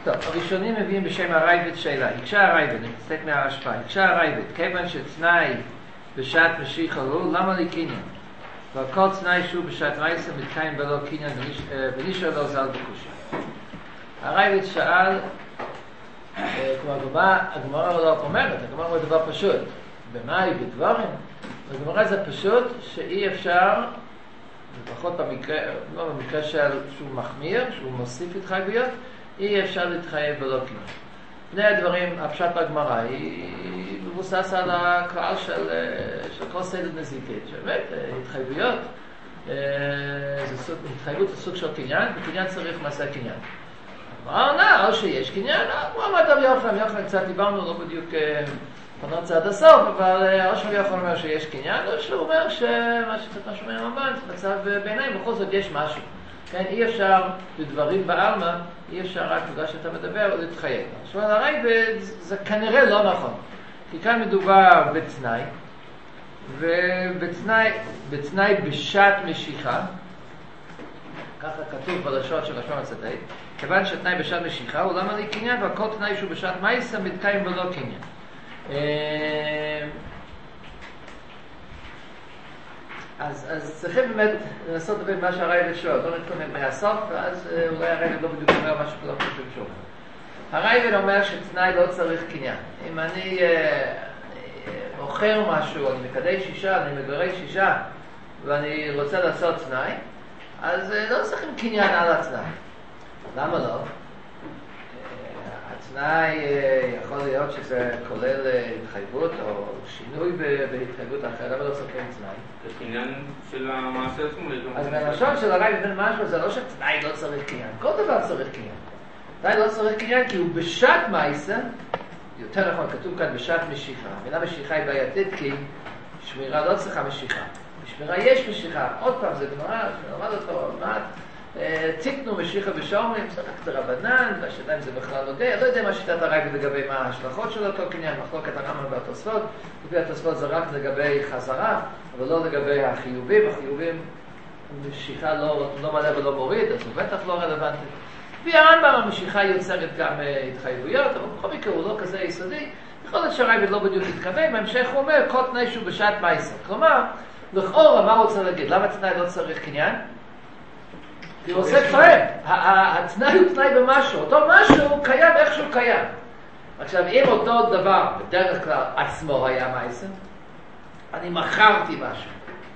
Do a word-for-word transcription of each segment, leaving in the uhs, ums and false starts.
טוב, הראשונים מביאים בשם הרייבד שאלה. הקשה הרייבד, נצטט מהרשפ"א, הקשה הרייבד, כיוון שתנאי בשעת משיחה הוא, למה לי קניין? וכל תנאי שהוא בשעת מייסה מתקיים בלא קניין ונשאר לו זל בקושה. הרייבד שאל, כמו הגמרא לא אומרת, הגמרא הוא דבר פשוט. במאי, בדברים, הגמרא זה פשוט שאי אפשר, לפחות במקרה, לא במקרה של, שהוא מחמיר, שהוא מוסיף התחייבויות, אי אפשר להתחייב בלא קניין. בני הדברים, הפשט הגמרא היא מבוסס על הכלל של, של כל סדר נזיקית, שבאמת התחייבויות, זה סוג, התחייבות זה סוג של קניין, וקניין צריך מעשה קניין. הגמרא עונה, או שיש קניין, הוא עמד על יוחנן, יוחנן קצת דיברנו, לא בדיוק פנות צעד הסוף, אבל או שהוא יוחנן אומר שיש קניין, או שהוא אומר שמה שכתב שומע רמב"ן, זה מצב ביניים, בכל זאת יש משהו. כן, אי אפשר, בדברים בעלמא, אי אפשר רק בגלל שאתה מדבר להתחייב. עכשיו, הרייבד זה כנראה לא נכון, כי כאן מדובר בתנאי, ובתנאי בתנאי בשעת משיכה, ככה כתוב בלשון של לשון הצדק, כיוון שתנאי בשעת משיכה הוא למה לי קניין, והכל תנאי שהוא בשעת מייסה מתקיים בלא קניין. אז, אז צריכים באמת לנסות לדבר מה שהרייבד שואל, לא נתכונן מהסוף, ואז אולי הרייבד לא בדיוק אומר מה שכולם חושבים שוב. הרייבד אומר שתנאי לא צריך קניין. אם אני מוכר משהו, אני מקדש שישה, אני מגרש שישה, ואני רוצה לעשות תנאי, אז לא צריכים קניין על התנאי. למה לא? התנאי יכול להיות שזה כולל התחייבות או שינוי בהתחייבות אחרת, אבל לא צריכים תנאי. זה קניין של המעשה עצמו. אז בלשון של הרייבד בן משמע זה לא שתנאי לא צריך קניין, כל דבר צריך קניין. תנאי לא צריך קניין כי הוא בשעת מייסה, יותר נכון כתוב כאן בשעת משיכה. המילה משיכה היא בעייתית כי שמירה לא צריכה משיכה. בשמירה יש משיכה. עוד פעם זה גמרא, שנלמד אותו, מעט. תיקנו משיכה בשומרים, זה רק דרבנן, והשאלה אם זה בכלל נוגע, לא יודע מה שיטת הרייבד לגבי מה ההשלכות של אותו קניין, מחלוקת הרמב"ם והתוספות, לפי התוספות זה רק לגבי חזרה, אבל לא לגבי החיובים, החיובים משיכה לא, לא מלא ולא מוריד, אז הוא בטח לא רלוונטי. לפי הרמב"ם המשיכה יוצרת גם התחייבויות, אבל בכל מקרה הוא לא כזה יסודי, יכול להיות שהרייבד לא בדיוק יתכוון, בהמשך הוא אומר, כל תנאי שהוא בשעת מייסה. כלומר, לכאורה מה הוא רוצה להגיד? למה תנאי לא צריך קניין? כי הוא עושה תנאי, התנאי הוא תנאי במשהו, אותו משהו קיים איך שהוא קיים. עכשיו, אם אותו דבר בדרך כלל עצמו היה מייסה, אני מכרתי משהו,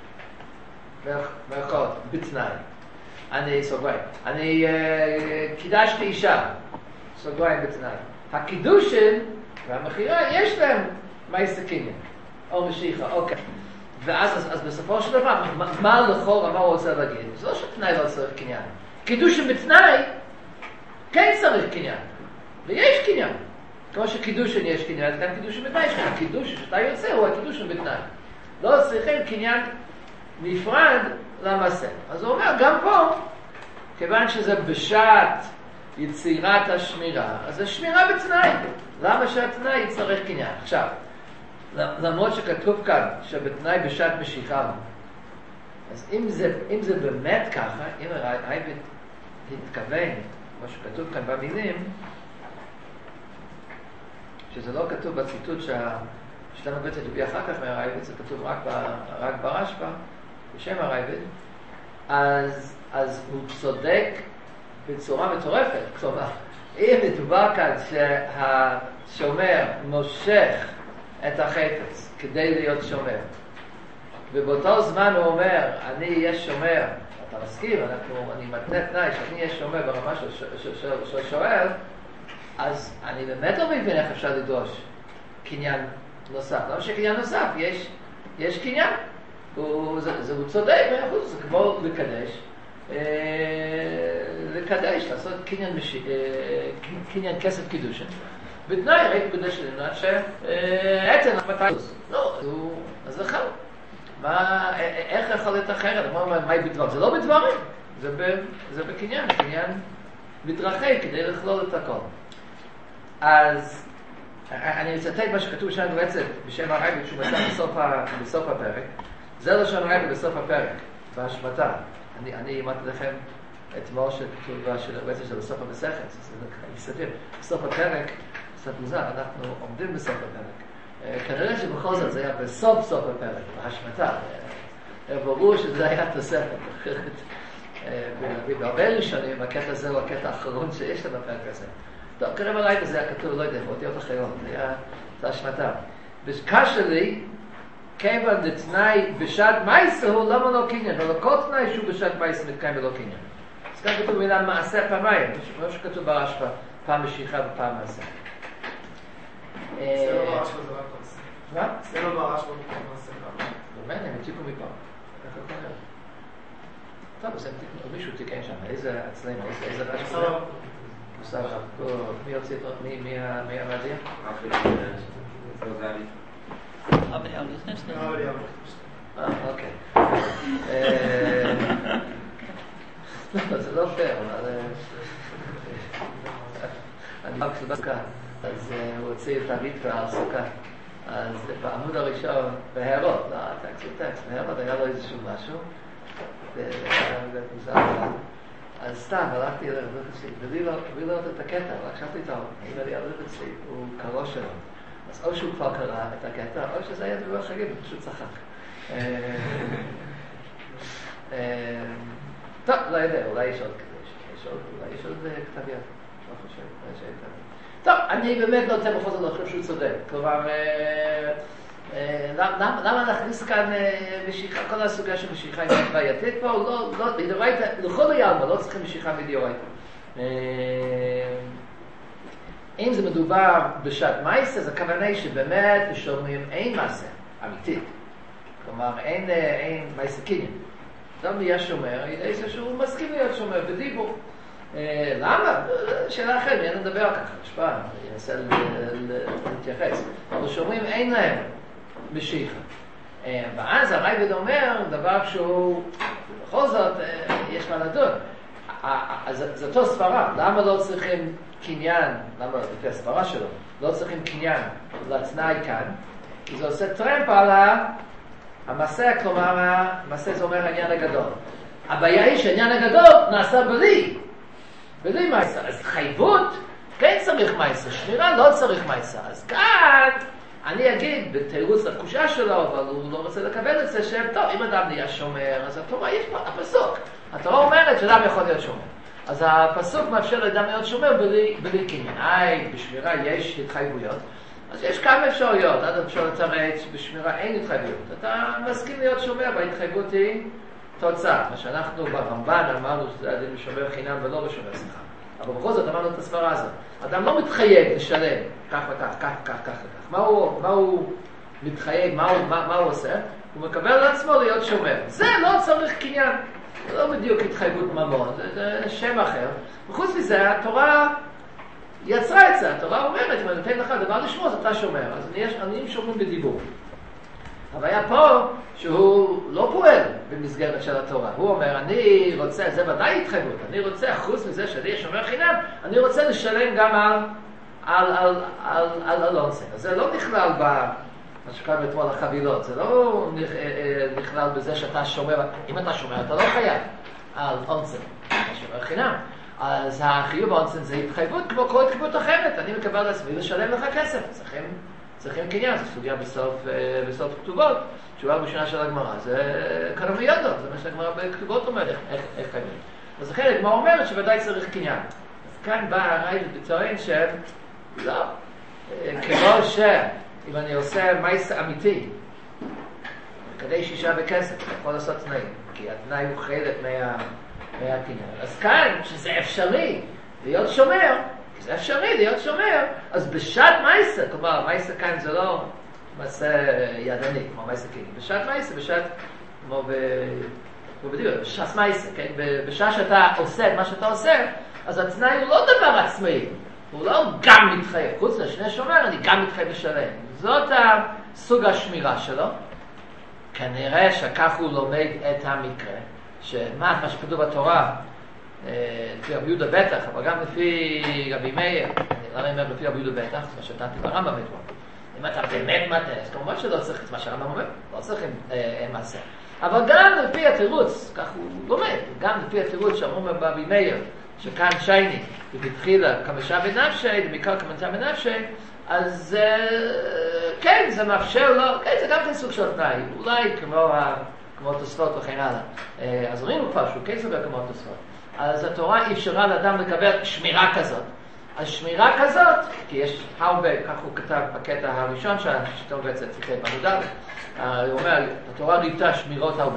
מרכאות, בתנאי, אני סוגריים, אני קידשתי אישה, סוגריים בתנאי. הקידושין והמחירה יש להם מייסה קניין, או משיכה, אוקיי. ואז אז, אז בסופו של דבר, מה, מה לכאורה, מה הוא רוצה להגיד? זה לא שתנאי לא צריך קניין. קידושין בתנאי, כן צריך קניין. ויש קניין. כמו שקידושין יש קניין, אז גם קידושין בתנאי יש קניין. קידושין שאתה יוצא הוא הקידושין בתנאי. לא צריכים קניין נפרד למעשה. אז הוא אומר, גם פה, כיוון שזה בשעת יצירת השמירה, אז זה שמירה בתנאי. למה שהתנאי צריך קניין? עכשיו, למרות שכתוב כאן שבתנאי בשעת משיכה, אז אם זה, אם זה באמת ככה, אם הרייבד התכוון, כמו שכתוב כאן במילים, שזה לא כתוב בציטוט שהשלנו בעצם תביא אחר כך מהרייבד, זה כתוב רק, ב, רק ברשפ"א, בשם הרייבד, אז, אז הוא צודק בצורה מטורפת. כלומר, אם מדובר כאן שהשומר מושך את החפץ כדי להיות שומר, ובאותו זמן הוא אומר, אני אהיה שומר, אתה מסכים, אנחנו, אני מתנה תנאי שאני אהיה שומר ברמה של, של, של, של, של שואל, אז אני באמת לא מבין איך אפשר לדרוש קניין נוסף. למה שקניין נוסף? יש, יש קניין. הוא, זה, זה, הוא צודק, זה כמו לקדש, אה, לקדש, לעשות קניין, מש, אה, קניין כסף קידושין. בתנאי רק קודש לנעת שעצן המתייס. לא, אז זה חל. איך יכול להיות אחרת? מה היא בדבר? זה לא בדברים, זה בקניין, קניין מתרחק כדי לכלול את הכל. אז אני מצטט מה שכתוב שם בעצם בשם הרייבד שהוא מצא בסוף הפרק. זה לשון הרייבד בסוף הפרק, בהשמטה. אני אמרתי לכם אתמול שכתובה של בעצם של בסוף המסכת, זה יסתדר, בסוף הפרק, קצת מוזר, אנחנו עומדים בסוף הפרק. כנראה שבכל זאת זה היה בסוף סוף הפרק, בהשמטה. ברור שזה היה תוספת, בהרבה ראשונים הקטע הזה הוא הקטע האחרון שיש לנו בפרק הזה. טוב, כנראה בלילה זה היה כתוב, לא יודע, באותיות אחרות, זה היה השמטה. בקשר לי, כיוון דתנאי בשעת מייסה הוא למה לא קניין, ולא כל תנאי שהוא בשעת מייסה מתקיים ולא קניין. אז כאן כתוב מילה מעשה פעמיים, כמו שכתוב ברשב"א, פעם משיכה ופעם מעשה. זה לא ברשב"א, זה רק מעשה. מה? זה לא ברשב"א, זה מעשה פעם. באמת, הם התיקו מפה. טוב, אז מישהו תיקן שם, איזה אצלנו, איזה רשב"א? מוסר רב, מי הוציא את מי, מי המדיע? אבל יאו לפני אה, אוקיי. לא, זה לא פייר, אבל... אני רק סוכה, אז הוא הוציא את הריקה על סוכה. אז בעמוד הראשון, בהערות, לא, טקסט וטקסט, בהערות היה לו איזשהו משהו, ומוזר עליו. אז סתם, הלכתי אליו, בלי לראות את הקטע, אבל חשבתי איתו, אם אני ארליך אצלי, הוא קרוא שלו. אז או שהוא כבר קרא את הקטע, או שזה היה דבר חגיב, הוא פשוט צחק. טוב, לא יודע, אולי יש עוד כזה, אולי יש עוד כתב יד, לא חושב, אולי יש עוד כתב יד. טוב, אני באמת לא רוצה בכל זאת, אני חושב שהוא צודק. כלומר, למה נכניס כאן משיכה, כל הסוגיה של משיכה היא בעייתית פה, לא, מדאורייתא, לכל היעלמה, לא צריכים משיכה מדאורייתא. אם זה מדובר בשעת מייסה, אז הכוונה היא שבאמת בשומרים אין מעשה, אמיתית. כלומר, אין, אין מייסה קניין. אדם נהיה שומר, איזה שהוא מסכים להיות שומר בדיבור. למה? שאלה אחרת, אני נדבר ככה, השפעה, אני אנסה להתייחס. אבל שומרים אין להם משיכה. ואז הרייבד אומר דבר שהוא, בכל זאת, יש מה לדון. אז זה אותו סברה, למה לא צריכים קניין, למה לפי הסברה שלו, לא צריכים קניין לתנאי כאן, כי זה עושה טרמפ על המעשה, כלומר, המעשה זה אומר העניין הגדול. הבעיה היא שהעניין הגדול נעשה בלי, בלי מייסה. אז חייבות, כן צריך מייסה, שמירה לא צריך מייסה. אז כאן, אני אגיד בתירוץ לתחושה שלו, אבל הוא לא רוצה לקבל את זה, שטוב, אם אדם נהיה שומר, אז התורה, יש פה הפסוק. התורה אומרת שאדם יכול להיות שומר. אז הפסוק מאפשר לאדם להיות שומר בלי, בלי קניין. איי, בשמירה יש התחייבויות. אז יש כמה אפשרויות. עד אפשר לתרץ, בשמירה אין התחייבויות. אתה מסכים להיות שומר, וההתחייבות היא תוצאה. מה שאנחנו ברמב"ן אמרנו שזה עדיין בשומר חינם ולא בשומר שמחה. אבל בכל זאת אמרנו את הסברה הזאת. אדם לא מתחייב לשלם כך וכך, כך, כך, כך וכך. מה הוא, מה הוא מתחייב, מה הוא, מה, מה הוא עושה? הוא מקבל על עצמו להיות שומר. זה לא צריך קניין. זה לא בדיוק התחייבות ממון, זה, זה שם אחר. וחוץ מזה, התורה יצרה את זה. התורה אומרת, אם אני נותן לך דבר לשמור, אז אתה שומר. אז אני שומרים בדיבור. אבל היה פה שהוא לא פועל במסגרת של התורה. הוא אומר, אני רוצה, זה ודאי התחייבות, אני רוצה, חוץ מזה שאני שומר חינם, אני רוצה לשלם גם על, על, על, על, על אלונסן. אז זה לא נכלל ב... מה שקרה אתמול החבילות, זה לא נכלל בזה שאתה שומר, אם אתה שומר, אתה לא חייב על אונסן, אתה שומר חינם. אז החיוב האונסן זה התחייבות כמו כל התחייבות אחרת, אני מקבל על עצמי לשלם לך כסף, צריכים, צריכים קניין, זו סוגיה בסוף, בסוף כתובות, תשובה ראשונה של הגמרא, זה קרמיידו, זה מה שהגמרא בכתובות אומרת, איך, איך, איך חייבים. אז אחרת, מה אומרת שוודאי צריך קניין. אז כאן בא הרייבד בטוען של, לא, כמו ש... אם אני עושה מייסה אמיתי, כדי שישה בכסף, אני יכול לעשות תנאים, כי התנאי הוא חלק מה, מהקניין. אז כאן, שזה אפשרי להיות שומר, כי זה אפשרי להיות שומר, אז בשעת מייסה, כלומר, מייסה כאן זה לא מעשה ידני, כמו מייסה קיני. בשעת מייסה, בשעת, כמו ב... כמו בדיוק, בשעת מייסה, כן? בשעה שאתה עושה את מה שאתה עושה, אז התנאי הוא לא דבר עצמאי. הוא לא גם מתחייב, חוץ לשני שומר, אני גם מתחייב לשלם. זאת הסוג השמירה שלו. כנראה שכך הוא לומד את המקרה, שמה, מה שכתוב בתורה, לפי רבי יהודה בטח, אבל גם לפי רבי מאיר, למה אני אומר לפי רבי יהודה בטח, מה שתנתי ברמב"ם אתמול. אם אתה באמת מטה, אז כמובן שלא צריך את מה שהרמב"ם אומר, לא צריך מעשה. אבל גם לפי התירוץ, כך הוא לומד, גם לפי התירוץ שאמרו ברבי מאיר, שכאן שייני, ובתחילה כמשה בנפשי, ומכאן כמשה בנפשי, אז כן, זה מאפשר לו, כן, זה גם כן סוג של תנאי, אולי כמו, כמו תוספות וכן הלאה. אז ראינו כבר שהוא כן סובר כמו תוספות. אז התורה אפשרה לאדם לקבל שמירה כזאת. אז שמירה כזאת, כי יש הרבה, כך הוא כתב בקטע הראשון שאתה עובד את זה בעמוד א', הוא אומר, התורה ריבתה שמירות הרבה.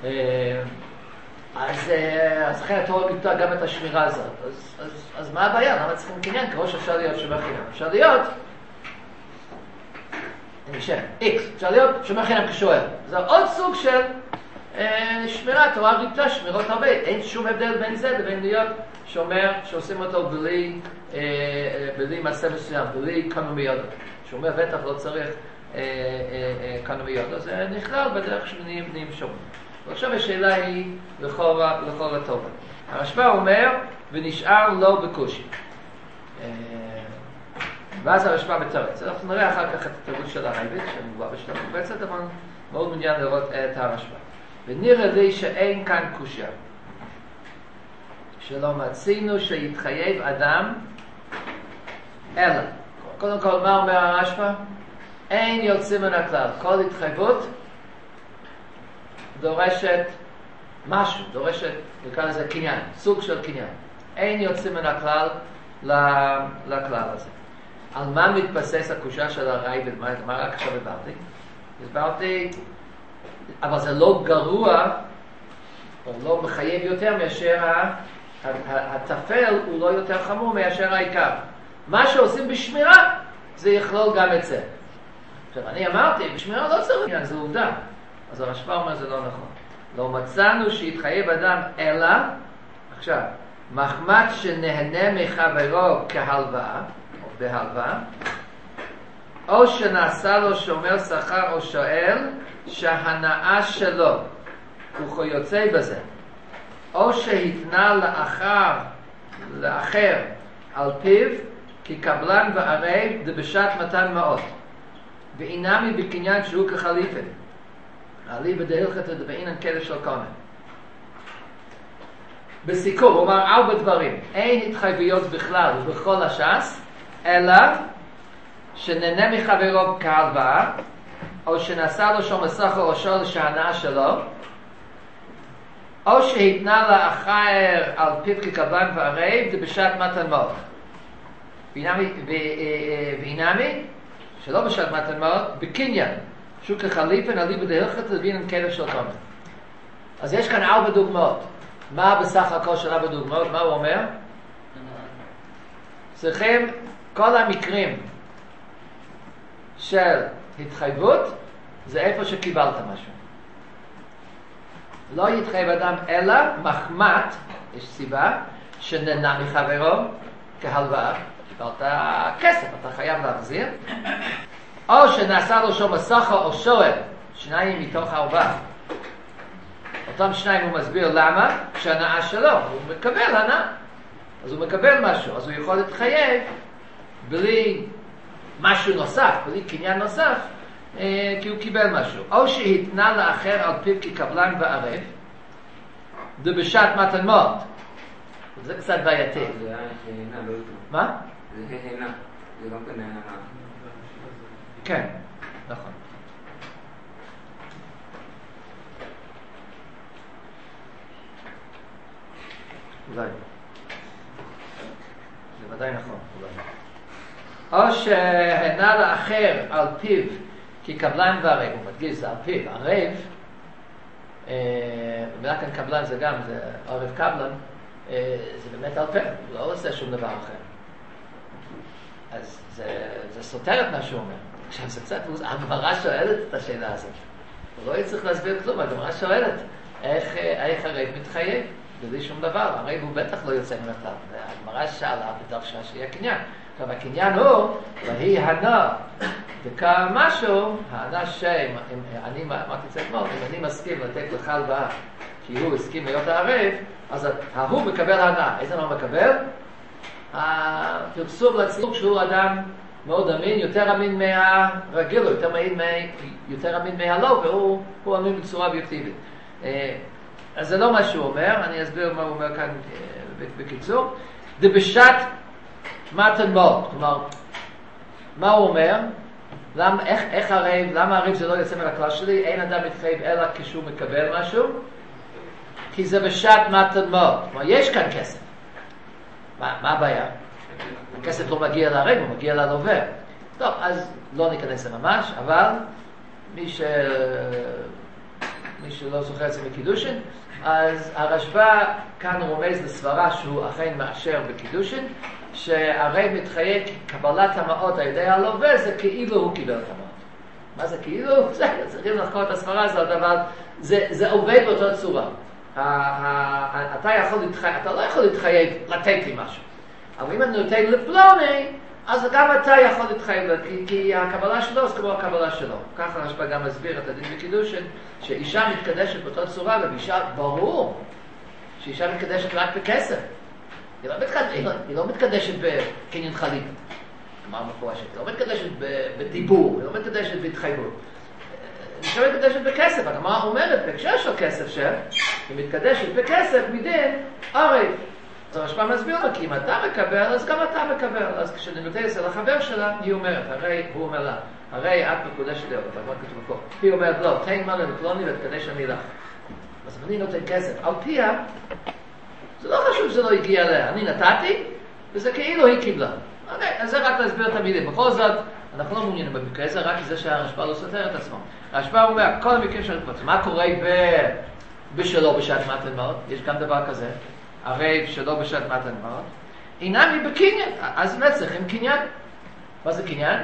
אז, אז לכן התורה ריבתה גם את השמירה הזאת. אז, אז, אז מה הבעיה? למה צריכים קניין? כמו שאפשר להיות שומר חינם. אפשר להיות, אני משם, איקס, אפשר להיות שומר חינם כשואל. זה עוד סוג של אה, שמירה, התורה ריבתה שמירות הרבה. אין שום הבדל בין זה לבין להיות שומר שעושים אותו בלי, אה, בלי מעשה מסוים, בלי קנומיות. שומר בטח לא צריך אה, אה, אה, קנומיות. אז זה נכלל בדרך שנהיים נהיים שומר. ועכשיו השאלה היא לכל, לכל הטובה. הרשב"א אומר, ונשאר לו בקושי. ואז הרשב"א מתרץ. אנחנו נראה אחר כך את התירוץ של הרייבד, שמובא בשלב מובצת, אבל מאוד מעוניין לראות את הרשב"א. ונראה לי שאין כאן קושיה. שלא מצינו שיתחייב אדם, אלא. קודם כל, מה אומר הרשב"א? אין יוצאים מן הכלל. כל התחייבות דורשת משהו, דורשת, נקרא לזה קניין, סוג של קניין. אין יוצאים מן הכלל לכלל הזה. על מה מתבסס הקושה של הרייבד? מה, מה רק עכשיו הסברתי? הסברתי, אבל זה לא גרוע, או לא מחייב יותר מאשר התפל הוא לא יותר חמור מאשר העיקר. מה שעושים בשמירה, זה יכלול גם את זה. עכשיו, אני אמרתי, בשמירה לא צריך קניין, זה עובדה. אז הרשב"א אומר זה לא נכון. לא מצאנו שיתחייב אדם אלא, עכשיו, מחמת שנהנה מחברו כהלוואה, או בהלוואה, או שנעשה לו שומר שכר או שואל, שההנאה שלו, הוא כיוצא בזה, או שהתנה לאחר, לאחר על פיו, כקבלן וערב דבשת מתן מעות, ואינמי בקניין שהוא כחליפה. עלי בדהלכת דבעינן קדש של קונה. בסיכום, הוא אומר ארבע דברים. אין התחייבויות בכלל ובכל הש"ס, אלא שנהנה מחברו כהלוואה, או שנעשה לו שומר שכר או שואל שההנאה שלו, או שהתנה לאחר על פיו כקבלן וערב דבשת מתן מעות. ואינמי, שלא בשעת מתן מעות, בקניין. שהוא כחליפן עלי בדהלכת לבינן קדש של קונה. אז יש כאן ארבע דוגמאות. מה בסך הכל של ארבע דוגמאות? מה הוא אומר? צריכים כל המקרים של התחייבות, זה איפה שקיבלת משהו. לא יתחייב אדם אלא מחמת, יש סיבה, שנהנה מחברו כהלוואה. קיבלת כסף, אתה חייב להחזיר. או שנעשה לו שומר שכר או שואל, שניים מתוך ארבעה. אותם שניים הוא מסביר למה, שהנאה שלו, הוא מקבל הנאה. אז הוא מקבל משהו, אז הוא יכול להתחייב בלי משהו נוסף, בלי קניין נוסף, אה, כי הוא קיבל משהו. או שהתנה לאחר על פיו כקבלן וערב, דבשת מתן מעות. זה קצת בעייתי. זה היה הנאה, לא יותר. מה? זה הנאה, זה לא כנראה הנאה. כן, נכון. אולי. זה ודאי נכון, אולי. או שהנה לאחר על פיו כקבלן וערב, הוא מדגיש, זה על פיו, ערב, במילה כאן קבלן זה גם, זה ערב קבלן, זה באמת על פיו, הוא לא עושה שום דבר אחר. אז זה, זה סותר את מה שהוא אומר. עכשיו זה קצת, הגמרא שואלת את השאלה הזאת. הוא לא יצטרך להסביר כלום, הגמרא שואלת איך, איך הרב מתחייב, בלי שום דבר. הרב הוא בטח לא יוצא מן הכלל. הגמרא שאלה בדרשה שיהיה קניין. עכשיו הקניין הוא, והיא הנאה, וכאן משהו, ההנאה שם, אני אמרתי את זה אתמול, אם אני מסכים לתת לך הלוואה, כי הוא הסכים להיות הערב, אז ההוא מקבל הנאה. איזה מה מקבל? הפרסום לצלוק שהוא אדם מאוד אמין, יותר אמין מהרגיל, יותר אמין, יותר אמין מהלא, והוא אמין בצורה אובייקטיבית. אז זה לא מה שהוא אומר, אני אסביר מה הוא אומר כאן בקיצור. דבשת מתן מות, כלומר, מה הוא אומר? למה, איך, איך הרב, למה הרב זה לא יוצא מהכלל שלי? אין אדם מתחייב אלא כשהוא מקבל משהו? כי זה בשעת מתן מות. כלומר, יש כאן כסף. מה, מה הבעיה? הכסף לא מגיע לרב, הוא מגיע ללווה. טוב, אז לא ניכנס לממש, אבל מי, ש... מי שלא זוכר את זה מקידושין, אז הרשב"א כאן רומז לסברה שהוא אכן מאשר בקידושין, שהרב מתחייב קבלת המעות על ידי הלווה, זה כאילו הוא קיבל את המעות. מה זה כאילו? זה, צריכים לחקור את הסברה, זה הדבר, זה, זה עובד באותה צורה. אתה, יכול להתחייב, אתה לא יכול להתחייב לתת לי משהו. אבל אם אני נותן לפלוני, אז גם אתה יכול להתחייב, כי, כי הקבלה שלו זה כמו הקבלה שלו. ככה הרשב"א גם מסביר את הדין בקידושין, שאישה מתקדשת באותה צורה, ואישה ברור שאישה מתקדשת רק בכסף. היא לא מתקדשת, היא לא מתקדשת בקניין חליט. כלומר מפורשת, היא לא מתקדשת בדיבור, היא לא מתקדשת בהתחייבות. אישה מתקדשת בכסף, הגמרא אומרת בהקשר של כסף שהיא מתקדשת בכסף מדין ערב. אז הרשב"א מסביר לה, כי אם אתה מקבל, אז גם אתה מקבל. אז כשאני נותן אצל החבר שלה, היא אומרת, הרי, הוא אומר לה, הרי את מקודשת לי, אבל מה כתוב פה? היא אומרת, לא, תן מה לפלוני ותקדש אני לך. אז אני נותן כסף. על פיה, זה לא חשוב שזה לא הגיע אליה. אני נתתי, וזה כאילו היא קיבלה. אוקיי, אז זה רק להסביר את המילים. בכל זאת, אנחנו לא מעוניינים במקרה הזה, רק זה שהרשב"א לא סותר את עצמו. הרשב"א אומר, כל המקרים שאנחנו פוצעים, מה קורה בשלו בשעת מתן מות? יש גם דבר כזה. הרב שלא בשעת מתן מות, אינם היא בקניין, אז באמת צריכים קניין. מה זה קניין?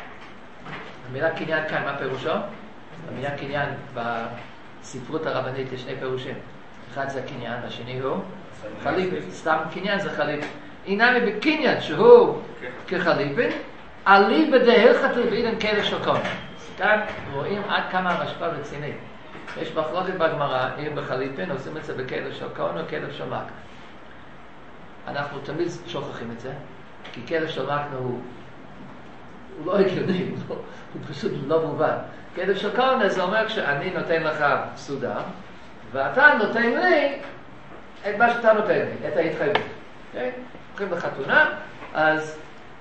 המילה קניין כאן, מה פירושו? המילה קניין בספרות הרבנית יש שני פירושים. אחד זה קניין, השני הוא חליפין. סתם קניין זה חליפין. אינם היא בקניין, שהוא כחליפין, עלי בדהלכת ובאילן כלך של קונה. כאן רואים עד כמה הרשב"א רציני. יש מחלוקת בגמרא, אם בחליפין עושים את זה בכלך של קונה או כלך של מקנה. אנחנו תמיד שוכחים את זה, כי כלך של מקנה הוא, הוא לא הגיוני, הוא, לא, הוא פשוט לא מובן. כלך של קונה זה אומר כשאני נותן לך סעודה, ואתה נותן לי את מה שאתה נותן לי, את ההתחייבות. Okay? הולכים לחתונה, אז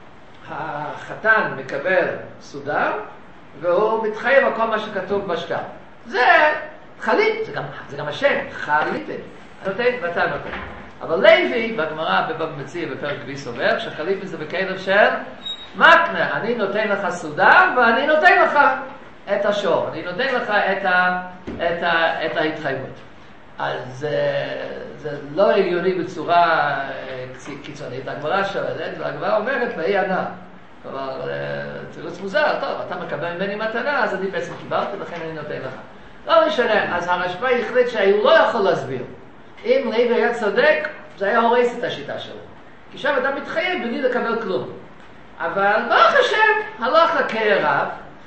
החתן מקבל סעודה, והוא מתחייב על כל מה שכתוב בשטר. זה חליפין, זה גם, זה גם השם, חליפין. אתה נותן ואתה נותן. אבל לוי, בגמרא בבבא מציעא בפרק גבי סובר, שחליפין זה בכלב של מקנה. אני נותן לך סעודה ואני נותן לך את השור. אני נותן לך את, ה, את, ה, את ההתחייבות. אז זה, זה לא הגיוני בצורה קיצונית. הגמרא שואלת, והגמרא אומרת, והיא ענה. כלומר, תירוץ מוזר, טוב, אתה מקבל ממני מתנה, אז אני בעצם קיבלתי, לכן אני נותן לך. לא משנה, אז הרשב"א החליט שהוא לא יכול להסביר. אם לוי היה צודק, זה היה הורס את השיטה שלו. כי שם אדם מתחייב בלי לקבל כלום. אבל ברוך השם, הלך לקרב,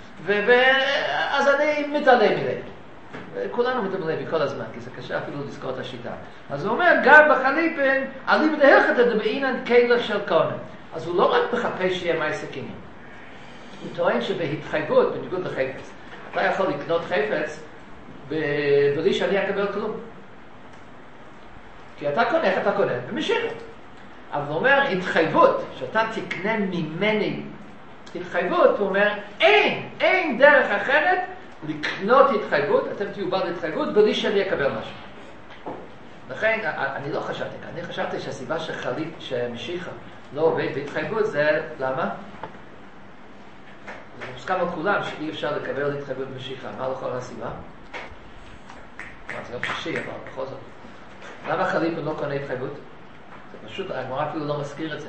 אז אני מתעלם מלוי. כולנו מתעלם מכל הזמן, כי זה קשה אפילו לזכור את השיטה. אז הוא אומר, גם בחליפין, עלי בדהלכת את באינן כלך של קונה. אז הוא לא רק מחפש שיהיה מעשה קניין. הוא טוען שבהתחייבות, בניגוד לחפץ, אתה יכול לקנות חפץ בלי שאני אקבל כלום. כי אתה קונה, איך אתה קונה? במשיכה. אבל הוא אומר, התחייבות, שאתה תקנה ממני התחייבות, הוא אומר, אין, אין דרך אחרת לקנות התחייבות, אתם תהיו בעל התחייבות, בלי שאני אקבל משהו. לכן, אני לא חשבתי כאן, אני חשבתי שהסיבה שחליט, שמשיכה, לא עובד בהתחייבות, זה למה? זה מוסכם על כולם שאי אפשר לקבל התחייבות במשיכה. מה לכל הסיבה? זה גם שישי, אבל בכל זאת. למה חליפין לא קונה התחייבות? זה פשוט, הגמרא אפילו לא מזכיר את זה.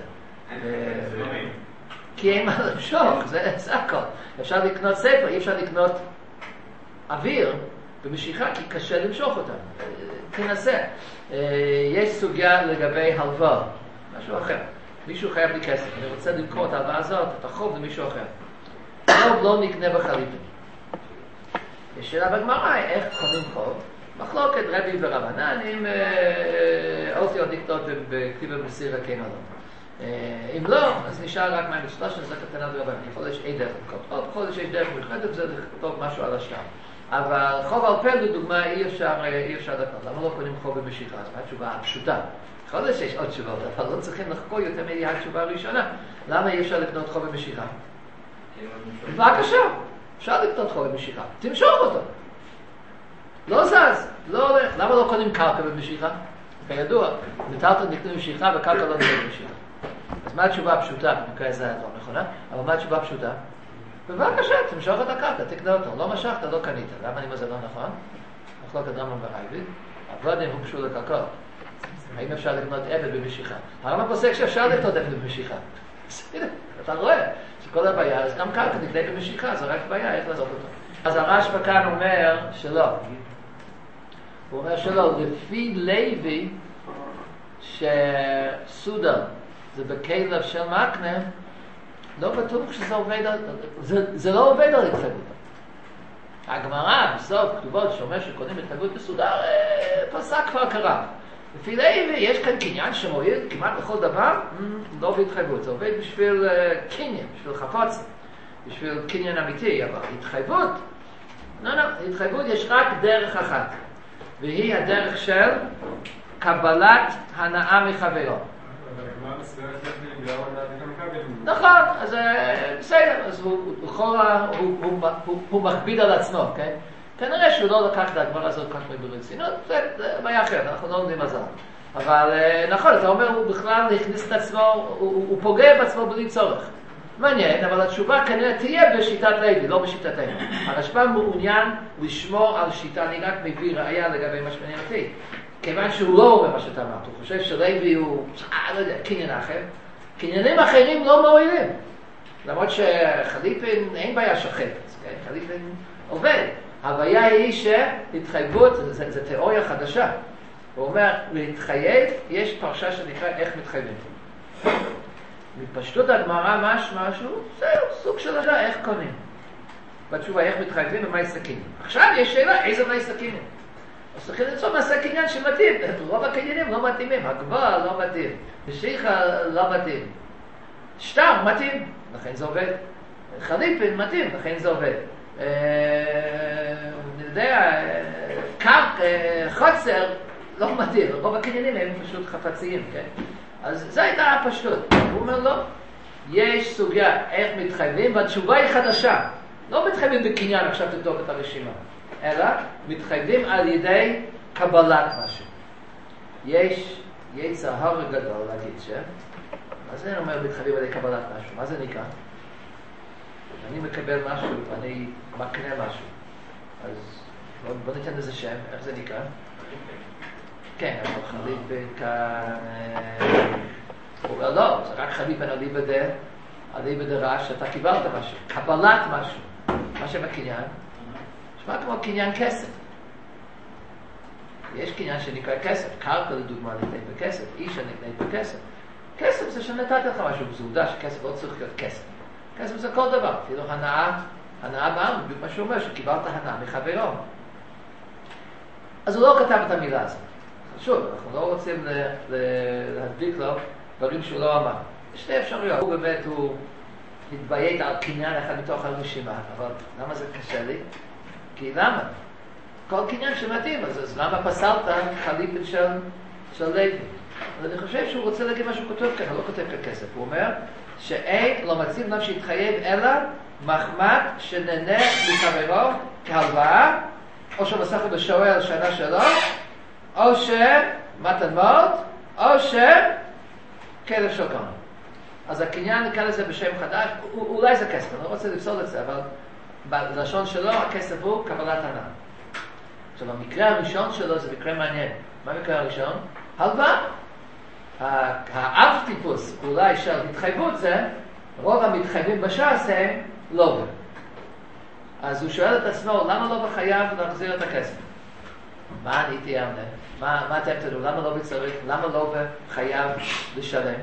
כי אין מה למשוך, זה הכל. אפשר לקנות ספר, אי אפשר לקנות אוויר במשיכה, כי קשה למשוך אותם. תנסה. יש סוגיה לגבי הלוואה, משהו אחר. מישהו חייב לי כסף, אני רוצה למכור את ההלוואה הזאת, את החוב למישהו אחר. חוב לא נקנה בחליפין. יש שאלה בגמרא, איך קונים חוב? מחלוקת רבי ורבנן, אם אופי עוד לקנות בכתיבה בסירה כן או לא. אם לא, אז נשאר רק מהמצווה שזה קטנה ורבנן. יכול להיות שיש דרך לקנות. בכל זאת שיש דרך מיוחדת, זה לכתוב משהו על השטר. אבל חוב על פה לדוגמה אי אפשר, אי אפשר לקנות. למה לא קונים חוב במשיכה? אז מה התשובה הפשוטה? יכול להיות שיש עוד תשובות, אבל לא צריכים לחקור יותר מהתשובה הראשונה. למה אי אפשר לקנות חוב במשיכה? בבקשה, אפשר לקנות חוב במשיכה. תמשוך אותו. לא זז, לא הולך. למה לא קונים קרקע במשיכה? כידוע, מטלטל נקנו במשיכה וקרקע לא נקנו במשיכה. אז מה התשובה הפשוטה? במקרה זה לא נכונה, אבל מה התשובה הפשוטה? בבקשה, תמשוך את הקרקע, תקנה אותו. לא משכת, לא קנית. למה אני אומר זה לא נכון? מחלוקת רמב"ם ורייבד. עבדים הוגשו לקרקעות. האם אפשר לקנות עבד במשיכה? הרמב"ם פוסק שאפשר לקנות עבד במשיכה. אתה רואה שכל הבעיה, אז גם קרקע תקנה במשיכה, זה רק בעיה, איך לעשות אותו. אז הרשב"א כאן אומר שלא. הוא אומר שלא, לפי לוי שסודה זה בכלב של מקנה, לא בטוח שזה עובד, זה, זה לא עובד על התחייבות. הגמרא בסוף כתובות שאומר שקונים התחייבות בסודר, פסק כבר קרה. לפי לוי יש כאן קניין שמועיל כמעט בכל דבר, לא בהתחייבות, זה עובד בשביל קניין, בשביל חפוצים, בשביל קניין אמיתי, אבל התחייבות, לא, לא, התחייבות יש רק דרך אחת, והיא הדרך של קבלת הנאה מחברו. נכון, אז בסדר, אז הוא מכביד על עצמו, כן? כנראה שהוא לא לקח את הגמרא הזאת כך ברצינות, זה בעיה אחרת, אנחנו לא יודעים מה זה. אבל נכון, אתה אומר, הוא בכלל הכניס את עצמו, הוא פוגע בעצמו בלי צורך. מעניין, אבל התשובה כנראה תהיה בשיטת לוי, לא בשיטתנו. הרשב"א מעוניין לשמור על שיטה, אני רק מביא ראיה לגבי מה שמעניין אותי. כיוון שהוא לא אומר מה שאתה אמרת, הוא חושב שלוי הוא, אה, לא יודע, קניין אחר. קניינים אחרים לא מועילים. למרות שחליפין אין בעיה שחפת, כן? חליפין עובד. הבעיה היא שהתחייבות, זה, זה תיאוריה חדשה. הוא אומר, להתחייב, יש פרשה שנקרא איך מתחייבים. מפשטות הגמרא משהו, משהו, זהו, סוג של לדע איך קונים. בתשובה, איך מתחייבים ומה יסכינים. עכשיו יש שאלה, איזה מה יסכינים? אז צריכים למצוא מעשה קניין שמתאים. רוב הקניינים לא מתאימים, הגבוה לא מתאים, משיחה לא מתאים. שטר מתאים, לכן זה עובד. חליפין מתאים, לכן זה עובד. אני יודע, קרק, חוצר, לא מתאים. רוב הקניינים הם פשוט חפציים, כן? אז זו הייתה הפשטות. הוא אומר לו, יש סוגיה איך מתחייבים, והתשובה היא חדשה. לא מתחייבים בקניין, עכשיו תבדוק את הרשימה. אלא מתחייבים על ידי קבלת משהו. יש יצר הרע גדול להגיד ש... מה זה אומר מתחייבים על ידי קבלת משהו? מה זה נקרא? אני מקבל משהו, אני מקנה משהו. אז בוא, בוא ניתן לזה שם, איך זה נקרא? כן, אבל חליפין כאן... הוא אומר לא, זה רק חליפין על ליבדה, על ליבדה רע שאתה קיבלת משהו. קבלת משהו. מה שם הקניין? נשמע כמו קניין כסף. יש קניין שנקרא כסף. קרקע לדוגמה נקנית בכסף, אישה נקנית בכסף. כסף זה שנתת לך משהו, זה עובדה שכסף לא צריך להיות כסף. כסף זה כל דבר, אפילו הנאה, הנאה בעם, בדיוק מה שהוא אומר, שקיבלת הנאה מחברו. אז הוא לא כתב את המילה הזאת. שוב, אנחנו לא רוצים להדביק לו דברים שהוא לא אמר. יש שתי אפשרויות. הוא באמת, הוא התביית על קניין אחד מתוך הרשימה, אבל למה זה קשה לי? כי למה? כל קניין שמתאים, אז, אז למה פסלת חליפין של, של לוי? אז אני חושב שהוא רוצה להגיד מה שהוא כותב ככה, לא כותב ככסף. הוא אומר שאין לא מציב נפש שיתחייב אלא מחמד שנהנה מחברו כהלוואה, או שמסכת בשואל על שנה שלו, או שמתנות, או שכלב של כהן. אז הקניין נקרא לזה בשם חדש, אולי זה כסף, אני לא רוצה לפסול את זה, אבל בלשון שלו הכסף הוא קבלת הנאה. עכשיו המקרה הראשון שלו זה מקרה מעניין. מה המקרה הראשון? הלוואה. האב טיפוס אולי של התחייבות זה, רוב המתחייבים בש"ס הם לא. אז הוא שואל את עצמו, למה לא בחייב להחזיר את הכסף? מה עניתי אמנה? מה, מה אתם תדעו? למה לא בצריך? למה לא בחייב לשלם?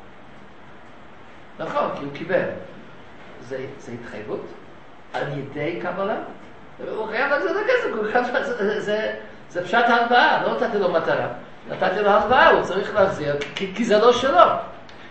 נכון, כי הוא קיבל. זה, זה התחייבות? על ידי קבלה? הוא חייב להחזיר את הכסף, זה, זה, זה פשט ההלוואה, לא נתתי לו מטרה. נתתי לו הלוואה, הוא צריך להחזיר, כי, כי זה לא שלו.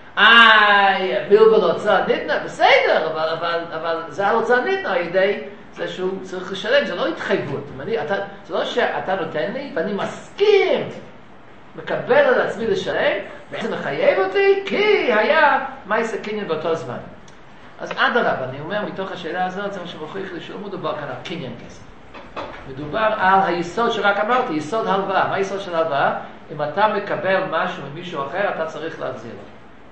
איי, בלבל הוצאה ניתנה, בסדר, אבל, אבל, אבל זה ההוצאה ניתנה על ידי זה שהוא צריך לשלם, זה לא התחייבות. אני, אתה, זה לא שאתה נותן לי ואני מסכים, מקבל על עצמי לשלם, וזה מחייב אותי, כי היה מייסה קניין באותו זמן. אז עד הרב, אני אומר, מתוך השאלה הזאת, זה מה שמוכיח לי שלא מדובר כאן על קניין כסף. מדובר על היסוד שרק אמרתי, יסוד הלוואה. מה היסוד של הלוואה? אם אתה מקבל משהו ממישהו אחר, אתה צריך להחזיר לו.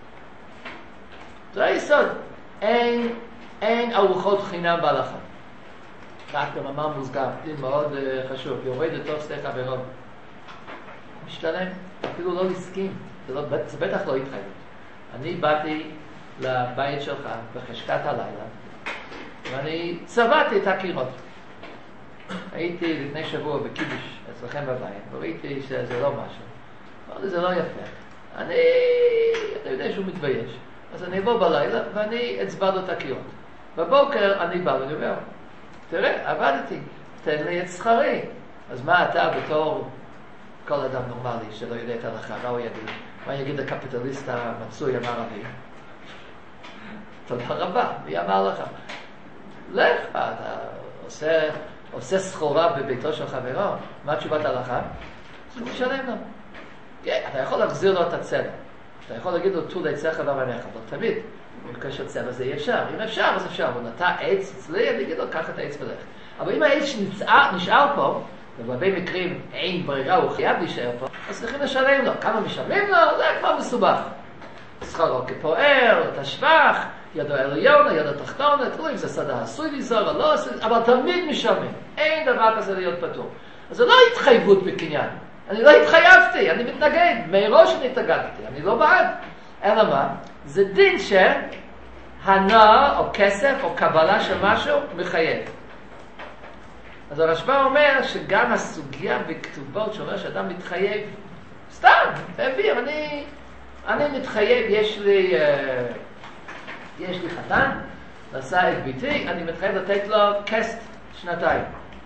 זה היסוד. אין, אין ארוחות חינם בהלכה. רק במאמר מוסגר, זה מאוד uh, חשוב. יורד לתוך שתי חברות. משתלם, אפילו לא הסכים. זה, לא, זה בטח לא התחייבות. אני באתי לבית שלך בחשכת הלילה, ואני צבעתי את הקירות. הייתי לפני שבוע בקידוש אצלכם בבית, וראיתי שזה לא משהו. אמרתי, זה לא יפה. אני, אתה יודע שהוא מתבייש. אז אני אבוא בלילה ואני אצבע לו את הקירות. בבוקר אני בא ואני אומר, תראה, עבדתי, תן לי את שכרי. אז מה אתה בתור כל אדם נורמלי שלא יודע את ההלכה, מה הוא יגיד? מה יגיד הקפיטליסט המצוי המערבי? תודה רבה, מי אמר לך? לך, אתה עושה, עושה סחורה בביתו של חברו, מה תשובת ההלכה? אז הוא משלם לו. כן, אתה יכול להחזיר לו את הצלע. אתה יכול להגיד לו, תו לעצך ואבניך, לא תמיד. בקשר צלע זה אי אפשר. אם אפשר, אז אפשר. הוא נטע עץ אצלי, אני אגיד לו, קח את העץ ולך. אבל אם העץ שנשאר פה, ובהרבה מקרים אין ברירה, הוא חייב להישאר פה, אז צריכים לשלם לו. כמה משלמים לו? זה כבר מסובך. שכרו כפועל, תשבח, ידו עליונה, ידו תחתונה, תלוי אם זה סדה עשוי לזור או לא עשוי, אבל תמיד משלמים. אין דבר כזה להיות פטור. אז זה לא התחייבות בקניין. אני לא התחייבתי, אני מתנגד. מראש אני התנגדתי, אני לא בעד. אלא מה? זה דין שהנאה או כסף או קבלה של משהו מחייב. אז הרשב"א אומר שגם הסוגיה בכתובות שאומר שאדם מתחייב, סתם, תביא, אני, אני מתחייב, יש לי, יש לי חתן, נשא את ביתי, אני מתחייב לתת לו קסט שנתיים.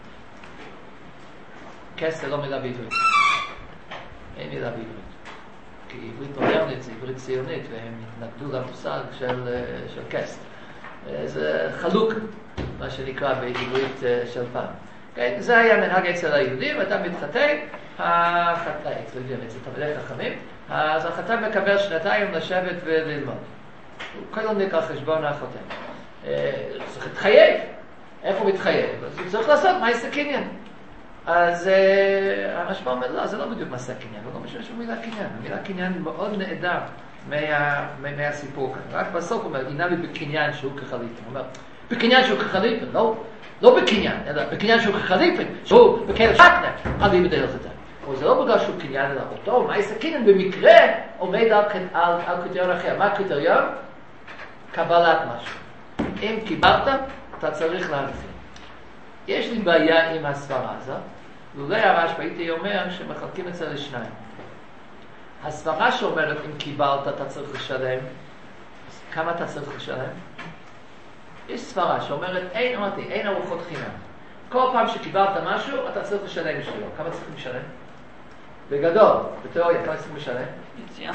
קסט זה לא מילה בעברית. אין מילה בעברית. כי עברית מודרנית זה עברית ציונית, והם התנגדו למושג של, של קסט. זה חלוק, מה שנקרא בעברית של פעם. כן, זה היה מנהג אצל היהודים, אתה מתחתן, החתן, אצל יהודים, אצל תלמידי חכמים, אז החתן מקבל שנתיים לשבת וללמוד. הוא קודם נקרא חשבון החותן. צריך להתחייב. איך הוא מתחייב? אז הוא צריך לעשות מעשה קניין. אז הרשב"א אומר, לא, זה לא בדיוק מעשה קניין, הוא לא משהו שהוא מילה קניין. המילה קניין מאוד נעדר מה, מהסיפור כאן. רק בסוף הוא אומר, הנה לי בקניין שהוא כחליפין. הוא אומר, בקניין שהוא כחליפין, לא, לא בקניין, אלא בקניין שהוא כחליפין, שהוא בכאלה שקנה, על ידי בדרך כזה. אבל זה לא בגלל שהוא קניין, אלא אותו, מעשה קניין במקרה עומד על, על, על קריטריון אחר. מה הקריטריון? קבלת משהו. אם קיבלת, אתה צריך להחזיר. יש לי בעיה עם הסברה הזאת, ואולי הרשב"א הייתי אומר שמחלקים את זה לשניים. הסברה שאומרת אם קיבלת אתה צריך לשלם, כמה אתה צריך לשלם? יש סברה שאומרת אין, אמרתי, אין ארוחות חינם. כל פעם שקיבלת משהו אתה צריך לשלם בשבילו. כמה צריך לשלם? בגדול, בתיאוריה, כמה צריך לשלם? יציאה.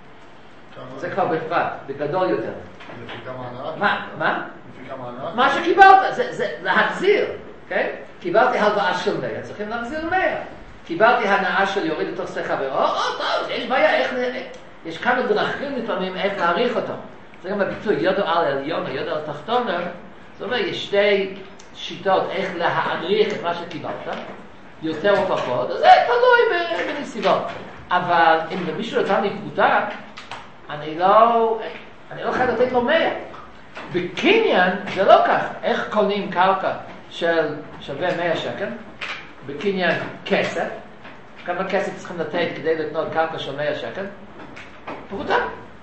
זה כבר בפרט, בגדול יותר. לפי כמה הנאה? מה? מה? לפי כמה הנאה? מה שקיבלת, זה, זה להחזיר, כן? קיבלתי הלוואה של מאה, צריכים להחזיר מאה. קיבלתי הנאה של יוריד לתוך שתי חברו, או, טוב, יש בעיה, איך, יש כמה דרכים לפעמים איך להעריך אותו. זה גם הביטוי, יודו על עליון, יודו על תחתון, זאת אומרת, יש שתי שיטות איך להעריך את מה שקיבלת, יותר או פחות, אז זה תלוי בנסיבות. אבל אם מישהו נתן לי פרוטה, אני לא, אני לא חייב לתת לו מאה. בקניין זה לא כך. איך קונים קרקע של שווה מאה שקל? בקניין כסף. כמה כסף צריכים לתת כדי לקנות קרקע של מאה שקל? פרוטה.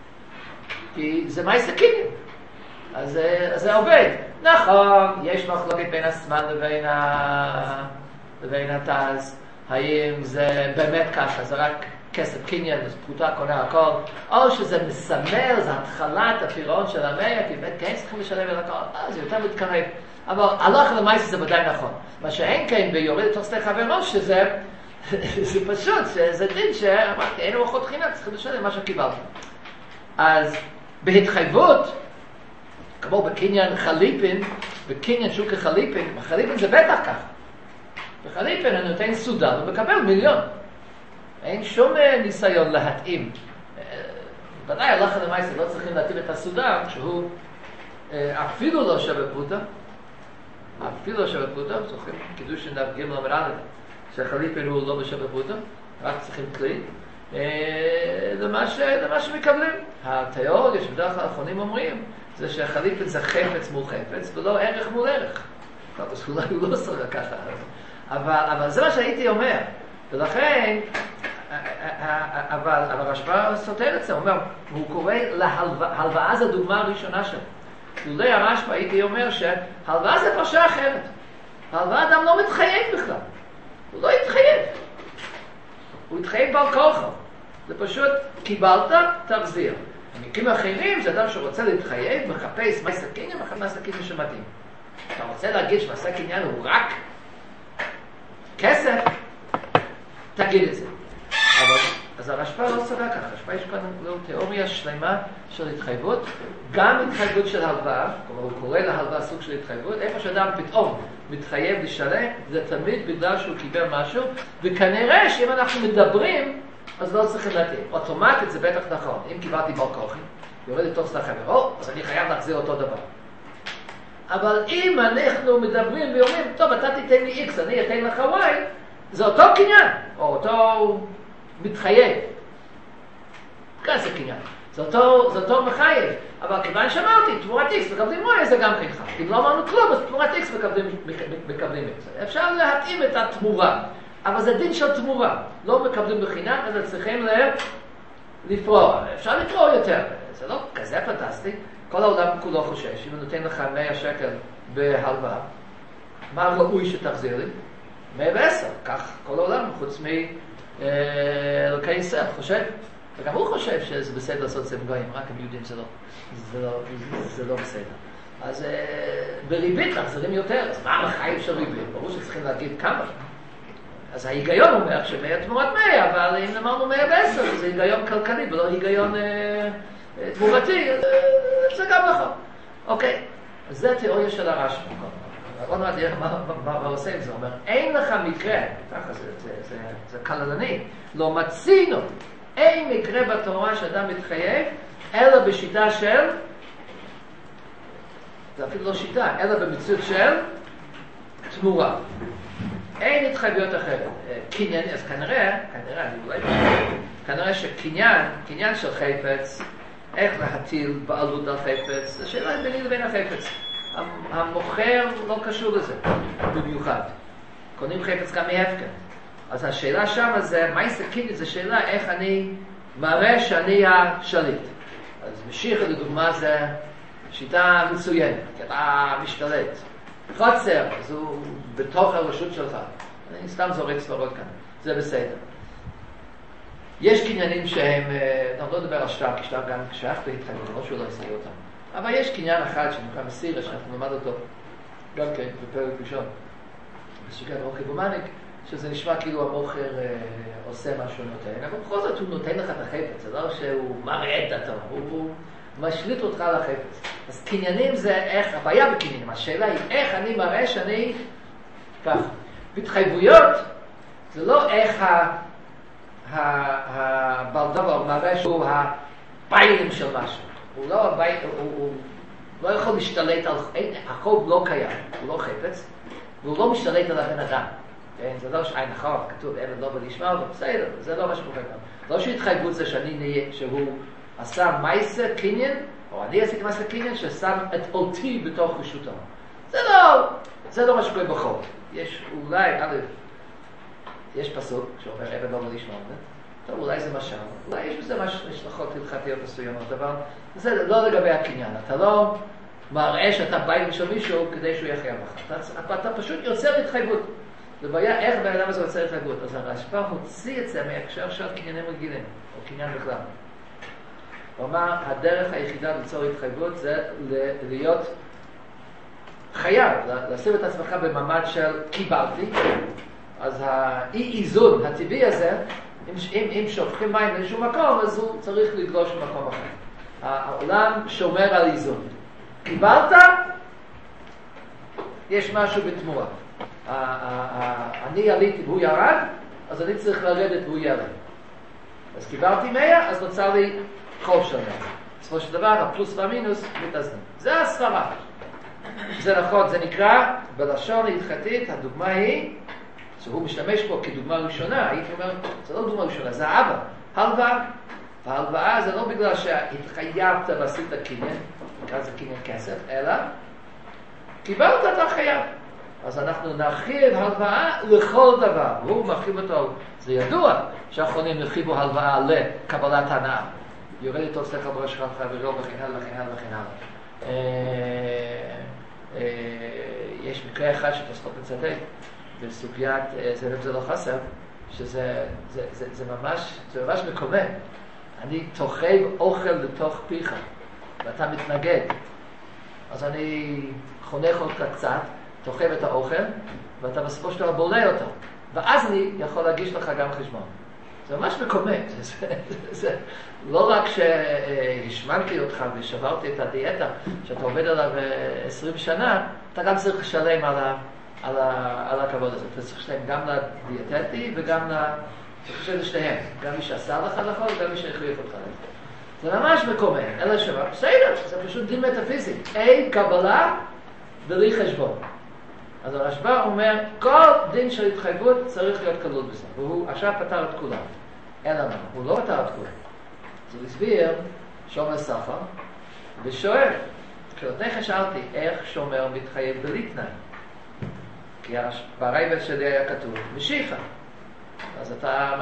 כי זה מעשה קניין. אז, אז זה עובד. נכון, יש מחלוקת בין השמאל לבין, ה... לבין התז. האם זה באמת ככה, זה רק כסף קניין, זה פרוטה קונה הכל, או שזה מסמל, זה התחלת הפירעון של המאה, כי באמת כן צריכים לשלם על הכל, אה, זה יותר מתקרב. אבל הלוך למעשה זה ודאי נכון. מה שאין כן ביורד לתוך שתי חברות, שזה זה פשוט, שזה דין שאמרתי, אין ארוחות חינם, צריכים לשלם מה שקיבלתם. אז בהתחייבות, כמו בקניין חליפין, בקניין שהוא כחליפין, בחליפין זה בטח ככה. בחליפין אני נותן סודה ומקבל מיליון. אין שום ניסיון להתאים. ודאי הלכה למעשה לא צריכים להתאים את הסודה כשהוא אפילו לא שווה פרוטה. אפילו לא שווה פרוטה. זוכרים קידוש שנדב גימל אמרן שהחליפין הוא לא בשווה פרוטה. רק צריכים כלי. זה מה שמקבלים. התיאוריה שבדרך כלל האחרונים אומרים זה שהחליפין זה חפץ מול חפץ ולא ערך מול ערך. אז אולי הוא לא סוג ככה. אבל, אבל זה מה שהייתי אומר. ולכן, אבל, אבל הרשב"א סותר את זה. הוא אומר, הוא קורא להלוואה, זו הדוגמה הראשונה שלו. לולא הרשב"א הייתי אומר שהלוואה זה פרשה אחרת. ההלוואה אדם לא מתחייב בכלל. הוא לא יתחייב. הוא יתחייב בעל כורחו. זה פשוט, קיבלת, תחזיר. במקרים אחרים, זה אדם שרוצה להתחייב, מחפש מעשה קניין, מחפש מעשה קניין שמתאים. אתה רוצה להגיד שמעשה קניין הוא רק כסף, תגיד את זה. אבל, אז הרשב"א לא סובר ככה. הרשב"א יש כאן לא תיאוריה שלמה של התחייבות, גם התחייבות של הלוואה, כלומר הוא קורא להלוואה סוג של התחייבות, איפה שאדם פתאום מתחייב לשלם, זה תמיד בגלל שהוא קיבל משהו, וכנראה שאם אנחנו מדברים, אז לא צריכים להתאים. אוטומטית זה בטח נכון. אם קיבלתי בר כוחי, יורד לתוך סתם חבר, או, אז אני חייב להחזיר אותו דבר. אבל אם אנחנו מדברים ואומרים, טוב, אתה תיתן לי X, אני אתן לך Y, זה אותו קניין, או אותו מתחייב. כאן זה קניין. זה אותו, זה אותו מחייב. אבל כיוון שאמרתי, תמורת X מקבלים Y, זה גם כן חייב. אם לא אמרנו כלום, אז תמורת X מקבלים, מקבלים X. אפשר להתאים את התמורה. אבל זה דין של תמורה. לא מקבלים בחינם, אז צריכים לפרוע. אפשר לפרוע יותר. זה לא כזה פנטסטי. כל העולם כולו חושש. אם הוא נותן לך מאה שקל בהלוואה, מה ראוי שתחזיר לי? מאה ועשר. כך כל העולם, חוץ מאלוקי ישראל, חושב. וגם הוא חושב שזה בסדר לעשות זה מגויים, רק הם יודעים שזה לא, זה לא, זה לא בסדר. אז בריבית מחזירים יותר. אז מה המחייב של ריבית? ברור שצריכים להגיד כמה. אז ההיגיון אומר שמאה תמורת מאה, אבל אם אמרנו מאה ועשר, זה היגיון כלכלי ולא היגיון אה, אה, תמורתי, אה, זה גם נכון. אוקיי, אז זה התיאוריה של הרשב"א. עוד מעט נראה מה, מה, מה עושה עם זה. הוא אומר, אין לך מקרה, ככה זה, זה, זה, זה כללני, לא מצינו, אין מקרה בתורה שאדם מתחייב, אלא בשיטה של, זה אפילו לא שיטה, אלא במציאות של תמורה. אין התחייבויות אחרת. קניין, אז כנראה, כנראה, אני אולי כנראה שקניין, קניין של חפץ, איך להטיל בעלות על חפץ, זה שאלה ביני לבין החפץ. המוכר לא קשור לזה, במיוחד. קונים חפץ גם מהפקר. אז השאלה שם זה, מה יסקין? זו שאלה איך אני מראה שאני השליט. אז משיח לדוגמה זה שיטה מצוינת, כי אתה משתלט. חוצר, אז הוא בתוך הרשות שלך. אני סתם זורק סברות כאן. זה בסדר. יש קניינים שהם, אני לא מדבר על שטר, כי שטר גם כשאף בהתחייבות, לא שהוא לא יסייע אותם. אבל יש קניין אחד שנקרא מסירה, שאנחנו נלמד אותו גם כן בפרק ראשון, בסוגת רוקי בומניק, שזה נשמע כאילו המוכר אה, עושה משהו נותן, אבל בכל זאת הוא נותן לך את החפץ, זה לא שהוא מראה את דתו, הוא משליט אותך על החפץ. אז קניינים זה איך, הבעיה בקניינים, השאלה היא איך אני מראה שאני כך. בהתחייבויות זה לא איך הבעל דבר מראה שהוא הביילים של משהו. הוא לא, הבית, הוא, הוא לא יכול להשתלט על, החוב לא קיים, הוא לא חפץ, והוא לא משתלט על הבן אדם. כן? זה לא שעין נכון, כתוב, עבד לא בלשמה, אבל בסדר, זה לא מה שקורה כאן. לא שהתחייבות זה שאני נהיה, שהוא עשה מייסה קניין, או אני עשיתי מייסה קניין, ששם את אותי בתוך רשותו. זה לא, זה לא מה שקורה בחוב. יש אולי, א', יש פסוק שאומר עבד לא בלשמה, טוב, אולי זה משל, אולי יש בזה משהו השלכות הלכתיות מסוימות, אבל זה לא לגבי הקניין. אתה לא מראה שאתה בית של מישהו כדי שהוא יחייב לך. אתה, אתה פשוט יוצר התחייבות. זה בעיה איך בן אדם הזה יוצר התחייבות. אז הרשב"א מוציא את זה מהקשר של קניינים רגילים, או קניין בכלל. הוא אמר, הדרך היחידה ליצור התחייבות זה להיות חייב, לשים את עצמך במעמד של קיבלתי. אז האי איזון הטבעי הזה, אם, אם, אם שופכים מים לאיזשהו מקום, אז הוא צריך לגלוש במקום אחר. העולם שומר על איזון. קיבלת, יש משהו בתמורה. אני עליתי והוא ירד, אז אני צריך לרדת והוא ירד. אז קיבלתי מאה, אז נוצר לי חוב של מאה. בסופו של דבר, הפלוס והמינוס מתאזנים. זה הסברה. זה נכון, זה נקרא, בלשון ההלכתית, הדוגמה היא, שהוא משתמש פה כדוגמה ראשונה, הייתי אומר, זה לא דוגמה ראשונה, זה האבא. הלוואה. וההלוואה זה לא בגלל שהתחייבת ועשית קניין, נקרא זה קניין כסף, אלא קיבלת אתה חייב. אז אנחנו נרחיב הלוואה לכל דבר. הוא מרחיב אותו. זה ידוע שהאחרונים הרחיבו הלוואה לקבלת הנאה. יורד איתו אצלך בראש שלך ולא וכן הלאה וכן הלאה וכן הלאה. יש מקרה אחד שתוספות מצטט בסוגיית זה רב זה לא חסר, שזה זה, זה, זה ממש, זה ממש מקומם. אני תוחב אוכל לתוך פיך ואתה מתנגד. אז אני חונך אותך קצת, תוחב את האוכל, ואתה בסופו של דבר בולע אותו. ואז אני יכול להגיש לך גם חשבון. זה ממש מקומם. זה, זה, זה, לא רק שהשמנתי אותך ושברתי את הדיאטה, שאתה עובד עליו עשרים שנה, אתה גם צריך לשלם על, ה, על, ה, על הכבוד הזה. אתה צריך לשלם גם לדיאטטי וגם ל... צריך לשלם לשניהם. גם מי שעשה לך נכון, גם מי שהחליף אותך נכון. זה ממש מקומם. אלא שמה, בסדר, זה פשוט דין מטאפיזי. אין קבלה בלי חשבון. אז הרשב"א אומר, כל דין של התחייבות צריך להיות כלול בזה. והוא עכשיו פתר את כולם. אלא מה? הוא לא פתר את כולם. אז הוא הסביר שומר סחר ושואל. כשלפני שאלתי איך שומר מתחייב בלי תנאי. כי ברייבד שלי היה כתוב, משיכה. אז אתה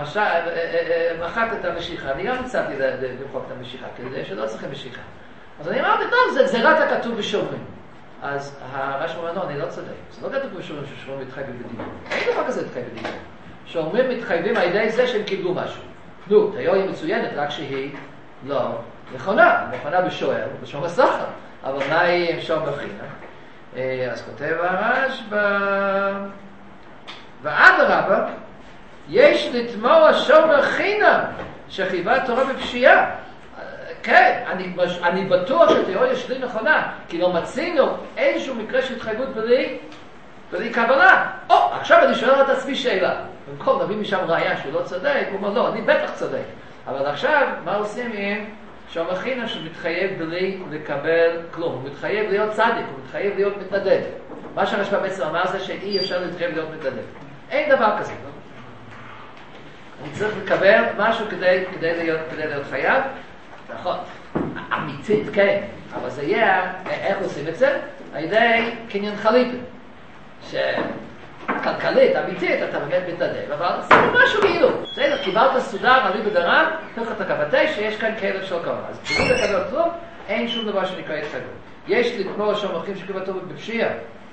מחק את המשיכה. אני גם הצעתי למחוק את המשיכה, כדי שלא צריכים משיכה. אז אני אמרתי, טוב, זה גזירת הכתוב בשומרים. אז הרש"י אומר, לא, אני לא צודק. זה לא כתוב בשומרים ששומרים מתחייבים בדיבור. אין דבר כזה מתחייב בדיבור. שומרים מתחייבים על ידי זה שהם קיבלו משהו. נו, תיאוריה מצוינת, רק שהיא לא נכונה. נכונה בשוער, בשומר סחר. אבל מה היא עם שומר חינה? אז כותב הרשב"א, ואדרבה, יש לתמור שומר חינה שחייבה תורה בפשיעה. כן, אני, אני בטוח שהתיאוריה שלי נכונה, כי לא מצינו איזשהו מקרה של התחייבות בלי, בלי קבלה. או, עכשיו אני שואל את עצמי שאלה. במקום נביא משם ראיה שהוא לא צודק, הוא אומר, לא, אני בטח צודק. אבל עכשיו, מה עושים עם שומר חינה שמתחייב בלי לקבל כלום? הוא מתחייב להיות צדיק, הוא מתחייב להיות מתנדב. מה שהרשב"א בעצם אמר זה שאי אפשר להתחייב להיות מתנדב. אין דבר כזה. אני צריך לקבל משהו כדי, כדי, להיות, כדי להיות חייב. נכון, אמיתית כן, אבל זה יהיה, איך עושים את זה? על ידי קניין חליפה. שכלכלית, אמיתית, אתה באמת מתנדב, אבל זה משהו כאילו. בסדר, קיבלת סודר, עלי בדרם, תוך את הקבטי שיש כאן כלב של כמה. אז בשביל לקבל כלום, אין שום דבר שנקרא התחייבות. יש לתמור שומרים שקיבלתו בפשיעה.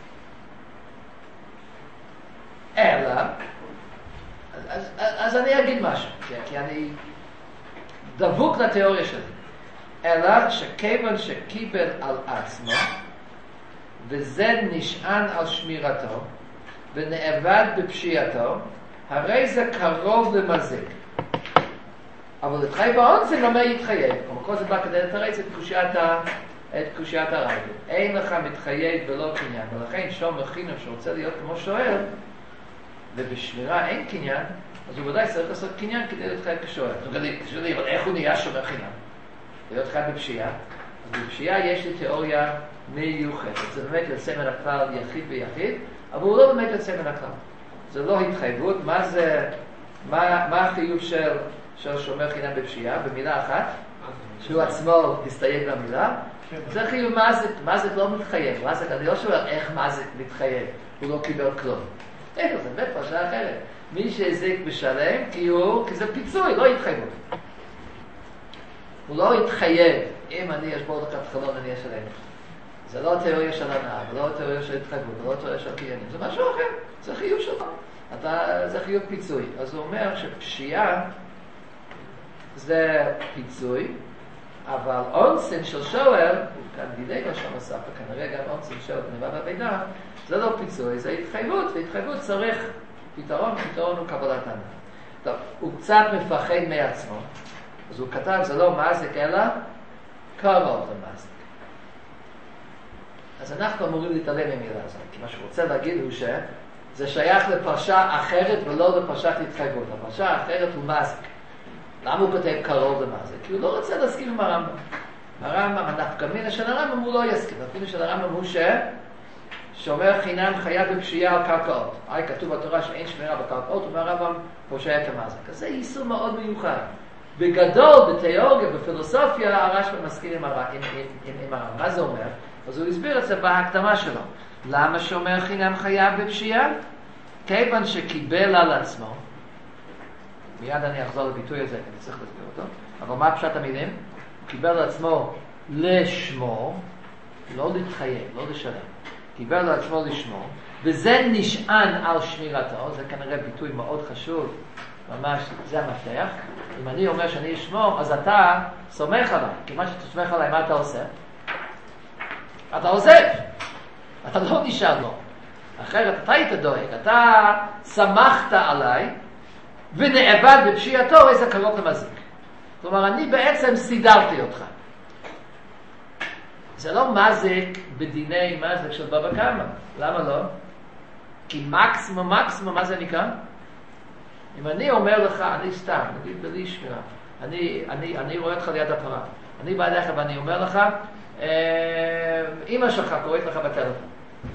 אלא, אז, אז, אז אני אגיד משהו, כי אני דבוק לתיאוריה שלי. אלא שכיוון שקיבל על עצמו, וזה נשען על שמירתו, ונאבד בפשיעתו, הרי זה קרוב למזיק. אבל להתחייב באונסן לא מה יתחייב. כל זה בא כדי לתרץ את קושיית ה... את קושיית הרייבד. אין לך מתחייב ולא קניין, ולכן שומר חינם שרוצה להיות כמו שואל, ובשמירה אין קניין, אז הוא ודאי צריך לעשות קניין כדי להתחייב כשואל. תגידי, אבל איך הוא נהיה שומר חינם? להיות חייב בפשיעה. אז בפשיעה יש לי תיאוריה מיוחדת. זה באמת יוצא מן הכלל יחיד ויחיד, אבל הוא לא באמת יוצא מן הכלל. זה לא התחייבות. מה זה, מה, מה החיוב של, של שומר חינם בפשיעה? במילה אחת, שהוא עצמו הסתייג במילה. זה חיוב מזק. מזק לא מתחייב. מזק, אני לא שואל איך מזק מתחייב. הוא לא קיבל כלום. איפה, זה באמת פרשה אחרת. מי שהזיק משלם, כי הוא, כי זה פיצוי, לא התחייבות. הוא לא התחייב, אם אני אשבור לך את חלון, אני אשלם. זה לא תיאוריה של הנאה, זה לא תיאוריה של התחייבות, זה לא תיאוריה של קניינים, זה משהו אחר, זה חיוב שלך. אתה, זה חיוב פיצוי. אז הוא אומר שפשיעה זה פיצוי, אבל אונסן של שואל, הוא כאן דידי לא שם עשה, וכנראה גם אונסן של גניבה בבידה, זה לא פיצוי, זה התחייבות, והתחייבות צריך פתרון, פתרון הוא קבלת הנאה. טוב, הוא קצת מפחד מעצמו, אז הוא כתב, זה לא מזק, אלא קרוב למזק. אז אנחנו אמורים להתעלם מהמילה הזאת, כי מה שהוא רוצה להגיד הוא שזה שייך לפרשה אחרת ולא לפרשת התחייבות. הפרשה האחרת הוא מזיק. למה הוא כותב קרוב למזיק? כי הוא לא רוצה להסכים עם הרמב"ם. הרמב"ם, הנפקא מינה של הרמב"ם הוא לא יסכים. הנפקא מינה של הרמב"ם הוא ש... שומר חינם חייב בפשיעה על קרקעות. הרי כתוב בתורה שאין שמירה בקרקעות, אומר הרמב"ם פושע את המזיק. אז זה איסור מאוד מיוחד. בגדול, בתיאוריה, בפילוסופיה, הרשב"א מסכים עם, הר... עם, עם, עם, עם הרמב"ם. מה זה אומר? אז הוא הסביר את זה בהקדמה שלו. למה שומר חינם חייב בפשיעה? כיוון שקיבל על עצמו, מיד אני אחזור לביטוי הזה, אני צריך להסביר אותו, אבל מה פשט המילים? הוא קיבל על עצמו לשמור, לא להתחייב, לא לשלם. קיבל על עצמו לשמור, וזה נשען על שמירתו, זה כנראה ביטוי מאוד חשוב, ממש, זה המפתח. אם אני אומר שאני אשמור, אז אתה סומך עליי, כי מה שאתה סומך עליי, מה אתה עושה? אתה עוזב, אתה לא נשאר לו. אחרת אתה היית דואג, אתה סמכת עליי, ונאבד בפשיעתו, איזה קרוב למזיק. כלומר, אני בעצם סידרתי אותך. זה לא מזיק בדיני מזיק של בבא קמא. למה לא? כי מקסימום, מקסימום, מה זה נקרא? אם אני אומר לך, אני סתם, נגיד בלי שמירה, אני, אני, אני רואה אותך ליד הפרה, אני בא אליך ואני אומר לך, אמא שלך קוראת לך בטלפון.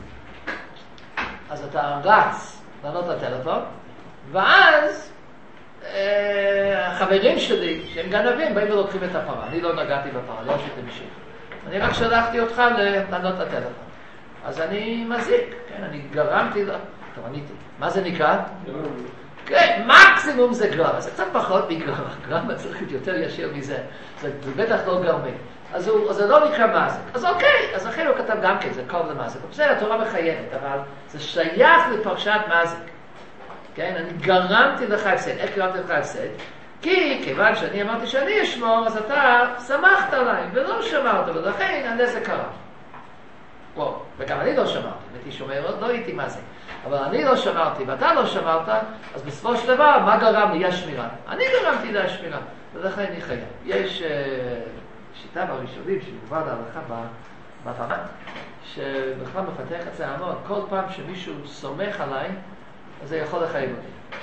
אז אתה רץ לענות לטלפון, ואז החברים שלי, שהם גנבים, באים ולוקחים את הפרה. אני לא נגעתי בפרה, לא עשיתי משיך. אני רק שלחתי אותך לענות לטלפון. אז אני מזיק, כן, אני גרמתי, טוב, עניתי. מה זה נקרא? כן, מקסימום זה גרם, זה קצת פחות מגרם, גרם צריך להיות יותר ישיר מזה, זה בטח לא גרמי. אז, הוא, אז זה לא נקרא מזיק. אז אוקיי, אז אחרי הוא כתב גם כן, זה קרוב למזיק. בסדר, התורה מחייבת, אבל זה שייך לפרשת מזיק. כן, אני גרמתי לך הפסד. איך גרמתי לך הפסד? כי כיוון שאני אמרתי שאני אשמור, אז אתה שמחת עליי, ולא שמרת, ולכן הנזק קרה. וואו, וגם אני לא שמרתי, הייתי שומר, לא הייתי מזיק. אבל אני לא שמרתי, ואתה לא שמרת, אז בסופו של דבר, מה גרם לי? השמירה. אני גרמתי להשמירה, ולכן אני חייב. יש... שיטה בראשונים שמובא להלכה בפרק, שבכלל מפתח את זה המון, כל פעם שמישהו סומך עליי, אז זה יכול לחייב אותי.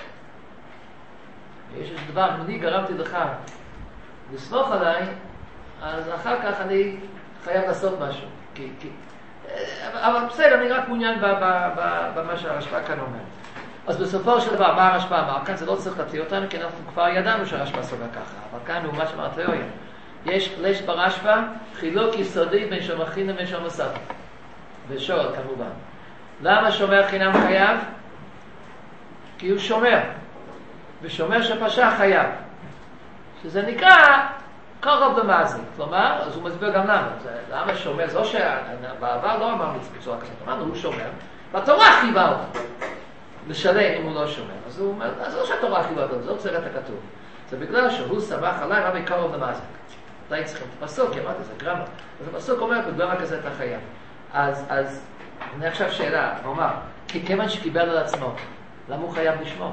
יש איזה דבר, אם אני גרמתי לך לסמוך עליי, אז אחר כך אני חייב לעשות משהו. כי, כי, אבל בסדר, אני רק מעוניין במה שהרשב"א כאן אומר. אז בסופו של דבר, מה הרשב"א אמר? כאן זה לא צריך להציע אותנו, כי אנחנו כבר ידענו שהרשב"א סובר ככה, אבל כאן הוא מה שאמר תיאוריה. יש יש ברשב"א חילוק יסודי בין שומר חינם ובין שומר סתר. ושואל כמובן. למה שומר חינם חייב? כי הוא שומר. ושומר שפשע חייב. שזה נקרא קרוב למזיק. כלומר, אז הוא מסביר גם למה. זה, למה שומר? זו שבעבר לא אמרנו את זה בצורה כזאת. אמרנו, הוא שומר. והתורה חייבה אותו. לשלם אם הוא לא שומר. אז הוא אומר, אז לא שהתורה חייבה אותו, זה לא צריך את הכתוב. זה בגלל שהוא סמך עליי רבי קרוב למזיק. עדיין צריכים את הפסוק, כי אמרתי, זה גרמה. אז הפסוק אומר, בגרמה כזה אתה חייב. אז, אז, אני עכשיו שאלה, הוא אומר, כי כיוון שקיבל על עצמו, למה הוא חייב לשמור?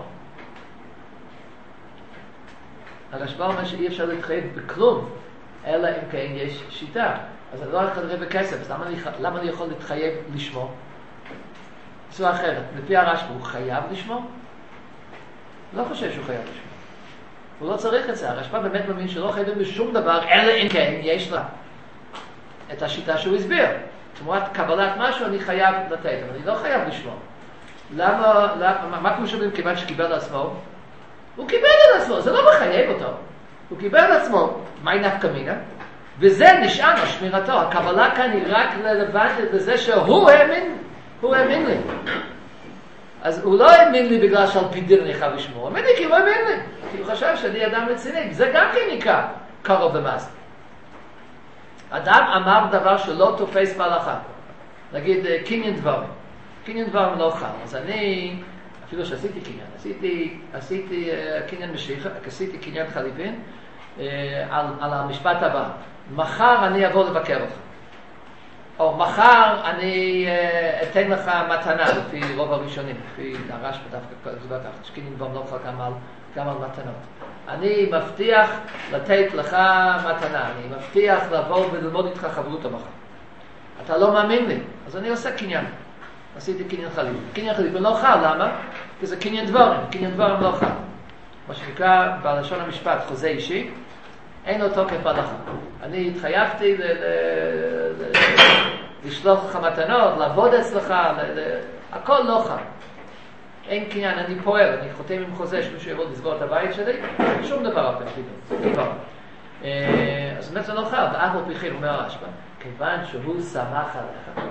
הרשב"א אומר שאי אפשר להתחייב בכלום, אלא אם כן יש שיטה. אז אני לא הולך להתחייב בכסף, אז למה אני, למה אני יכול להתחייב לשמור? בצורה אחרת, לפי הרשב"א, הוא חייב לשמור? לא חושב שהוא חייב לשמור. הוא לא צריך את זה. הרשב"א באמת מאמין שלא חייבים בשום דבר, אלא אם כן יש לה את השיטה שהוא הסביר. תמורת קבלת משהו אני חייב לתת, אבל אני לא חייב לשמור. למה, למה, מה כמו שאומרים כיוון שקיבל לעצמו? הוא קיבל על עצמו, זה לא מחייב אותו. הוא קיבל על עצמו, מהי נפקא מינה? וזה נשען על שמירתו. הקבלה כאן היא רק רלוונטית לזה שהוא האמין, הוא האמין לי. אז הוא לא האמין לי בגלל שעל פי דין אני חייב לשמור. הוא האמין לי כי הוא האמין לי. כי הוא חשב שאני אדם רציני. זה גם כן נקרא קרוב למזיק. אדם אמר דבר שלא תופס בהלכה. נגיד קניין דברים. קניין דברים לא חל. אז אני, אפילו שעשיתי קניין, עשיתי, עשיתי קניין משיחה, עשיתי קניין חליפין, על, על המשפט הבא. מחר אני אבוא לבקר אותך. או מחר אני אתן לך מתנה, לפי רוב הראשונים, לפי הרשב"א דווקא זה ככה, שקינין כבר לא חל גם על, גם על מתנות. אני מבטיח לתת לך מתנה, אני מבטיח לבוא וללמוד איתך חברות המחר. אתה לא מאמין לי, אז אני עושה קניין. עשיתי קניין חליף. קניין חליף לא חל, למה? כי זה קניין דברים, קניין דברים לא חל. מה שנקרא בלשון המשפט חוזה אישי, אין לו תוקף בהלכה. אני התחייבתי ל- ל- ל- לשלוח לך מתנות, לעבוד אצלך, ל- ל- הכל לא חל. אין קניין, אני פועל, אני חותם עם חוזה שמישהו יבוא לסגור את הבית שלי, שום דבר אתם תדעו, דבר. אז באמת זה לא חל, ואף על פי כן אומר הרשב"א, כיוון שהוא שמח עליך,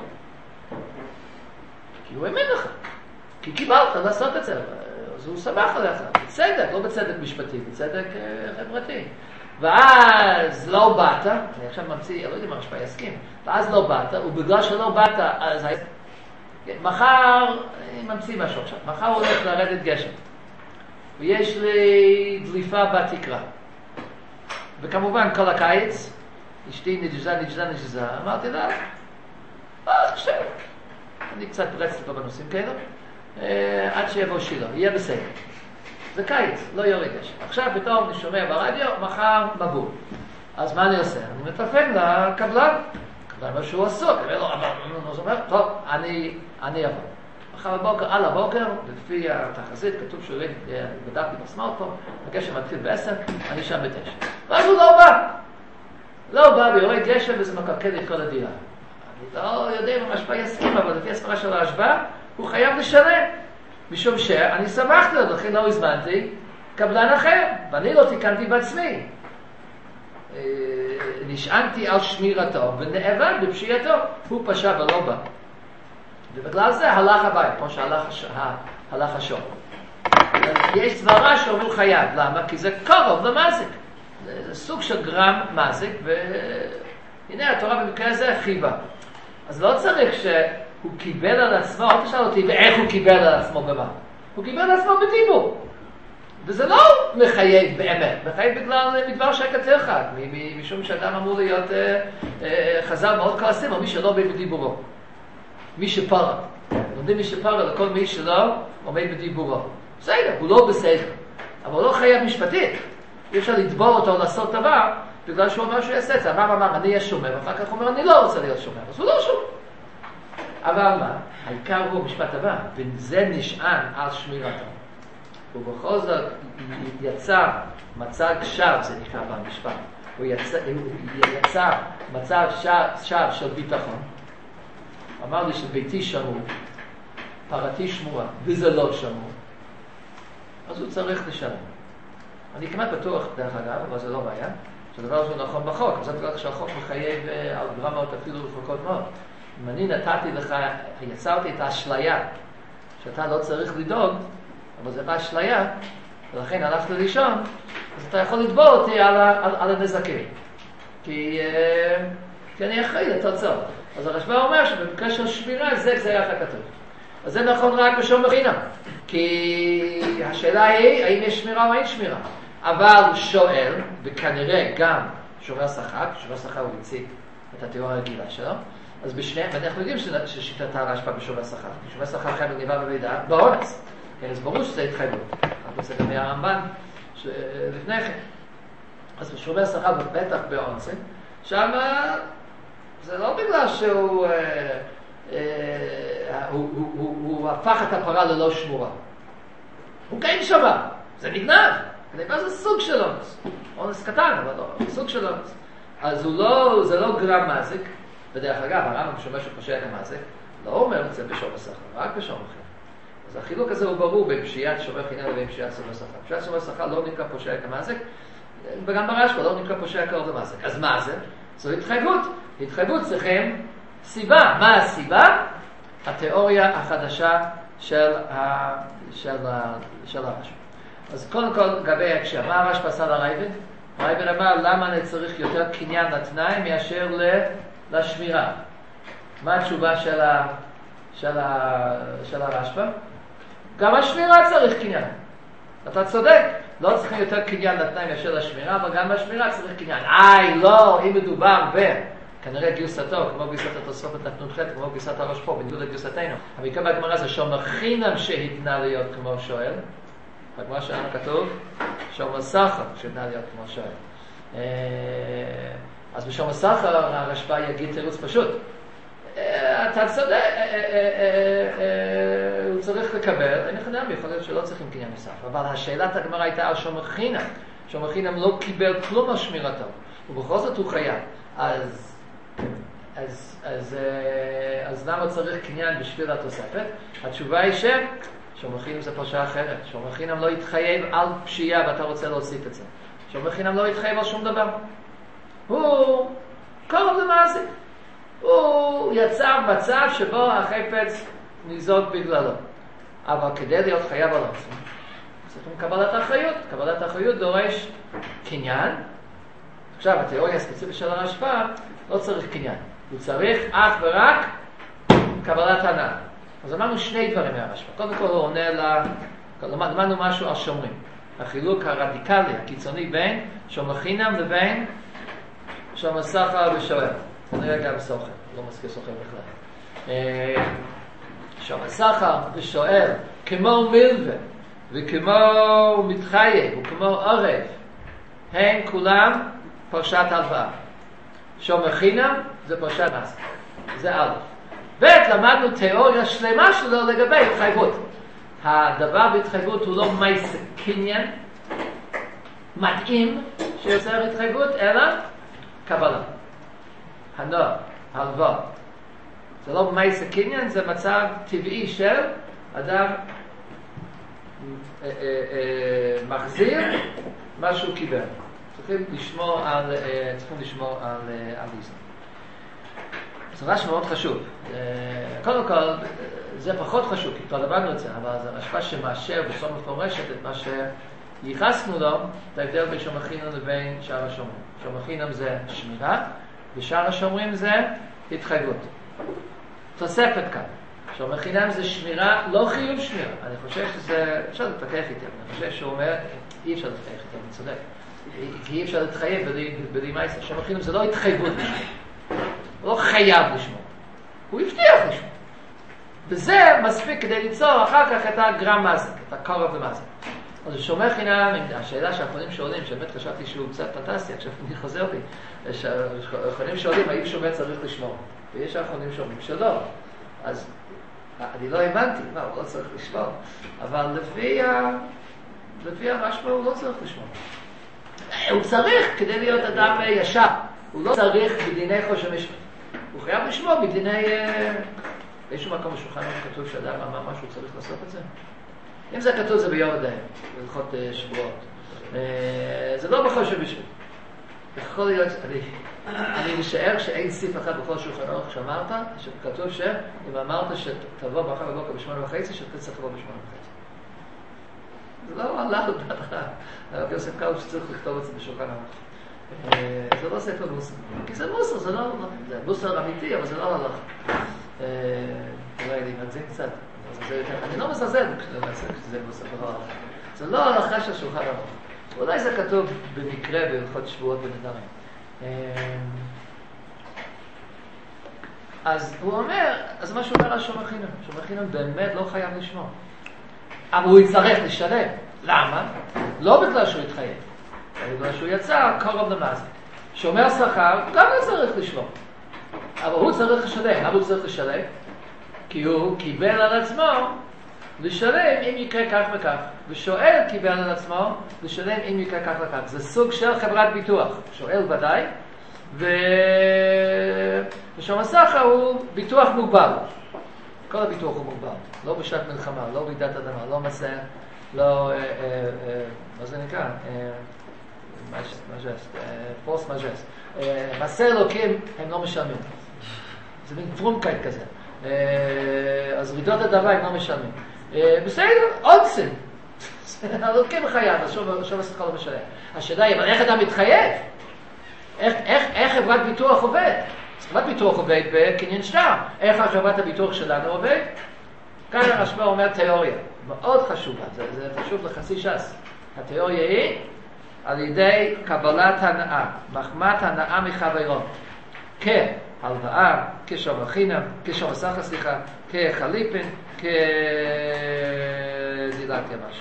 כי הוא האמין לך, כי קיבלת לעשות את זה, אז הוא שמח עליך, בצדק, לא בצדק משפטי, בצדק חברתי. ואז לא באת, אני עכשיו ממציא, לא יודע מה הרשב"א יסכים, ואז לא באת, ובגלל שלא באת, אז מחר, אני ממציא משהו עכשיו, מחר הוא הולך לרדת גשם, ויש לי דליפה בתקרה, וכמובן כל הקיץ, אשתי נג'זה, נג'זה, נג'זה, אמרתי לה, אה, חושב, אני קצת פרצתי פה בנושאים כאלה, עד שיבוא שילה, יהיה בסדר. זה קיץ, לא יורד גשם. עכשיו פתאום אני שומע ברדיו, מחר מבול. אז מה אני עושה? אני מטלפן לקבלן. הקבלן אומר שהוא עסוק, אני אומר, טוב, אני אעבור. מחר בבוקר, על הבוקר, לפי התחזית, כתוב שהוא בדקתי בסמארטפון, הגשם מתחיל בעשר, אני שם בתשע. ואז הוא לא בא. לא בא ויורד גשם וזה מקלקל את כל הדירה. אני לא יודע אם הרשב"א יסכים, אבל לפי הסברה של הרשב"א, הוא חייב לשלם. משום שאני שמחתי לו, לכן לא הזמנתי קבלן אחר, ואני לא תיקנתי בעצמי. נשענתי על שמירתו ונאבד בפשיעתו, הוא פשע ולא בא. ובגלל זה הלך הביתה, כמו שהלך השור. יש סברה שאומרים חייב, למה? כי זה קרוב למזיק. זה סוג של גרם מזיק, והנה התורה במקרה הזה חיבה. אז לא צריך שהוא קיבל על עצמו, אל תשאל אותי, ואיך הוא קיבל על עצמו במה? הוא קיבל על עצמו בדיבור. וזה לא מחייב באמת, מחייב בגלל מדבר שקט אחד, משום שאדם אמור להיות חז"ל מאוד כועסים על מי שלא עומד בדיבורו. מי שפרה. לומדים מי שפרה לכל מי שלא עומד בדיבורו. בסדר, הוא לא בסדר, אבל הוא לא חייב משפטית. אי אפשר לתבוע אותו לעשות דבר, בגלל שהוא אומר שהוא יעשה את זה. אמר, אמר, אני אהיה שומר, ואחר כך הוא אומר, אני לא רוצה להיות שומר, אז הוא לא שומר. אבל מה? העיקר הוא משפט הבא, וזה נשען על שמירתו. ובכל זאת יצא מצג שווא, זה נקרא במשפט. הוא יצא, הוא יצא מצג שווא של ביטחון. אמר לי שביתי שמור, פרתי שמורה, וזה לא שמור. אז הוא צריך לשלם. אני כמעט בטוח, דרך אגב, אבל זה לא בעיה, שהדבר הזה נכון בחוק. זאת אומרת שהחוק מחייב על גרמות אפילו רחוקות מאוד. אם אני נתתי לך, יצרתי את האשליה, שאתה לא צריך לדאוג, אבל זה באשליה, ולכן הלכת לישון, אז אתה יכול לתבוע אותי על, על, על הנזקים. כי, כי אני אחראי לתוצאות. אז הרשב"א אומר שבמקרה של שמירה, זה גזירת הכתוב. אז זה נכון רק בשום חינם. כי השאלה היא, האם יש שמירה או אין שמירה. אבל הוא שואל, וכנראה גם שומר שכר, שומר שכר הוא הציג את התיאוריה הרגילה שלו, אז בשניהם, ואנחנו יודעים ששיטת הרשב"א בשומר שכר, שומר שכר חייב בגניבה ובמידה, באונס. כן, אז ברור שזה התחייבות. אנחנו עושה גם מהרמב"ן לפני כן. אז בשומר שכר בטח באונס, שם זה לא בגלל שהוא אה, אה, הוא, הוא, הוא, הוא הפך את הפרה ללא שמורה. הוא כן שומר, זה נגנב. גניבה זה סוג של אונס. אונס קטן, אבל לא, סוג של אונס. אז הוא לא, זה לא גרם מזיק, בדרך אגב, הרמב"ם שאומר שהוא פושע את המזיק, לא אומר את זה בשומר שכר, רק בשומר חינם. אז החילוק הזה הוא ברור בין פשיעת שומר חינם לבין פשיעת שומר שכר. פשיעת שומר שכר לא נקרא פושע את המזיק, וגם ברשב"א לא נקרא פושע קרוב למזיק. אז מה זה? זו התחייבות. התחייבות צריכים סיבה. מה הסיבה? התיאוריה החדשה של ה... של ה... של הרשב"א. אז קודם כל, גבי הקשר, מה הרשב"א עשה לרייבד? הרייבד אמר, למה אני צריך יותר קניין לתנאי מאשר לשמירה? מה התשובה של, ה... של, ה... של הרשב"א? גם השמירה צריך קניין. אתה צודק, לא צריכים יותר קניין לתנאי מאשר לשמירה, אבל גם השמירה צריך קניין. איי, לא, אם מדובר ב... כנראה גיוסתו, כמו גיוסת התוספות נ"ח, כמו גיוסת הראש פה, בניגוד לגיוסתנו. המקרה בגמרא זה שומר חינם שהתנה להיות כמו שואל. בגמרא שלנו כתוב, שומר שכר שהתנה להיות כמו שואל. אז בשומר שכר הרשב"א יגיד תירוץ פשוט. אתה צודק, הוא צריך לקבל, אין חינם, יכול להיות שלא צריכים קניין נוסף. אבל השאלת הגמרא הייתה על שומר חינם. שומר חינם לא קיבל כלום על שמירתו, ובכל זאת הוא חייב. אז, אז, אז, אז למה צריך קניין בשביל התוספת? התשובה היא ש... שומר חינם זה פרשה אחרת. שומר חינם לא יתחייב על פשיעה ואתה רוצה להוסיף את זה. שומר חינם לא יתחייב על שום דבר. הוא קרוב למעשה. הוא יצר מצב שבו החפץ ניזוק בגללו. אבל כדי להיות חייב על עצמו, צריכים קבלת האחריות. קבלת האחריות דורש קניין. עכשיו, התיאוריה הספציפית של הרשב"א לא צריך קניין. הוא צריך אך ורק קבלת הנאה. אז אמרנו שני דברים מהרשב"א. קודם כל הוא עונה ל... למדנו משהו על שומרים. החילוק הרדיקלי, הקיצוני בין שומר חינם לבין שומר סחר ושואל. אני רגע בסוחר, לא מזכיר סוחר בכלל. שומר סחר ושואל, כמו מלווה וכמו מתחייב וכמו עורב, הם כולם פרשת הלוואה. שומר חינם זה פרשת מס. זה א'. ב', למדנו תיאוריה שלמה שלו לגבי התחייבות. הדבר בהתחייבות הוא לא מייס קניין מתאים שיוצר התחייבות, אלא קבלה. הנוער, הלוואה. זה לא מייס קניין, זה מצב טבעי של אדם אה, אה, אה, מחזיר מה שהוא קיבל. צריכים לשמור על, אה, צריכים לשמור על, אה, על איזון. זה רעש מאוד חשוב. קודם כל, זה פחות חשוב, כי כבר למדנו את זה, אבל זה רשב"א שמאשר בצורה מפורשת את מה שייחסנו לו, את ההבדל בין שומר חינם לבין שאר השומרים. שומר חינם זה שמירה, ושאר השומרים זה התחייבות. תוספת כאן. שומר חינם זה שמירה, לא חיוב שמירה. אני חושב שזה, אפשר להתווכח איתי, אני חושב שהוא אומר, אי אפשר להתווכח איתי, אני צודק. כי אי אפשר להתחייב בלי מייסר. שומר חינם זה לא התחייבות לשמור. הוא לא חייב לשמור. הוא הבטיח לשמור. וזה מספיק כדי ליצור אחר כך את הגרם מזק, את הקרוב למזק. אז שומר חינם, השאלה שהאחרונים שואלים, שבאמת חשבתי שהוא קצת פנטסטי, עכשיו אני חוזר בי, האחרונים שואלים, האם שומר צריך לשמור? ויש האחרונים שאומרים שלא. אז אני לא הבנתי, מה, הוא לא צריך לשמור. אבל לפי, ה... לפי הרשב"א הוא לא צריך לשמור. הוא צריך כדי להיות אדם ישר. הוא לא צריך בדיני חושן משפט. הוא חייב לשמור בדיני... באיזשהו מקום בשולחן כתוב שאדם אמר משהו צריך לעשות את זה. אם זה כתוב זה ביום הדיין, בלכות שבועות. זה לא בחושן משפט. יכול להיות, אני, אני משער שאין סעיף אחד בכל שולחן ערוך שאמרת, שכתוב שאם אמרת שתבוא מחר בבוקר בשמונה וחצי, שאתה צריך לבוא בשמונה וחצי. זה לא עלה לדעתך. הרב יוסף קארו שצריך לכתוב את זה בשולחן ערוך. זה לא ספר מוסר, כי זה מוסר, זה לא, זה מוסר אמיתי, אבל זה לא הלך. אולי אני מגזים קצת, אני לא מזלזל כשזה מוסר, זה לא הלכה של שולחן ערוך. אולי זה כתוב במקרה בהלכות שבועות ונדרים. אז הוא אומר, אז מה שהוא אומר על שומר חינם? שומר חינם באמת לא חייב לשמור. אבל הוא יצטרך לשלם. למה? לא בגלל שהוא יתחייב. בגלל שהוא יצא קרוב למזק. שומר שכר, גם לא צריך לשמור. אבל הוא צריך לשלם. למה הוא צריך לשלם? כי הוא קיבל על עצמו לשלם אם יקרה כך וכך. ושואל קיבל על עצמו לשלם אם יקרה כך וכך. זה סוג של חברת ביטוח. שואל ודאי. ו... ושומר שכר הוא ביטוח מוגבל. כל הביטוח הוא מוגבל. לא בשעת מלחמה, לא רעידת אדמה, לא מסע, לא... אה, אה, אה, מה זה נקרא? אה, מג'סט, פורס מג'סט. מעשה אלוקים הם לא משלמים. זה מין פרומקייט כזה. אז רעידות אדמה הם לא משלמים. בסדר, אונסן. אלוקים חייב, אז שוב השכר לא משלם. השאלה היא, אבל איך אדם מתחייב? איך חברת ביטוח עובד? חברת ביטוח עובד בקניין שטר. איך חברת הביטוח שלנו עובד? כאן הרשב"א אומר תיאוריה. מאוד חשובה. זה חשוב לחצי ש"ס. התיאוריה היא על ידי קבלת הנאה, מחמת הנאה מחברו, כהלוואה, כשומר חינם, כשומר שכר, סליחה, כחליפין, כזילת ימש.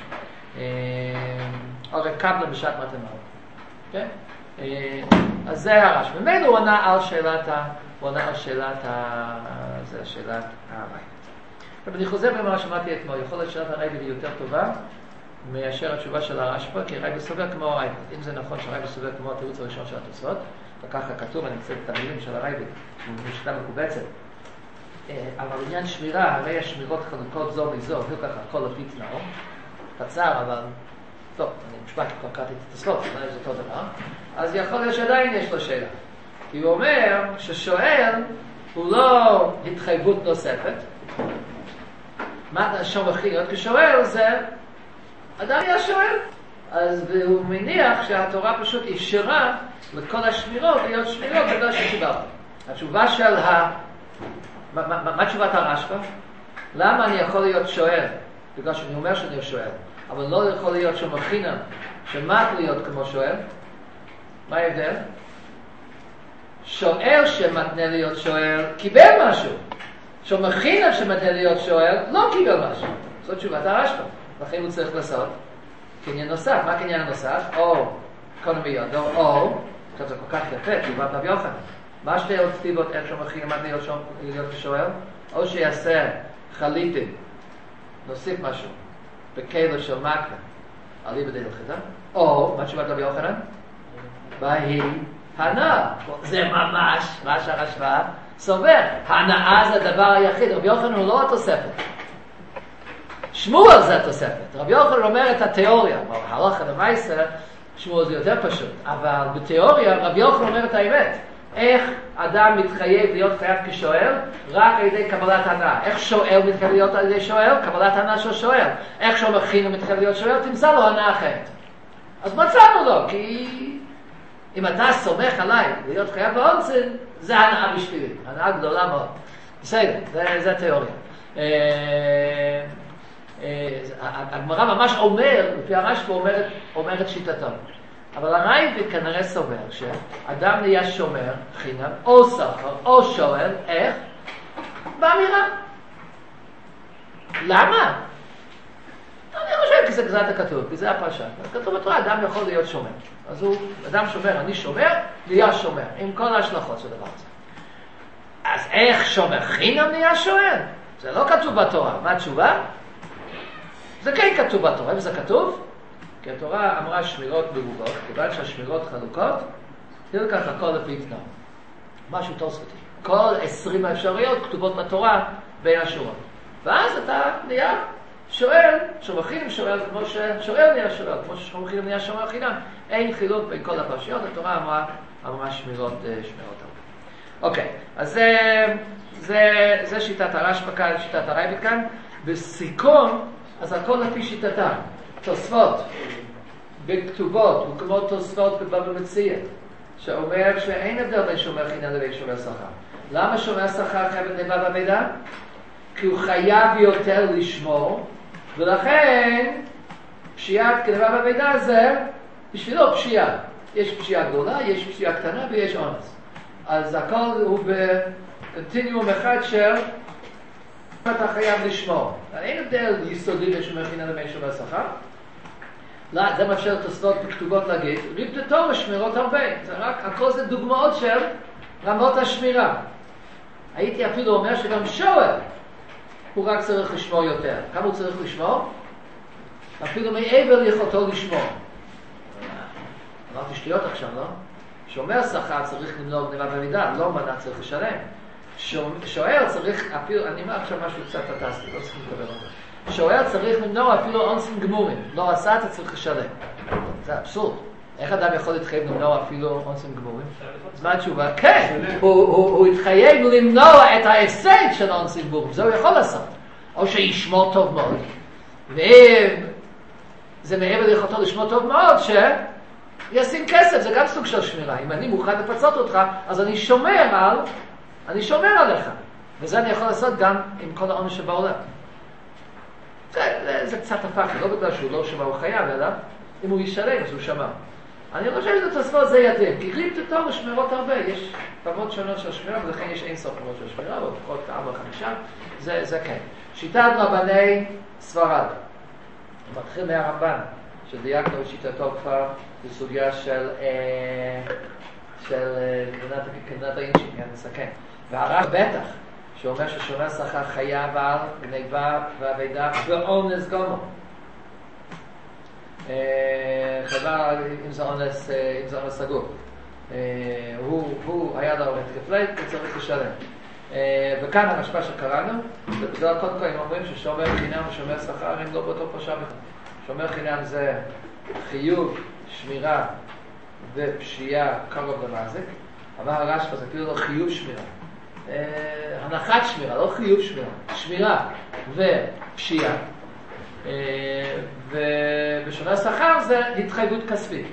או קבלה בשעת מתנה. כן? אז זה הרש. ממנו הוא ענה על שאלת, הוא עונה על שאלת ה... זה שאלת הרייבד. אבל אני חוזר במה שמעתי אתמול, יכול להיות שאלת הרייבד היא יותר טובה מאשר התשובה של הרשב"א, כי הרייבד סובר כמו הרייבד. אם זה נכון שהרייבד סובר כמו התירוץ הראשון של התוספות, וככה כתוב, אני מצטט את המילים של הרייבד, בשיטה מקובצת. אבל עניין שמירה, הרי השמירות חלוקות זו מזו, זה ככה, הכל לפי תנאו. קצר, אבל... טוב, אני משפט, כבר קראתי את התוספות, אולי זה אותו דבר. אז יכול להיות שעדיין יש לו שאלה. כי הוא אומר ששואל הוא לא התחייבות נוספת. מה שום הכי להיות כשואל זה אדם היה שואל. אז הוא מניח שהתורה פשוט אפשרה לכל השמירות להיות שמירות בגלל שקיבלת. התשובה של ה... מה, מה, מה תשובת הרשב"א? למה אני יכול להיות שואל? בגלל שאני אומר שאני שואל. אבל לא יכול להיות שום חינם שמעת להיות כמו שואל. מה ההבדל? שואל שמתנה להיות שואל קיבל משהו. שום חינם שמתנה להיות שואל לא קיבל משהו. זאת תשובת הרשב"א. לכן הוא צריך לעשות קניין נוסף. מה קניין הנוסף? או קודם בידו, או, עכשיו זה כל כך יפה, תשובת רבי יוחנן. מה שתי עוד כתיבות איך שום חינם מתנה להיות, להיות כשואל? או שיעשה חליטים, נוסיף משהו. בקהילה של מקווה, על איבא דל חידה, או, מה תשובת רבי יוחנן? בהי הנאה. זה ממש מה שהרשב"א סובר. הנאה זה הדבר היחיד. רבי יוחנן הוא לא התוספת. שמואל זה התוספת. רבי יוחנן אומר את התיאוריה. הלכה למעשה, שמואל זה יותר פשוט. אבל בתיאוריה, רבי יוחנן אומר את האמת. איך אדם מתחייב להיות חייב כשואל? רק על ידי קבלת הנאה. איך שואל מתחייב להיות על ידי שואל? קבלת הנאה של שואל. איך שואל מכין מתחייב להיות שואל? תמצא לו הנאה אחרת. אז מצאנו לו, כי אם אתה סומך עליי להיות חייב באונסן, זה הנאה בשבילי. הנאה גדולה מאוד. בסדר, זה, זה התיאוריה. הגמרא ממש אומר, לפי הרשב"א אומרת, אומרת שיטתו. אבל הרייבד כנראה סובר שאדם נהיה שומר חינם, או סחר, או שואל, איך? באמירה. למה? אני חושב כי זה גזרת הכתוב, כי זה הפרשה. כתוב בתורה, אדם יכול להיות שומר. אז הוא, אדם שומר, אני שומר, נהיה שומר, עם כל ההשלכות של דבר הזה. אז איך שומר חינם נהיה שואל? זה לא כתוב בתורה. מה התשובה? זה כן כתוב בתורה, וזה כתוב? כי התורה אמרה שמירות מרובות, כיוון שהשמירות חלוקות, תלקח הכל לפי תנאו. משהו תוספתי. כל עשרים האפשרויות כתובות בתורה בין השורות. ואז אתה נהיה שואל, שומר שואל כמו ששואל נהיה שואל, כמו ששומר חינם נהיה שומר חינם. אין חילוק בין כל הפרשיות, התורה אמרה, אמרה שמירות, שמירות הרבה. אוקיי, אז זה, זה, זה שיטת הרשב"א כאן, שיטת הרייבד כאן. בסיכום, אז הכל לפי שיטתם. תוספות בכתובות, וכמו תוספות בבבא מציעא, שאומר שאין הבדל בין שומר חינם לבין שומר שכר. למה שומר שכר חייב גנבה במידע? כי הוא חייב יותר לשמור, ולכן פשיעת גנבה במידע זה בשבילו פשיעה. יש פשיעה גדולה, יש פשיעה קטנה ויש אונס. אז הכל הוא בקונטיניום אחד של אתה חייב לשמור. אין הבדל יסודי בין שומר חינם לבין שומר שכר. לא, זה מאפשר תוספות בכתובות להגיד, ריב תתור שמירות הרבה. זה רק, הכל זה דוגמאות של רמות השמירה. הייתי אפילו אומר שגם שואל, הוא רק צריך לשמור יותר. כמה הוא צריך לשמור? אפילו מעבר יכולתו לשמור. אמרתי שטויות עכשיו, לא? שומר שכר צריך למנוע גנבה במידה, לא מנה צריך לשלם. שואל צריך, אפילו, אני אומר עכשיו משהו קצת פטסטי, לא צריכים לקבל אותו. שואל צריך למנוע אפילו אונסים גמורים. לא עשה, אתה צריך לשלם. זה אבסורד. איך אדם יכול להתחייב למנוע אפילו אונסים גמורים? אז מה התשובה? כן, הוא התחייב למנוע את ההפסד של אונסים גמורים. זה הוא יכול לעשות. או שישמור טוב מאוד. ואם זה מעבר ליכולתו לשמור טוב מאוד, שישים כסף, זה גם סוג של שמירה. אם אני מוכן לפצות אותך, אז אני שומר על, אני שומר עליך. וזה אני יכול לעשות גם עם כל העונש שבעולם. זה, זה, זה קצת הפך, לא בגלל שהוא לא שמע, הוא חייב, אלא אם הוא ישלם, אז הוא שמע. אני חושב שזה תוספות זה יתאים, כי ריב תתור שמירות הרבה, יש רמות שונות של שמירה, ולכן יש אין סוף רמות של שמירה, ולפחות כארבע חמישה, זה, זה כן. שיטת רבני ספרד, מתחיל מהרמב"ן, שדייקנו את שיטתו כבר בסוגיה של, אה, של קנאת האינצ'ים, כן, נסכם. והרב בטח, שאומר ששומר שכר חייב על גניבה ועבידה באונס גומו. חייבה אם זה אונס, אם זה אונס סגור. הוא היה לו התקף לב, הוא צריך לשלם. וכאן הרשב"א שקראנו, ובגלל קודם כל הם אומרים ששומר חינם ושומר שכר הם לא באותו פרשה בכלל. שומר חינם זה חיוב, שמירה ופשיעה קרוב למזיק, אבל הרשב"א זה כאילו לא חיוב שמירה. הנחת שמירה, לא חיוב שמירה, שמירה ופשיעה. ובשומר שכר זה התחייבות כספית.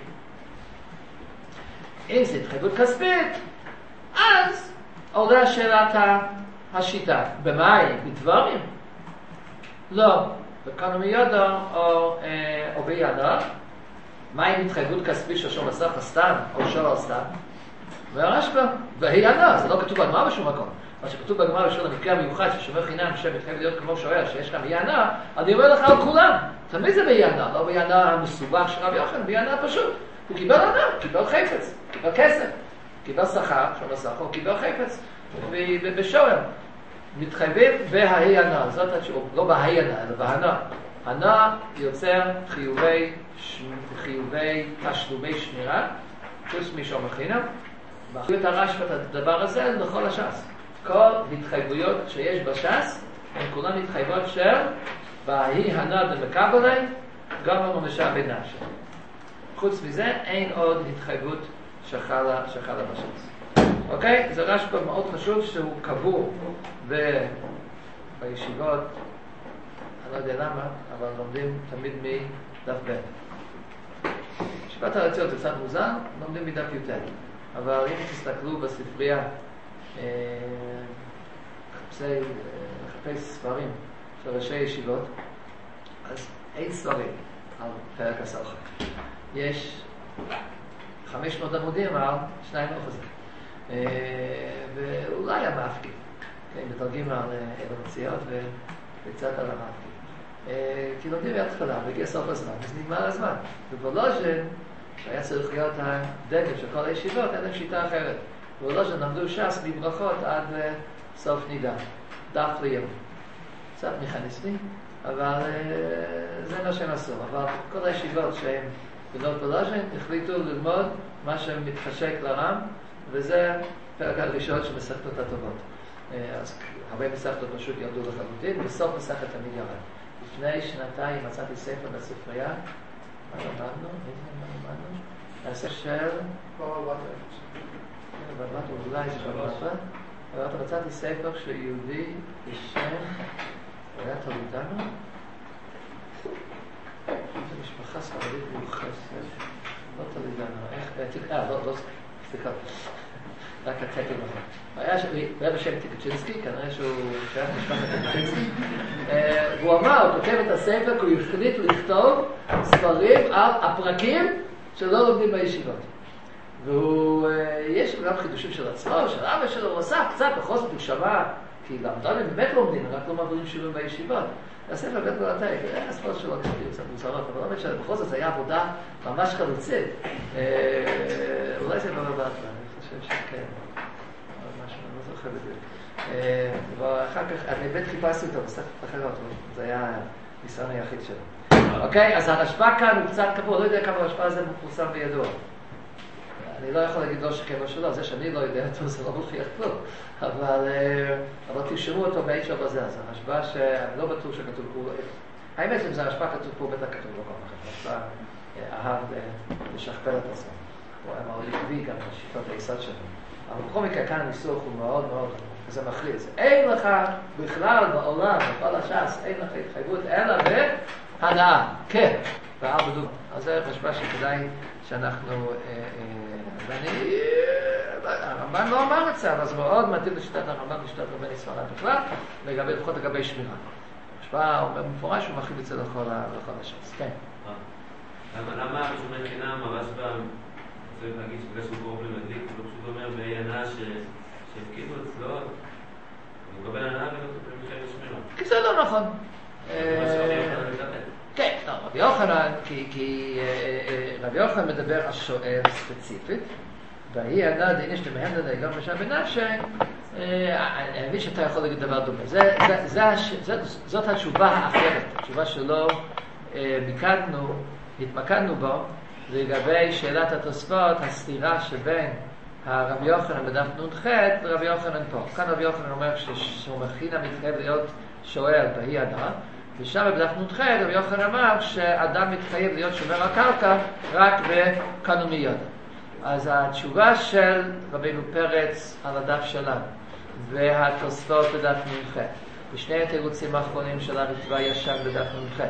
אם זה התחייבות כספית, אז עולה שאלת השיטה. במים? בדברים? לא. בקנו מיודו או, או בידה. מה עם התחייבות כספית של שומר שכר סתם או שלא סתם? והרשב"א, והיענה, זה לא כתוב בגמרא בשום מקום. מה שכתוב בגמרא בשביל המקרה המיוחד ששומר חינם שמתחייב להיות כמו שוער, שיש כאן ביענה, אני אומר לך על כולם. תמיד זה ביענה, לא ביענה המסובך של רבי יוחנן, ביענה פשוט. הוא קיבל ענה, קיבל חפץ, קיבל כסף, קיבל שכר, שומר שכר, הוא קיבל חפץ, ובשוער. מתחייבים בהיענה, זאת התשובה, לא בהיענה, אלא בהנה. הנה יוצר חיובי, חיובי תשלומי שמירה, חוץ משומר חינם. באחריות הרשב"א את הדבר הזה לכל הש"ס. כל התחייבויות שיש בש"ס, הן כולן התחייבות של בהי הנה דמקבלי, גם בממשלה בין נפשי. חוץ מזה, אין עוד התחייבות שחלה, שחלה בש"ס. אוקיי? זה רשב"א מאוד חשוב שהוא קבור ב... בישיבות, אני לא יודע למה, אבל לומדים תמיד מדף ב'. ישיבת הרציות זה קצת מוזר, לומדים מדף י"ט. אבל אם תסתכלו בספרייה, לחפש ספרים של ראשי ישיבות, אז אין ספרים על פרק הסלחה. יש חמש מאות עמודים על שניים אוחזים. ואולי המאפקים, מתרגים על אלמציאות וקצת על המאפקים. כי לומדים מההתחלה, והגיע סוף הזמן, אז נגמר הזמן. ובוולוז'ן, שהיה צריך להיות הדגל של כל הישיבות, אין להם שיטה אחרת. ובוולוז'ן למדו ש"ס מברכות עד סוף נידה, דף ליום. קצת מכניסמי, אבל זה מה שהם עשו. אבל כל הישיבות שהם בנות וולוז'ן החליטו ללמוד מה שמתחשק לרם, וזה פרק הראשון של מסכתות הטובות. אז הרבה מסכתות פשוט ירדו לחלוטין, בסוף מסכת תמיד ירד. לפני שנתיים מצאתי ספר בספרייה, מה למדנו? איזה מה למדנו? הספר של... בבת אולי זה בבת. אבל מצאתי ספר של יהודי בשם, היה תלמידנו? זו משפחה ספרדית מיוחסת, לא תלמידנו, איך... אה, לא, לא, סליחה. רק התקל נכון. היה רב בשם טיקצ'ינסקי, כנראה שהוא שייך משפחת טיקצ'ינסקי, והוא אמר, הוא כותב את הספר, כי הוא החליט לכתוב ספרים על הפרקים שלא לומדים בישיבות. ויש גם חידושים של עצמו, של אבא שלו, הוא עשה קצת, בכל זאת הוא שמע, כי למדונים באמת לומדים, רק לא מעבירים שיעורים בישיבות. הספר בית מלטאי, הספר שלו כתוב קצת מוזרות, אבל לא באמת שבכל זאת היה עבודה ממש חלוצית. אולי זה בבא בתרא, אני חושב שכן. משהו, אני לא זוכר בדיוק. ואחר כך, אני באמת חיפשתי אותו בספר אחרות, זה היה הניסיון היחיד שלו. אוקיי, אז הרשב"א כאן הוא קצת קבור, לא יודע כמה הרשב"א הזה מפורסם וידוע. אני לא יכול להגיד לו שכן או שלא, זה שאני לא יודע אותו, זה לא מוכיח כלום. אבל, אבל תשמעו אותו באיש הבזה, אז הרשב"א שאני לא בטוח שכתוב פה, האמת אם זה הרשב"א כתוב פה, בטח כתוב בו כל כך. הרשב"א אהב לשכפל את עצמו. הוא היה מאוד עקבי גם בשיטות היסוד שלו. אבל בכל מקרה כאן הניסוח הוא מאוד מאוד, וזה מכריז. אין לך בכלל בעולם, בכל הש"ס, אין לך התחייבות, אלא בהנאה. כן, ואל בדוגמה. אז זה הרשב"א שכדאי שאנחנו... ואני... הרמב"ן לא אמר את זה, אבל זה מאוד מתאים לשיטת הרמב"ן לשיטת רבני ספרד בכלל, לגבי, לפחות לגבי שמירה. הרשב"א אומר במפורש, הוא מכיל את זה לכל הש"ס. כן. למה בשומר חינם הרשב"א צריך להגיד שבגלל שהוא קרוב למדליק, הוא פשוט אומר בהנאה שהפקידו אצלו, הוא מקבל הנאה ולא תקבל בכלל לשמירה. כי זה לא נכון. כן, רבי יוחנן, כי רבי יוחנן מדבר על שוער ספציפית, והיא ענה דין יש למהם לדעי גם משל בנפשי, אני מבין שאתה יכול להגיד דבר דומה. זה, זה, זה, זה, זאת התשובה האחרת, התשובה שלא מיקדנו, התמקדנו בו, לגבי שאלת התוספות, הסתירה שבין הרבי יוחנן בדף נ"ח ורבי יוחנן פה. כאן רבי יוחנן אומר שהוא מכינה מתחייב להיות שואל והיא ענה, ושם בדף נ"ח רבי יוחנן אמר שאדם מתחייב להיות שומר הקרקע רק בקנומיות. אז התשובה של רבינו פרץ על הדף שלנו והתוספות בדף נ"ח ושני התירוצים האחרונים של הרצפה הישן בדף נ"ח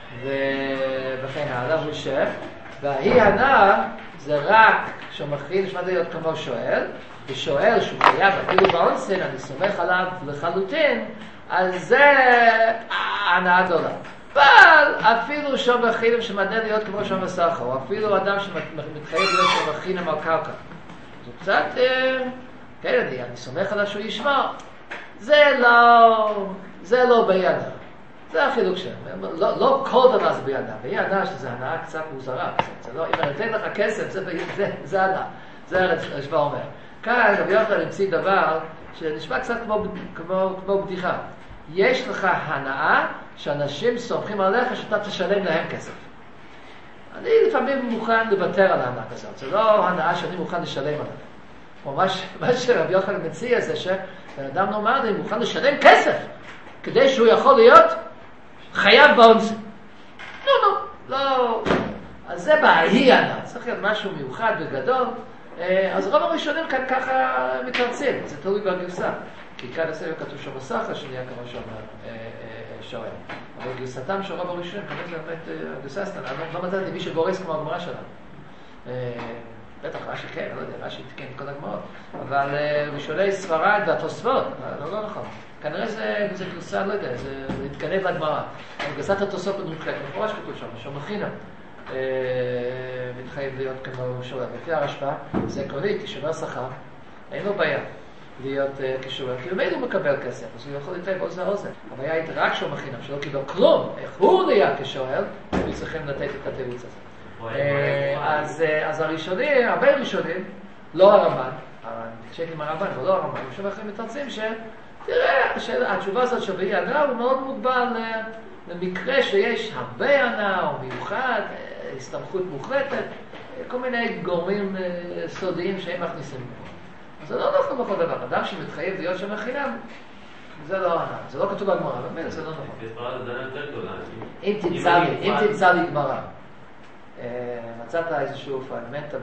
וכן הלאה הוא ש והיא ענה זה רק כשמכריע נשמע להיות כמו שואל ושואל שהוא חייב אפילו באונסן אני סומך עליו לחלוטין אז זה הנאה גדולה. אבל אפילו שום בחינים שמדע להיות כמו שום בסחר, או אפילו אדם שמתחייב להיות שום בחינים על קרקע. זה קצת, כן, אני, אני סומך עליו שהוא ישמע. זה לא, זה לא בידה. זה החילוק שלנו. לא, לא כל דבר זה בידה. בידה שזה הנאה קצת מוזרה. זה לא, אם אני נותן לך כסף, זה, זה, זה הנאה. זה הרשב"א אומר. כאן, רבי יוחנן המציא דבר שנשמע קצת כמו, כמו, כמו בדיחה. יש לך הנאה שאנשים סומכים עליך שאתה תשלם להם כסף. אני לפעמים מוכן לוותר על ההנאה כזאת. זה לא הנאה שאני מוכן לשלם עליהם. או מה, מה שרבי יוחנן מציע זה שבן אדם נורמלי מוכן לשלם כסף כדי שהוא יכול להיות חייב באונסן. לא, לא, לא. אז זה בהיא הנאה. צריך להיות משהו מיוחד וגדול. אז רוב הראשונים כאן ככה מתרצים. זה תלוי בגרסה. כי כאן הסבב כתוב שם בסחר שנהיה כמו שאומר שואל. אבל גרסתם של רוב הראשונים, כמת זה באמת גרסה סתנה. לא מצאתי מי שגורס כמו הגמרא שלנו. בטח רש"י כן, לא יודע, רש"י תיקן את כל הגמרות. אבל ראשוני ספרד והתוספות, לא, לא נכון. כנראה זה גרסה, לא יודע, זה להתגנב לגמרא. גרסת התוספות במתחילת, מפורש כתוב שם, שם מכינה. מתחייב להיות כמו שואל. לפי הרשב"א, זה עקרוני, כי שומר שכר, אין לו בעיה. להיות uh, כשומר, כי באמת הוא מקבל כסף, אז הוא יכול לתת עוזר עוזר. הבעיה הייתה רק שהוא מכינם, שלא קיבל כלום, איך הוא נהיה כשואל, הם צריכים לתת את התירוץ הזה. אז, אז הראשונים, הרבה ראשונים, לא הרמב"ן, תקשק עם הרמב"ן, אבל לא הרמב"ן, ראשונים אחרים מתרצים ש... תראה, התשובה הזאת שבאי הנאה הוא מאוד מוגבל למקרה שיש הרבה הנאה או מיוחד, הסתמכות מוחלטת, כל מיני גורמים סודיים שהם מכניסים בו. זה לא נכון בכל דבר. אדם שמתחייב להיות שם חינם, זה לא הנאה. זה לא כתוב בגמרא, באמת, זה לא נכון. אם תמצא לי, אם תמצא לי גמרא, מצאת איזשהו פרגמנט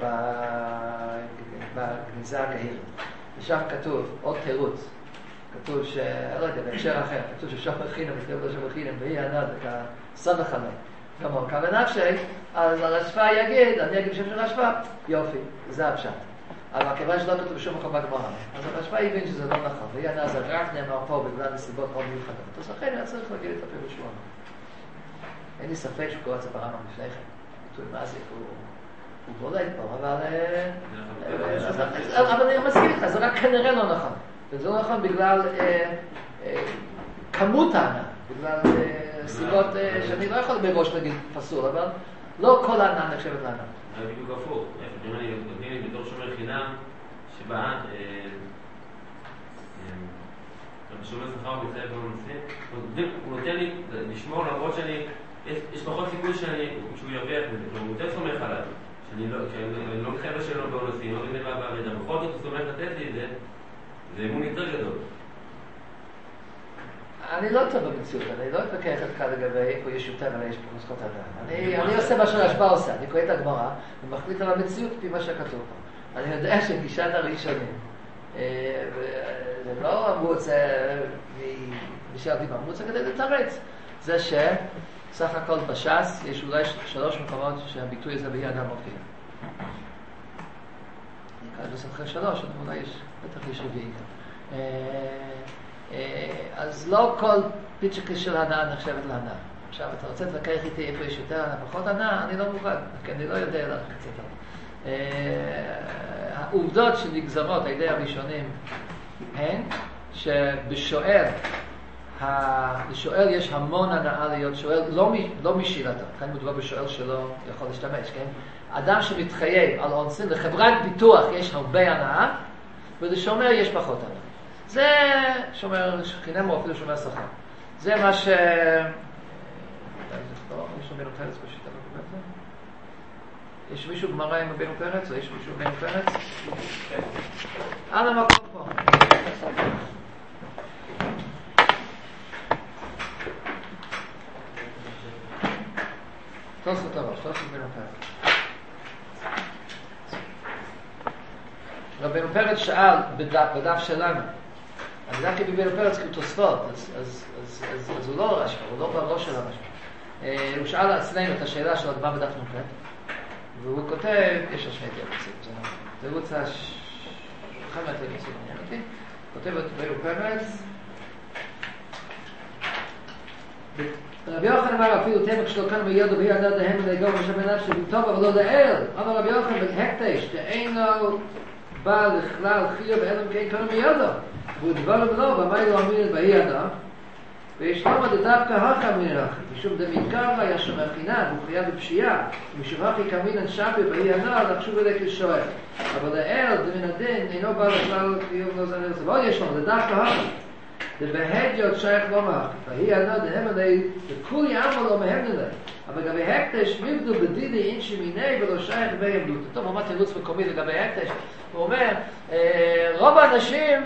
בגניזה הקהירית, ושם כתוב עוד תירוץ, כתוב ש... לא יודע, בהקשר אחר, כתוב ששם חינם, מתחייב לו שם חינם, והיא הנאה, זה כסבך עליו. כמובן, כמה נפשי, אז הרשב"א יגיד, אני אגיד שם של הרשב"א, יופי, זה הפשט. אבל כיוון שלא כתוב בשום מקום בגמרא, אז הרשב"א הבין שזה לא נכון, והיא הנאה זה רק נאמר פה בגלל נסיבות מאוד מיוחדות. אז לכן היה צריך להגיד את הפירוש שלו. אין לי ספק שהוא קורא את זה ברמב"ם לפני כן. ביטוי מה זה, הוא בולט פה, אבל... אבל אני מסכים איתך, זה רק כנראה לא נכון. וזה לא נכון בגלל כמות ההנאה, בגלל סיבות שאני לא יכול בראש להגיד פסול, אבל לא כל ההנאה נחשבת להנאה. זה בדיוק הפוך. אם אני נותן לי בתור שומר חינם שבא שומר שכר מתחייב בנושא, הוא נותן לי לשמור למרות שאני, יש פחות סיכוי שהוא ירוויח מזה, הוא יותר סומך עליו, שאני לא מתחייב לשלום בנושאים, לא מתחייב בעבודה, בכל זאת הוא סומך לתת לי את זה, זה אמון יותר גדול. אני לא טוב במציאות, אני לא אתפקח איתך לגבי איפה יש יותר ולא יש פה נוסחות אדם. אני עושה מה שהרשב"א עושה, אני קורא את הגמרא ומחליט על המציאות לפי מה שכתוב פה. אני יודע שגישת הראשונים, ולא אמרו את זה משאלתים, אמרו את זה כדי לתרץ. זה שסך הכל בש"ס יש אולי שלוש מקומות שהביטוי הזה באי אדם מופיע. אני כאן לא סמכה שלוש, אבל אולי יש, בטח יש רביעי גם. אז לא כל פיצ'קה של הנאה נחשבת להנאה. עכשיו, אתה רוצה להתווכח איתי איפה יש יותר הנאה, פחות הנאה, אני לא מוכן, כי אני לא יודע להכניס אותם. העובדות שנגזמות על ידי הראשונים הן שבשואל לשואל יש המון הנאה להיות שואל, לא, לא משירתה, כאן מדובר בשואל שלא יכול להשתמש, כן? אדם שמתחייב על אונסין, לחברת ביטוח יש הרבה הנאה, ולשומר יש פחות הנאה. זה שומר חינם או אפילו שומר שכר. זה מה ש... יש בנו פרץ בשיטה לא קובעת זה? יש מישהו גמרא עם בנו פרץ? או יש מישהו בנו פרץ? כן. על המקום פה. תוספות הראש, תוספות בנו פרץ. רבנו פרץ שאל בדף שלנו, אני דווקא בבנו פרץ כי הוא תוספות, אז, אז, אז, אז, אז הוא לא רשמע, הוא לא בראש של הרשמע. הוא שאל אצלנו את השאלה של הגמרא בדף נ"ח, והוא כותב, יש לו שני תירוצים, זה נכון. תירוץ אחד מהתירוצים, אמרתי, כותב את רבנו פרץ, רבי יוחנן אמר אפילו תמק שלו כאן מיודו והיא עדה דהם ולגום ושמנה שבטוב אבל לא דאל. אמר רבי יוחנן בהקטש שאינו בא לכלל חיוב ואלם כן כאן מיודו. והוא דבר ולא, במה לא אמין בהיא עדה. ויש למה דווקא הכא מנרח, משום דמתקרא היה שומר חינם, הוא חייב בפשיעה, ומשום הכי כמינן שבי בהיא עדה, לחשוב אלי כשואל. אבל האל, דמן הדין, אינו בא לכלל חיוב לא זנר. זה לא יש לנו, זה דווקא הכא. ובהדיוט שייך לא מאחי, והיא ענה דהם עלי, וכולי עמה לא מהם עלי. אבל לגבי הקטש, מבדו בדידי אינשי מיני ולא שייך בהם דות. טוב, הוא אמר תירוץ מקומי לגבי הקטש. הוא אומר, רוב האנשים,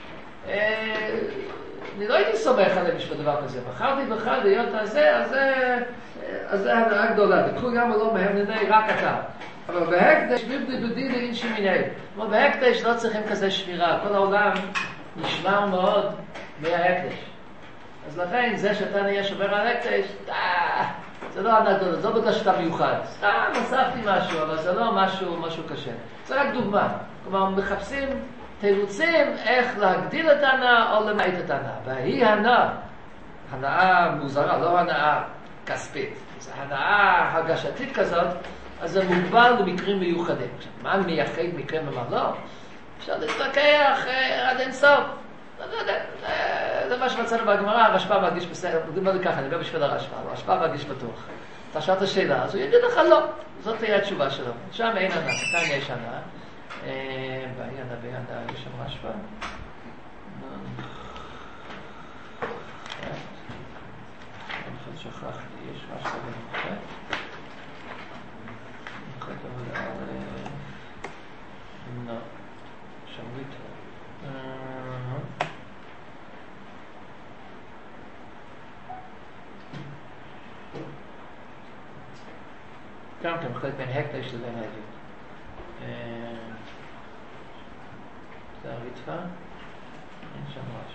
אני לא הייתי סומך עליהם בשביל דבר כזה. בחרתי בך להיות הזה, אז זה הנאה גדולה. וכולי עמה לא מהם עלי, רק אתה. אבל בהקטש, מבדו בדידי אינשי מיני. אבל בהקטש לא צריכים כזה שמירה. כל העולם נשמר מאוד מההקדש. אז לכן זה שאתה נהיה שומר על ההקדש, זה לא הנגדול, זה לא בגלל שאתה מיוחד. סתם אספתי משהו, אבל זה לא משהו, משהו קשה. זה רק דוגמה. כלומר, מחפשים תירוצים איך להגדיל את ההנאה או למעט את ההנאה. והיא הנאה, הנאה מוזרה, לא הנאה כספית. זה הנאה הגשתית כזאת, אז זה מוגבל במקרים מיוחדים. מה מייחד מקרים ומה לא? אפשר להתווכח עד אין סוף. זה מה שמצאנו בגמרא, הרשב"א מרגיש בסדר, נדמה לי ככה, אני אומר בשביל הרשב"א, הרשב"א מרגיש בטוח. אתה שאלת שאלה, אז הוא יגיד לך לא, זאת תהיה התשובה שלו. שם אין הנאה, כאן יש הנאה. בעי הנאה, בעי הנאה, יש שם רשב"א. אני חושב שכחתי, יש רשב"א בנוחת. נוחת אבל על... לא, שמרית. גם כן מחלק בין הקדש לבין העדות. זה הרצפה? אין שם משהו.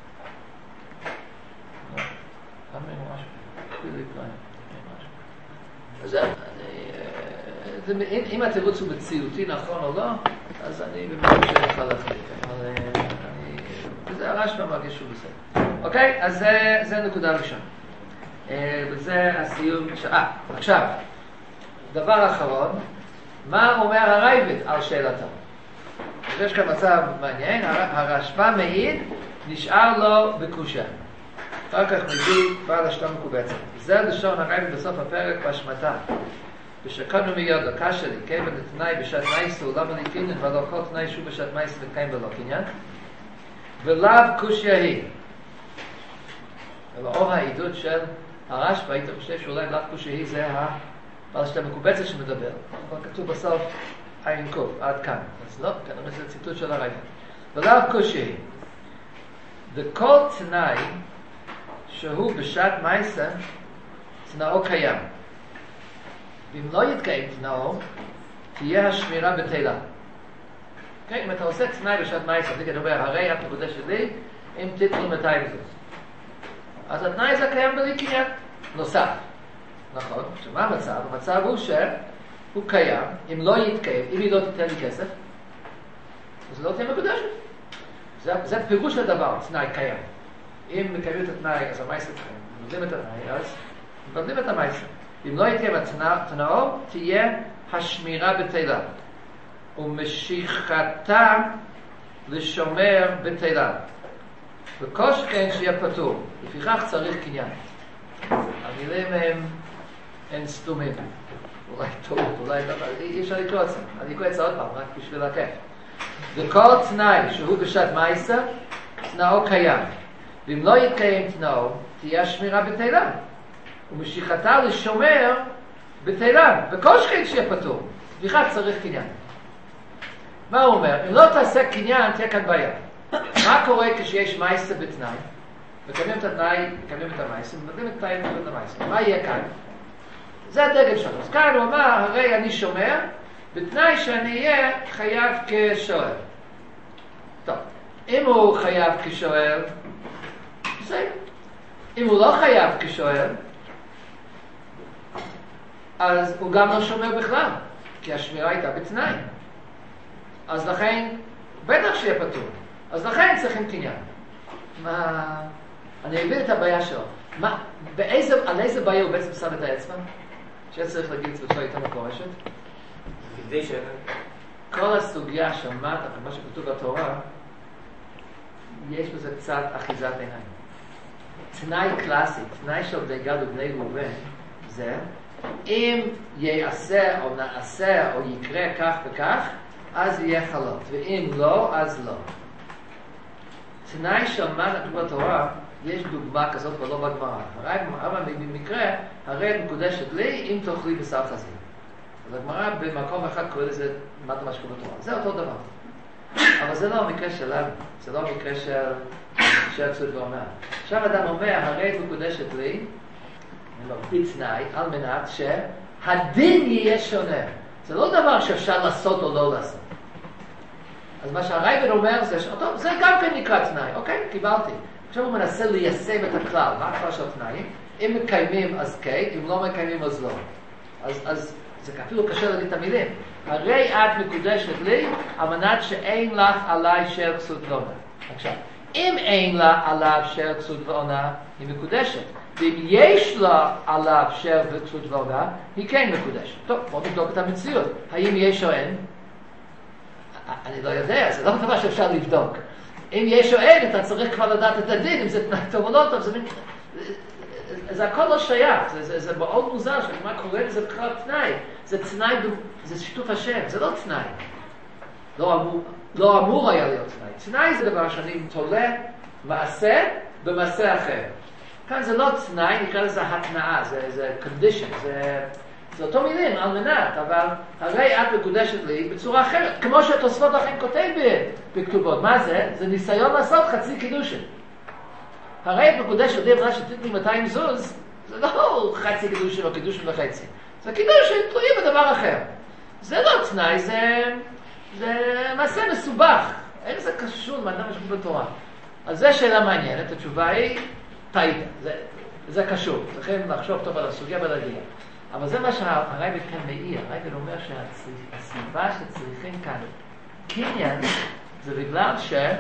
לא, גם אין משהו. אפילו פלאים, אין משהו. אם התירוץ הוא מציאותי נכון או לא, אז אני במקום שאוכל להחליט. אבל זה הרשב"א מרגיש שהוא בסדר. אוקיי, אז זה נקודה ראשונה. וזה הסיום. אה, עכשיו. דבר אחרון, מה אומר הרייבד על שאלתו? יש כאן מצב מעניין, הרשב"א מעיד, נשאר לו בקושה. אחר כך מביא בעל השלום מקובצת. זה לשון הרייבד בסוף הפרק בהשמטה. ושקנו מיד לקשה לי, כיוון לתנאי בשעת מייסו, למה לקינן ולא כל תנאי שוב בשעת מייסו לקיים ולא קניין? ולאו קושיה היא. ולאור העידוד של הרשב"א, היית חושב שאולי לאו קושיה היא זה ה... אבל שאתה מקובצת שמדבר, אבל כתוב בסוף עין קוף, עד כאן. אז לא, כנראה זה ציטוט של הרייבד. ולאו קושי, וכל תנאי שהוא בשעת מייסה, תנאו קיים. ואם לא יתקיים תנאו, תהיה השמירה בתילה. Okay, אם אתה עושה תנאי בשעת מייסה, תגיד אומר, הרי הפקודה שלי, אם תתנו מתי בזה. אז התנאי זה קיים בלי קניין. נוסף. נכון, שמה המצב? המצב הוא שהוא קיים, אם לא יתקיים, אם היא לא תיתן לי כסף, אז לא תהיה מקודשת. זה, זה פירוש לדבר, תנאי קיים. אם מקיימים את התנאי, אז המייסה קיים. מבדלים את התנאי, אז מבדלים את המייסה. אם לא יתקיים התנאו, תהיה השמירה בתילה. ומשיכתה לשומר בתילה. וכל שכן שיהיה פטור. לפיכך צריך קניין. המילים הם, הם סתומים. אולי טעות, אולי לא, אי אפשר לקרוא את זה. אני אקרוא את זה עוד פעם, רק בשביל הכיף. וכל תנאי שהוא בשעת מייסה, תנאו קיים. ואם לא יתקיים תנאו, תהיה השמירה בתהילה. ומשיכתה לשומר בתהילה. וכל שכן שיהיה פטור. לפיכך צריך קניין. מה הוא אומר? אם לא תעשה קניין, תהיה כאן בעיה. מה קורה כשיש מייסה בתנאי? מקיימים את התנאי, מקיימים את המייסה, ומקיימים את התנאי ואת המייסה. מה יהיה כאן? זה הדגל שלו. אז כאן הוא אמר, הרי אני שומר, בתנאי שאני אהיה חייב כשואל. טוב, אם הוא חייב כשואל, בסדר. אם הוא לא חייב כשואל, אז הוא גם לא שומר בכלל, כי השמירה הייתה בתנאי. אז לכן, בטח שיהיה פטור. אז לכן צריכים קניין. מה... אני אבין את הבעיה שלו. מה... באיזה... על איזה בעיה הוא בעצם שם את האצבע? שצריך להגיד בצורה יותר מפורשת? כדי ש... כל הסוגיה שמעת, מה שכתוב בתורה, יש בזה קצת אחיזת עיניים. תנאי קלאסי, תנאי של בני גד ובני ראובן, זה אם יעשה או נעשה או יקרה כך וכך, אז יהיה חלות, ואם לא, אז לא. תנאי של מה כתוב בתורה, יש דוגמה כזאת ולא בגמרא. אבל במקרה, הרי מקודשת לי אם תאכלי בשר חזיר. אז הגמרא במקום אחד קורא לזה מה שקורה בתורה. זה אותו דבר. אבל זה לא המקרה שלנו. זה לא המקרה של שרצות ואומר. עכשיו אדם אומר, הרי מקודשת לי, בתנאי, על מנת שהדין יהיה שונה. זה לא דבר שאפשר לעשות או לא לעשות. אז מה שהרייבד אומר זה, טוב, זה גם כן נקרא תנאי, אוקיי, קיבלתי. עכשיו הוא מנסה ליישם את הכלל, מה הכלל של תנאים? אם מקיימים אז כן, אם לא מקיימים אז לא. אז, אז זה אפילו קשה להגיד את המילים. הרי את מקודשת לי, על מנת שאין לך עליי שר כסות ועונה. עכשיו, אם אין לה עליו שר כסות ועונה, היא מקודשת. ואם יש לה עליו שר וכסות ועונה, היא כן מקודשת. טוב, בואו נבדוק את המציאות. האם יש או אין? אני לא יודע, זה לא דבר שאפשר לבדוק. אם יש או אין, אתה צריך כבר לדעת את הדין, אם זה תנאי טוב או לא טוב, זה, זה הכל לא שייך, זה, זה, זה מאוד מוזר, שמה קורה לזה בכלל תנאי. זה תנאי, זה שיתוף השם, זה לא תנאי. לא אמור, לא אמור היה להיות תנאי. תנאי זה דבר שאני תולה מעשה במעשה אחר. כאן זה לא תנאי, נקרא לזה התנאה, זה, זה condition, זה... זה אותו מילים, על מנת, אבל הרי את מקודשת לי בצורה אחרת, כמו שהתוספות לכם כותב בכתובות. מה זה? זה ניסיון לעשות חצי קידושין. הרי את מקודשת לי במה שתתני מאתיים זוז, זה לא חצי קידושין או קידושין וחצי. זה קידושין תלויים בדבר אחר. זה לא תנאי, זה, זה מעשה מסובך. איך זה קשור מאדם משהו בתורה? אז זו שאלה מעניינת, התשובה היא טעית. זה, זה קשור. צריכים לחשוב טוב על הסוגיה בלהגיע. אבל זה מה שהרייבד כאן מאיר. הרייבד אומר שהסיבה שצריכים כאן קניין זה בגלל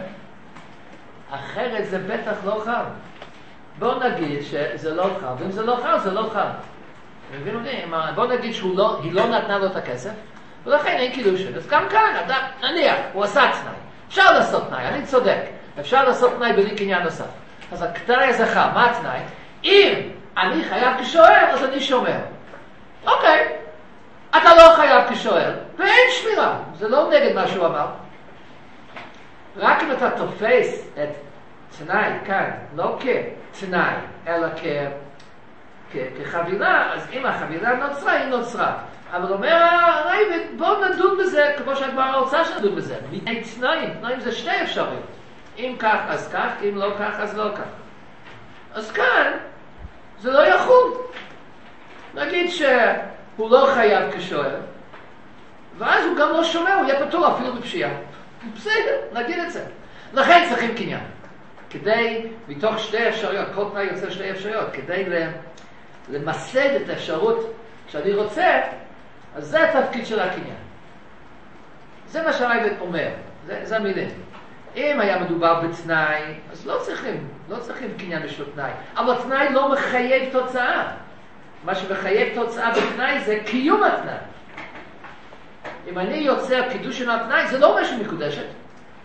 שאחרת זה בטח לא חל. בוא נגיד שזה לא חל, ואם זה לא חל, זה לא חל. מבין אותי? בוא נגיד שהיא לא נתנה לו את הכסף, ולכן אין קידושין. אז גם כאן, אדם, נניח, הוא עשה תנאי. אפשר לעשות תנאי, אני צודק. אפשר לעשות תנאי בלי קניין נוסף. אז התנאי הזה חל, מה התנאי? אם אני חייב כשואל, אז אני שומר. אוקיי, אתה לא חייב כשואל, ואין שמירה, זה לא נגד מה שהוא אמר. רק אם אתה תופס את תנאי כאן, לא כתנאי, אלא כ... כ... כחבילה, אז אם החבילה נוצרה, היא נוצרה. אבל אומר הרייבד, בואו נדון בזה, כמו שהגמרא רוצה שנדון בזה. מיני תנאים, תנאים זה שתי אפשרויות. אם כך, אז כך, אם לא כך, אז לא כך. אז כאן, זה לא יחול. נגיד שהוא לא חייב כשואל, ואז הוא גם לא שומע, הוא יהיה פטור אפילו בפשיעה. בסדר, נגיד את זה. לכן צריכים קניין. כדי, מתוך שתי אפשרויות, כל תנאי יוצא שתי אפשרויות, כדי למסד את האפשרות שאני רוצה, אז זה התפקיד של הקניין. זה מה שהרייבד אומר, זה, זה המילים. אם היה מדובר בתנאי, אז לא צריכים, לא צריכים קניין בשביל תנאי. אבל תנאי לא מחייב תוצאה. מה שמחייב תוצאה בתנאי זה קיום התנאי. אם אני יוצר קידושין התנאי, זה לא משהו מקודשת.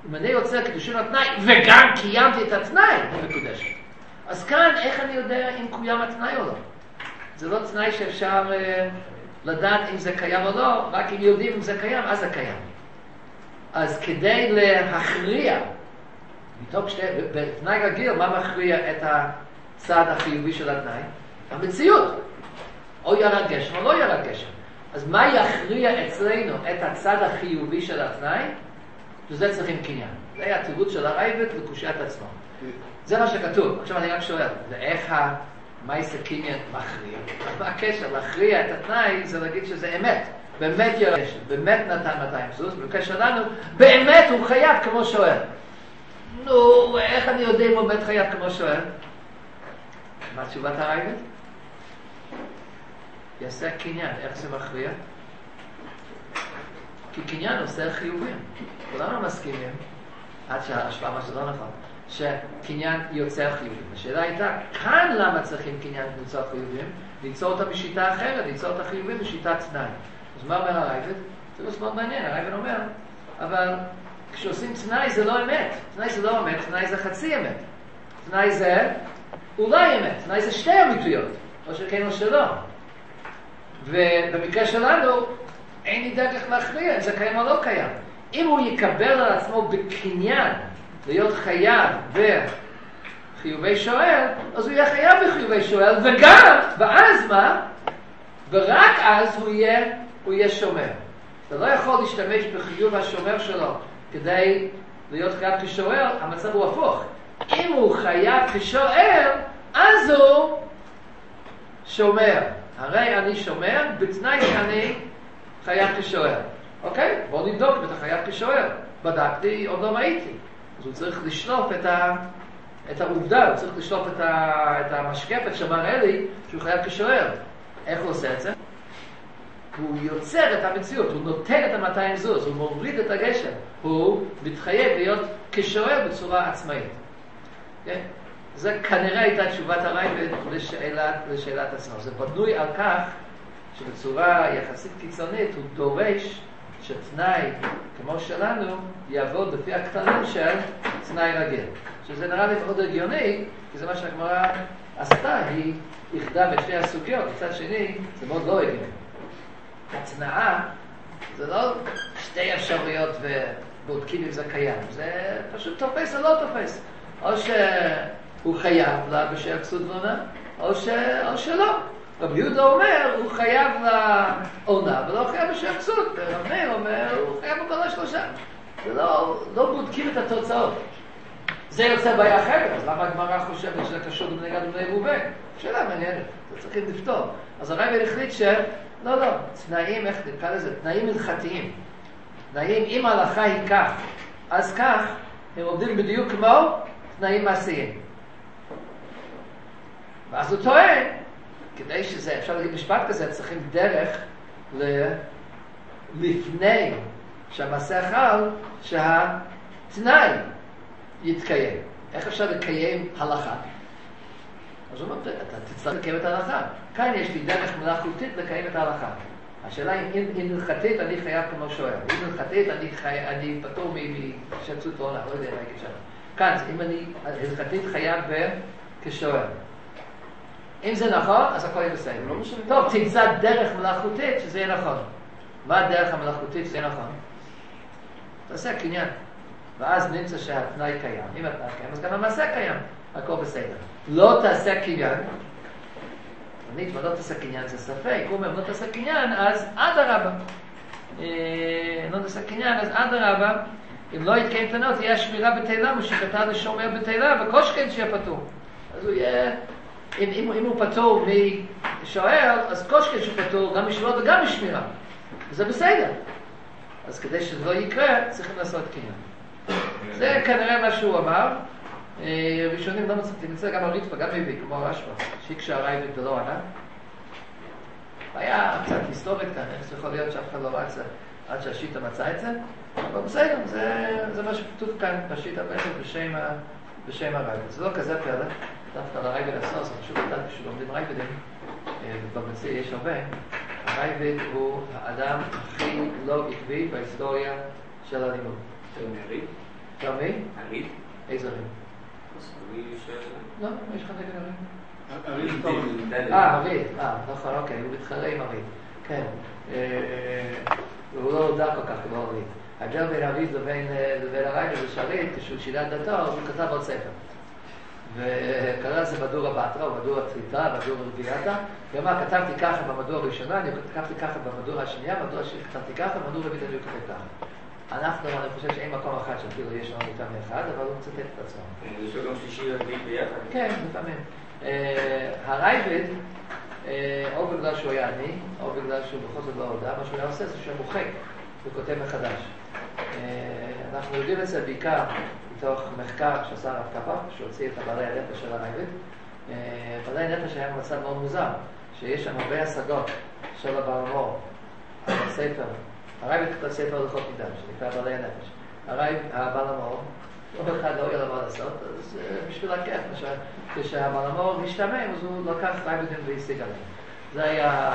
אם אני יוצר קידושין התנאי, וגם קיימתי את התנאי, היא מקודשת. אז כאן, איך אני יודע אם קוים התנאי או לא? זה לא תנאי שאפשר uh, לדעת אם זה קיים או לא, רק אם יודעים אם זה קיים, אז זה קיים. אז כדי להכריע, מתוך שתי, בתנאי רגיל, מה מכריע את הצד החיובי של התנאי? המציאות. או ירד גשם או לא ירד גשם. אז מה יכריע אצלנו את הצד החיובי של התנאי? שזה צריכים קניין. זה היה התירוץ של הרייבד לקושיית עצמו. זה מה שכתוב. עכשיו אני רק שואל, ואיך המייסה קניין מכריע? מה הקשר? להכריע את התנאי זה להגיד שזה אמת. באמת ירד גשם, באמת נתן מאתיים סוס, בקשר לנו, באמת הוא חייב כמו שואל. נו, איך אני יודע אם הוא באמת חייב כמו שואל? מה תשובת הרייבד? יעשה קניין, איך זה מכריע? כי קניין עושה חיובים. כולנו מסכימים, עד שההשפעה מה שלא נכון, שקניין יוצר חיובים. השאלה הייתה, כאן למה צריכים קניין ליצור חיובים? ליצור אותם בשיטה אחרת, ליצור את החיובים בשיטת תנאי. אז מה אומר הרייבד? זה לא סמוד מעניין, הרייבד אומר, אבל כשעושים תנאי זה לא אמת. תנאי זה לא אמת, תנאי זה חצי אמת. תנאי זה אולי אמת, תנאי זה שתי אמיתויות, או שכן או שלא. ובמקרה שלנו, אין לי דרך להכריע אם זה קיים או לא קיים. אם הוא יקבל על עצמו בקניין להיות חייב בחיובי שואל, אז הוא יהיה חייב בחיובי שואל, וגם, ואז מה? ורק אז הוא יהיה, הוא יהיה שומר. אתה לא יכול להשתמש בחיוב השומר שלו כדי להיות חייב כשואל, המצב הוא הפוך. אם הוא חייב כשואל, אז הוא שומר. הרי אני שומר בתנאי שאני חייב כשואל. אוקיי? בואו נבדוק אם אתה חייב כשואל. בדקתי, עוד לא ראיתי. אז הוא צריך לשלוף את, ה... את העובדה, הוא צריך לשלוף את, ה... את המשקפת שמראה לי שהוא חייב כשואל. איך הוא עושה את זה? הוא יוצר את המציאות, הוא נותן את המאתיים זוז, הוא מוריד את הגשם, הוא מתחייב להיות כשואל בצורה עצמאית. כן? זה כנראה הייתה תשובת הרייבד לשאלת, לשאלת עצמו. זה בנוי על כך שבצורה יחסית קיצונית הוא דורש שתנאי כמו שלנו יעבוד לפי הכללים של תנאי רגיל. שזה נראה לי מאוד הגיוני, כי זה מה שהגמרא עשתה, היא איחדה בשתי הסוגיות. מצד שני, זה מאוד לא הגיוני. התנאה זה לא שתי אפשרויות ובודקים אם זה קיים. זה פשוט תופס או לא תופס. או שהוא חייב לה בשל כסות ועונה, או, ש... או שלא. רבי יהודה אומר, הוא חייב לעונה, ולא חייב בשל כסות. רבי אומר, הוא חייב בכל השלושה. זה לא, לא בודקים את התוצאות. זה יוצא בעיה אחרת, אז למה הגמרא חושבת שזה קשור לבני גד ובני ראובן? שאלה מעניינת, זה צריכים לפתור. אז הרייבד החליט ש... לא, לא, תנאים, איך נקרא לזה? תנאים הלכתיים. תנאים, אם ההלכה היא כך, אז כך, הם עובדים בדיוק כמו תנאים מעשיים. ואז הוא טוען, כדי שזה, אפשר להגיד משפט כזה, צריכים דרך ל... לפני שהמעשה חל, שהתנאי יתקיים. איך אפשר לקיים הלכה? אז הוא אומר, אתה תצטרך לקיים את ההלכה. כאן יש לי דרך מלאכותית לקיים את ההלכה. השאלה היא, אם הלכתית אני חייב כמו שואל. אם הלכתית אני, חי... אני פטור משצות ועונה, לא יודע מה יגיד שם. כאן, אם אני הלכתית חייב כשואל. אם זה נכון, אז הכל יהיה בסדר. טוב, תמצא דרך מלאכותית שזה יהיה נכון. מה הדרך המלאכותית שזה יהיה נכון? תעשה קניין. ואז נמצא שהתנאי קיים. אם התנאי קיים, אז גם המעשה קיים. הכל בסדר. לא תעשה קניין. תמיד, מה לא תעשה קניין זה ספק. הוא אומר, לא תעשה קניין, אז עד הרבה. לא תעשה קניין, אז עד הרבה. אם לא יתקיים תנות, תהיה שמירה בתהילה, משכתה לשומר בתהילה, וקושכן שיהיה פטור. אז הוא יהיה... אם, אם, אם הוא פטור משוער, אז קושכן שהוא פטור גם משמירה וגם משמירה. וזה בסדר. אז כדי שזה לא יקרה, צריכים לעשות קניין. זה כנראה מה שהוא אמר. ראשונים לא מצאתי, נמצא גם הריטפה, גם מביא, כמו הרשב"א, שיקשה הרייבד ולא ענה. היה קצת היסטורית כאן, איך זה יכול להיות שאף אחד לא רצה עד שהשיטה מצא את זה, אבל בסדר, זה, זה מה שכתוב כאן בשיטה בעצם בשם, בשם הרייבד. זה לא כזה פלא, דווקא לרייבד עצמו, זה פשוט לדעת כשלומדים רייבדים, ובמציא יש הרבה, הרייבד הוא האדם הכי לא עקבי בהיסטוריה של הלימוד. של מרי? לא מי? הריד? איזה ריד? הריד של... לא, יש לך נגד הריד. הריד טוב. אה, הריד. אה, נכון, אוקיי, הוא מתחרה עם הריד. כן. הוא לא הודע כל כך כמו הריד. ההבדל בין הריד לבין הרייבד זה שהריד, כשהוא שינה את דתו, הוא כתב עוד ספר. וקרא לזה מדור הבטרה, או מדור הטריטה, מדור הרביעתה. כלומר, כתבתי ככה במדור הראשונה, אני כתבתי ככה במדור השנייה, במדור השני כתבתי ככה, במדור הרביעית אני כתב ככה. אנחנו, אני חושב שאין מקום אחד שאפילו יש לנו יותר מאחד, אבל הוא מצטט את עצמו. יש לו גם שלישי רביעי ביחד? כן, לפעמים. הרייבד, או בגלל שהוא היה עני, או בגלל שהוא בכל זאת לא הודע, מה שהוא היה עושה זה שהוא מוחק וכותב מחדש. אנחנו יודעים את זה בעיקר מתוך מחקר שעשה הרב קפח, שהוציא את הבעלי הנפש של הרייבד. בעלי הנפש היה מצב מאוד מוזר, שיש שם הרבה השגות של הבעל מור על הספר. הרייבד כתב ספר הלכות נידן, שנקרא בעלי הנפש. הבעל המור, לא אחד לא היה לו מה לעשות, אז בשביל הכיף, כשהבעל המור משתמם, אז הוא לקח רייבדים והשיג עליהם. זה היה...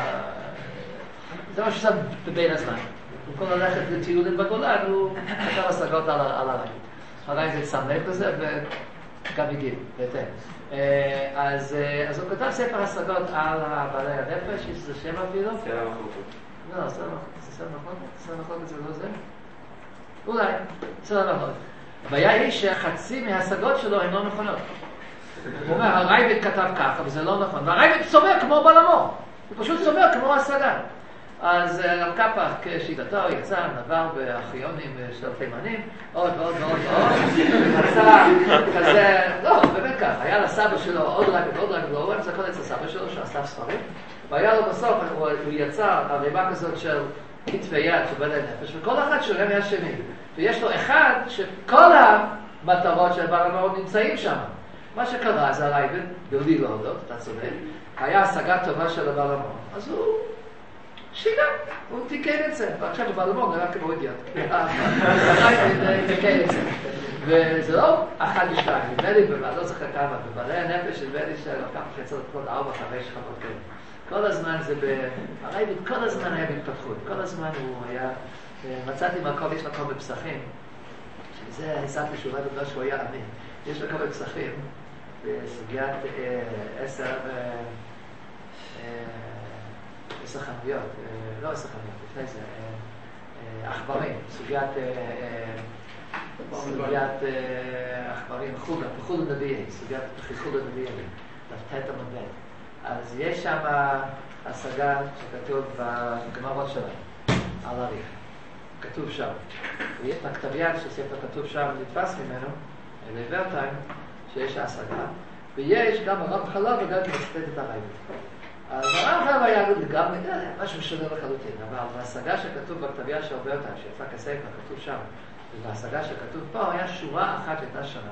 זה מה שעשה בבין הזמן. במקום ללכת לטיולים בגולן, הוא כתב השגות על הרייבד. הרייבד שם לב לזה וגם הגיב, בהתאם. אז הוא כתב ספר השגות על בעלי הנפש, יש לזה שם אפילו. סלע מחלוקות. לא, סלע מחלוקות, סלע מחלוקות זה לא זה. אולי, סלע מחלוקות. הבעיה היא שחצי מההשגות שלו הן לא נכונות. הוא אומר, הרייבד כתב ככה, וזה לא נכון. והרייבד סובר כמו בעל המור. הוא פשוט סובר כמו השגה. אז הרב קפח, כשיטתו, יצא, נבר בארכיונים של תימנים, עוד ועוד ועוד ועוד. מצא כזה, לא, באמת כך, היה לסבא שלו עוד רייבד, עוד רייבד, הוא אמצע כל אצל סבא שלו, שאסף ספרים. והיה לו בסוף, הוא יצא הרימה כזאת של כתבי יד של בעלי נפש, וכל אחד שונה מהשני. ויש לו אחד שכל המטרות של בעל המור נמצאים שם. מה שקרה זה הרייבד, יהודי לא הודות, אתה צודק, היה השגה טובה של בעל המור. אז הוא שינה, הוא תיקן את זה. ועכשיו בעל המור נראה כמו אידיוט. הרייבד תיקן את זה. וזה לא אחד ושתיים, נדמה לי, לא זוכר כמה, בבעלי הנפש נדמה לי שלקח חצות כל ארבע, חמש שכבות כאלה. כל הזמן זה ב... הרייבד כל הזמן היה בהתפתחות, כל הזמן הוא היה... מצאתי מקום, יש מקום בפסחים, שזה הסעתי שהוא בגלל שהוא היה עני. יש מקום בפסחים, בסוגיית עשר, עשר חנויות, לא עשר חנויות, לפני זה, עכברים, סוגיית, סוגיית עכברים, חוגה, חוגה נביאי, סוגיית חוגה נביאי, לתת המבט. אז יש שם השגה שכתוב בגמרות שלהם, על הריך. כתוב שם. ויש בכתב יד שספר כתוב שם נתפס ממנו, לברטיים, שיש השגה, ויש גם הרב חלב וגם מצטט את הרייבד. אז הרב חלב היה גם משהו שונה לחלוטין, אבל בהשגה שכתוב בכתב יד של ברטיים, שיצא כספר, כתוב שם, ובהשגה שכתוב פה, היה שורה אחת הייתה שונה,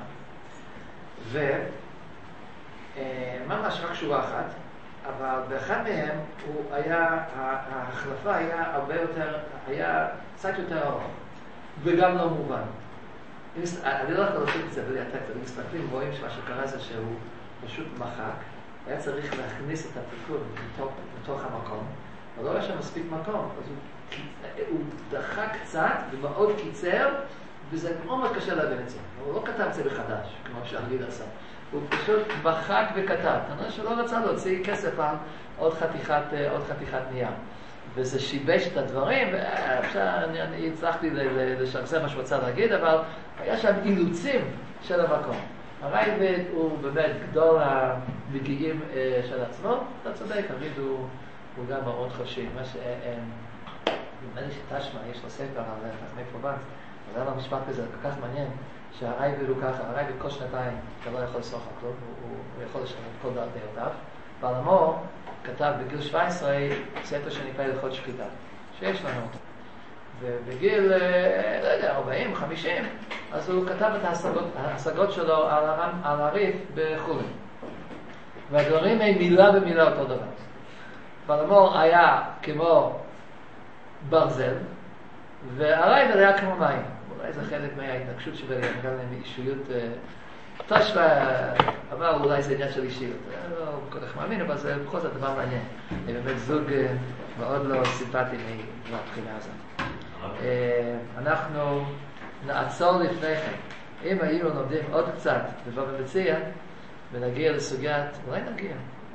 וממש רק שורה אחת, אבל באחד מהם הוא היה, ההחלפה היה הרבה יותר, היה קצת יותר ארוך, וגם לא מובן. אני לא יכול להוציא את זה בלי הטקסט, אני מסתכלים ורואים שמה שקרה זה שהוא פשוט מחק, היה צריך להכניס את התיקון מתוך, מתוך המקום, אבל לא היה שם מספיק מקום, אז הוא, הוא דחה קצת ומאוד קיצר, וזה מאוד קשה להבין את זה. הוא לא כתב את זה בחדש, כמו שהרגיל עשה. הוא פשוט מחק וכתב. כנראה שלא רצה להוציא כסף על עוד חתיכת, עוד חתיכת נייר. וזה שיבש את הדברים, ואפשר, אני, אני הצלחתי לשרסר מה שהוא רצה להגיד, אבל היה שם אילוצים של המקום. הרייבד הוא באמת גדול המגיעים של עצמו, אתה צודק, הרייבד הוא, הוא גם מאוד חשוב. מה ש... נדמה לי שתשמע, יש לו ספר על חכמי פרובנס, אבל היה לו משפט כזה כל כך מעניין, שהרייבד הוא ככה, הרייבד כל שנתיים, אתה לא יכול לסוח הכל, הוא, הוא, הוא יכול לשנות כל דעת דעותיו. בעל המור כתב בגיל שבע עשרה ספר שנקרא הלכות שחיטה, שיש לנו אותו. ובגיל, לא יודע, ארבעים, חמישים, אז הוא כתב את ההשגות, ההשגות שלו על, הרם, על הריף בחולין. והדברים הם מילה במילה אותו דבר. בעל המור היה כמו ברזל, והרייבד היה כמו מים. אולי זה חלק מההתנגשות שלי, גם עם אישיות תשווה, אבל אולי זה עניין של אישיות. לא כל כך מאמין, אבל זה בכל זאת דבר מעניין. זה באמת זוג מאוד לא סימפטי מהבחינה הזאת. אנחנו נעצור לפני כן אם היינו לומדים עוד קצת בבבא מציעא, ונגיע לסוגיית, אולי נגיע,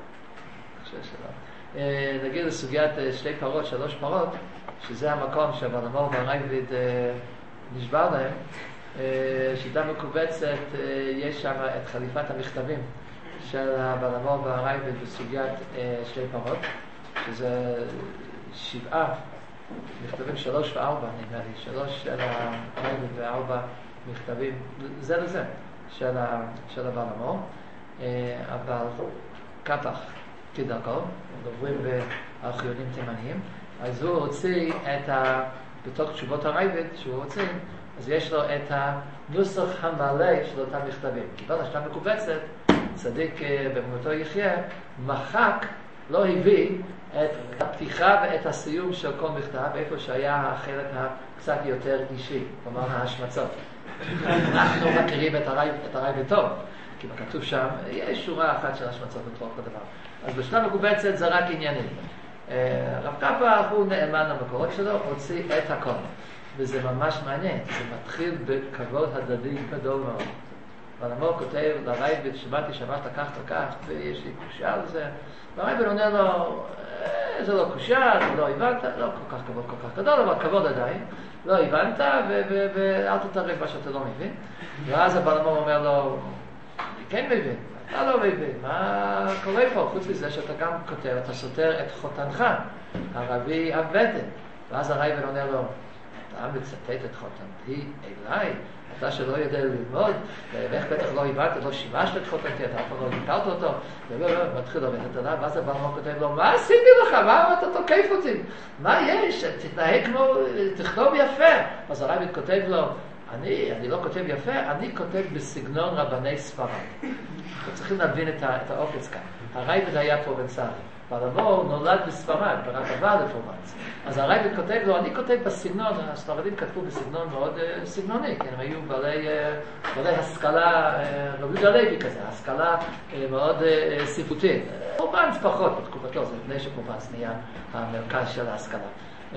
אני חושב שלא, נגיע לסוגיית שתי פרות, שלוש פרות, שזה המקום שהבעל המור והרייבד נשבר להם, שיטה מקובצת, יש שם את חליפת המכתבים של הבעל המור והרייבד בסוגיית שתי פרות, שזה שבעה מכתבים, שלוש וארבע נדמה לי, שלוש של הרייבד וארבע מכתבים, זה לזה, של, של הבעל המור, אבל כתח כדרכו, דוברים בארכיונים תימניים, אז הוא הוציא את ה... בתוך תשובות הרייבד שהוא הוציא, אז יש לו את הנוסח המלא של אותם מכתבים. קיבל השתה מקובצת, צדיק במותו יחיה, מחק, לא הביא את הפתיחה ואת הסיום של כל מכתב, איפה שהיה החלק הקצת יותר אישי, כלומר ההשמצות. אנחנו מכירים את הרייבד טוב, כי כתוב שם, יש שורה אחת של השמצות בתוך הדבר. אז בשתה מקובצת זה רק עניינים. רב קפח הוא נאמן למקורות שלו, הוציא את הכל. וזה ממש מעניין, זה מתחיל בכבוד הדדי גדול מאוד. אבל המור כותב לרייבד, שמעתי שאמרת כך וכך, ויש לי קושייה על זה. והרייבד עונה לו, זה לא קושייה, אתה לא הבנת, לא כל כך כבוד כל כך גדול, אבל כבוד עדיין. לא הבנת, ואל תתערב מה שאתה לא מבין. ואז הבעל המור אומר לו, אני כן מבין. אתה לא מבין, מה קורה פה? חוץ מזה שאתה גם כותב, אתה סותר את חותנך, הרבי אבדן. ואז הרייבד עונה לו, אתה מצטט את חותנתי אליי, אתה שלא יודע ללמוד, ואיך בטח לא הבנת, לא שימשת את חותנתי, אתה אף פעם לא גיטרת אותו, ולא, לא, מתחיל ללכת עליו, ואז הבעל המור כותב לו, מה עשיתי לך? מה אתה תוקף אותי? מה יש? תתנהג כמו, תכתוב יפה. אז הרייבד כותב לו, אני, אני לא כותב יפה, אני כותב בסגנון רבני ספרד. אנחנו צריכים להבין את, את האופץ כאן. הרייבד היה פרובנסלי. בעל המור נולד בספרד, ורק עבר לפרובנס. אז הרייבד כותב לו, אני כותב בסגנון, הספרדים כתבו בסגנון מאוד uh, סגנוני, כן, הם היו בעלי, uh, בעלי השכלה, uh, רבי יהודה הלוי כזה, השכלה uh, מאוד uh, ספרותית. פרובנס פחות בתקופתו, זה לפני שפרובנס נהיה המרכז של ההשכלה. Uh,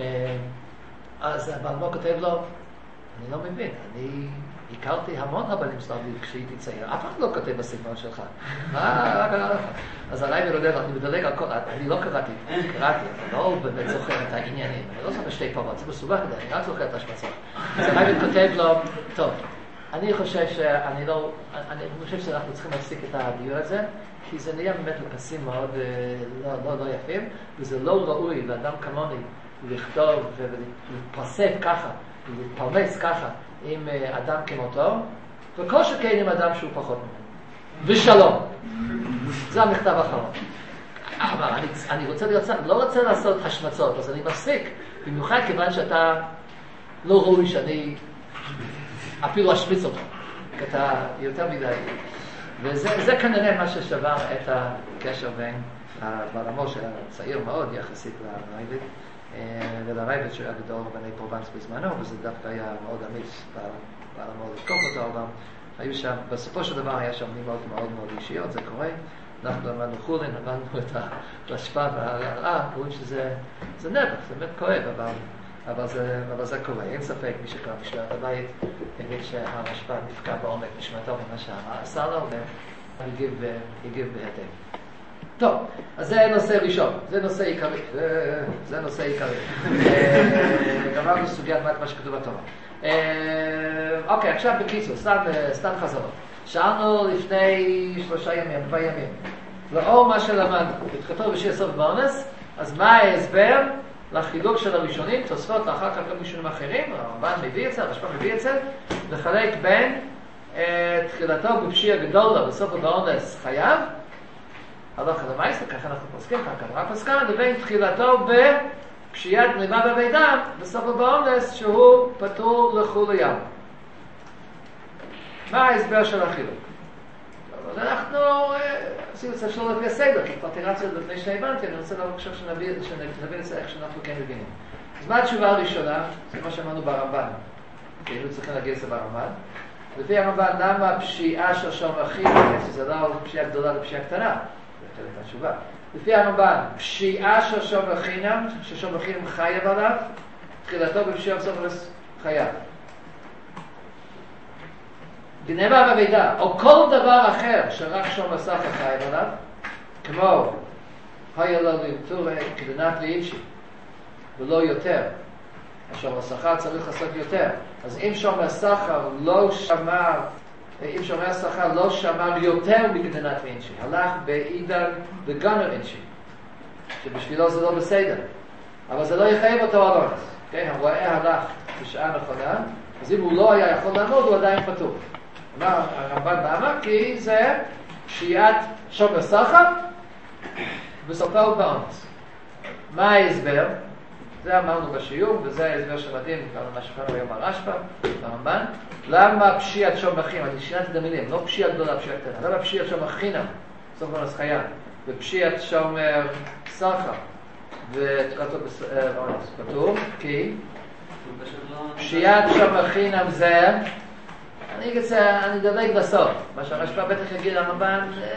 אז בעל המור כותב לו, אני לא מבין, אני הכרתי המון רבנים ספרדים כשהייתי צעיר, אף אחד לא כותב בסגנון שלך. מה קרה לך? אז הרייבד עונה לו, אני מדלג על כל, אני לא קראתי, קראתי, אני לא באמת זוכר את העניינים, אני לא זוכר שתי פרות, זה מסובך כדי, אני רק זוכר את השמצות. אז הרייבד כותב לו, טוב, אני חושב שאני לא, אני חושב שאנחנו צריכים להפסיק את הדיון הזה, כי זה נהיה באמת לפסים מאוד לא יפים, וזה לא ראוי לאדם כמוני לכתוב ולהתפרסם ככה, ולהתפרנס ככה עם אדם כמותו, וכל שכן עם אדם שהוא פחות ממנו. ושלום. זה המכתב האחרון. אבל אני, אני רוצה להיות, לא רוצה לעשות השמצות, אז אני מפסיק, במיוחד כיוון שאתה לא ראוי שאני אפילו אשמיץ אותו, כי אתה יותר מדי. וזה זה כנראה מה ששבר את הקשר בין הבעל המור של הצעיר מאוד יחסית לרייבד, ולרייבד שהיה גדול בני פרובנס בזמנו, וזה דווקא היה מאוד אמיץ בעל המור לתקוף אותו, אבל היו שם, בסופו של דבר היה שם נימות מאוד מאוד אישיות, זה קורה. אנחנו למדנו חולין, למדנו את הרשפה והרעה, רואים שזה זה נבח, זה באמת כואב, אבל, אבל, זה, אבל זה קורה. אין ספק, מי שקרא בשביעת הבית, הבין שהרשפה נפקע בעומק נשמתו ממה שעשה לו, והגיב בהתאם. טוב, אז זה נושא ראשון, זה נושא עיקרי, זה, זה נושא עיקרי. גמרנו סוגיית מה שכתוב בתורה. אוקיי, עכשיו בקיצור, סתם, סתם חזרות. שאלנו לפני שלושה ימים, ארבעה ימים. לאור מה שלמדנו, התכתוב בשיר סוף באונס, אז מה ההסבר לחילוק של הראשונים, תוספות לאחר כך גם ראשונים אחרים, הרמב"ן מביא את זה, הרשב"א מביא את זה, לחלק בין תחילתו בפשיעה גדולה בסוף באונס חייב, הלכה למעשה, ככה אנחנו פוסקים, ככה כמרה פסקה, לבין תחילתו בפשיעת גניבה בביתם, בסוף באונס, שהוא פטור לכולי ים. מה ההסבר של החילוק? אז אנחנו עשינו את זה שלא לפי הסדר, כי כבר תירצתי לפני שהבנתי, אני רוצה עכשיו שנבין את זה איך שאנחנו כן מבינים. אז מה התשובה הראשונה? זה מה שאמרנו ברמב"ן. כי היינו צריכים להגיד את זה ברמב"ן. לפי הרמב"ן, למה פשיעה של שום אחים, שזה לא פשיעה גדולה לפשיעה קטנה? זה חלק מהתשובה. לפי הרמב"ן, פשיעה של שום אחינם, ששום אחינם חייב עליו, תחילתו בפשיעה בסוף חייב. גנבה ואבידה, או כל דבר אחר שרק שומר סחר חייב עליו, כמו היה לו לימטורה כדנת לאישי, ולא יותר. השומר סחר צריך לעשות יותר. אז אם שומר סחר לא שמר, אם שומר סחר לא שמר יותר מגדנת לאישי, הלך בעידן לגנר אישי, שבשבילו זה לא בסדר. אבל זה לא יחייב אותו על אונס. כן? הרואה הלך בשעה נכונה, אז אם הוא לא היה יכול לעמוד, הוא עדיין פטור. אמר הרמב"ן באמר, כי זה פשיעת שומר סחר וסופר באונס. מה ההסבר? זה אמרנו בשיעור, וזה ההסבר שמתאים, כבר מה שקראנו היום הרשב"א, ברמב"ן. למה פשיעת שומר חינם? אני שינתי את המילים, לא פשיעת גדולה, פשיעת קטנה. למה פשיעת שומר חינם? סוף אונס חיה. ופשיעת שומר סחר ותקרתו באונס פטור, כי פשיעת שומר חינם זה, אני אגצה, אני דלג לסוף, מה שהרשב"א בטח יגיד הרמב"ן,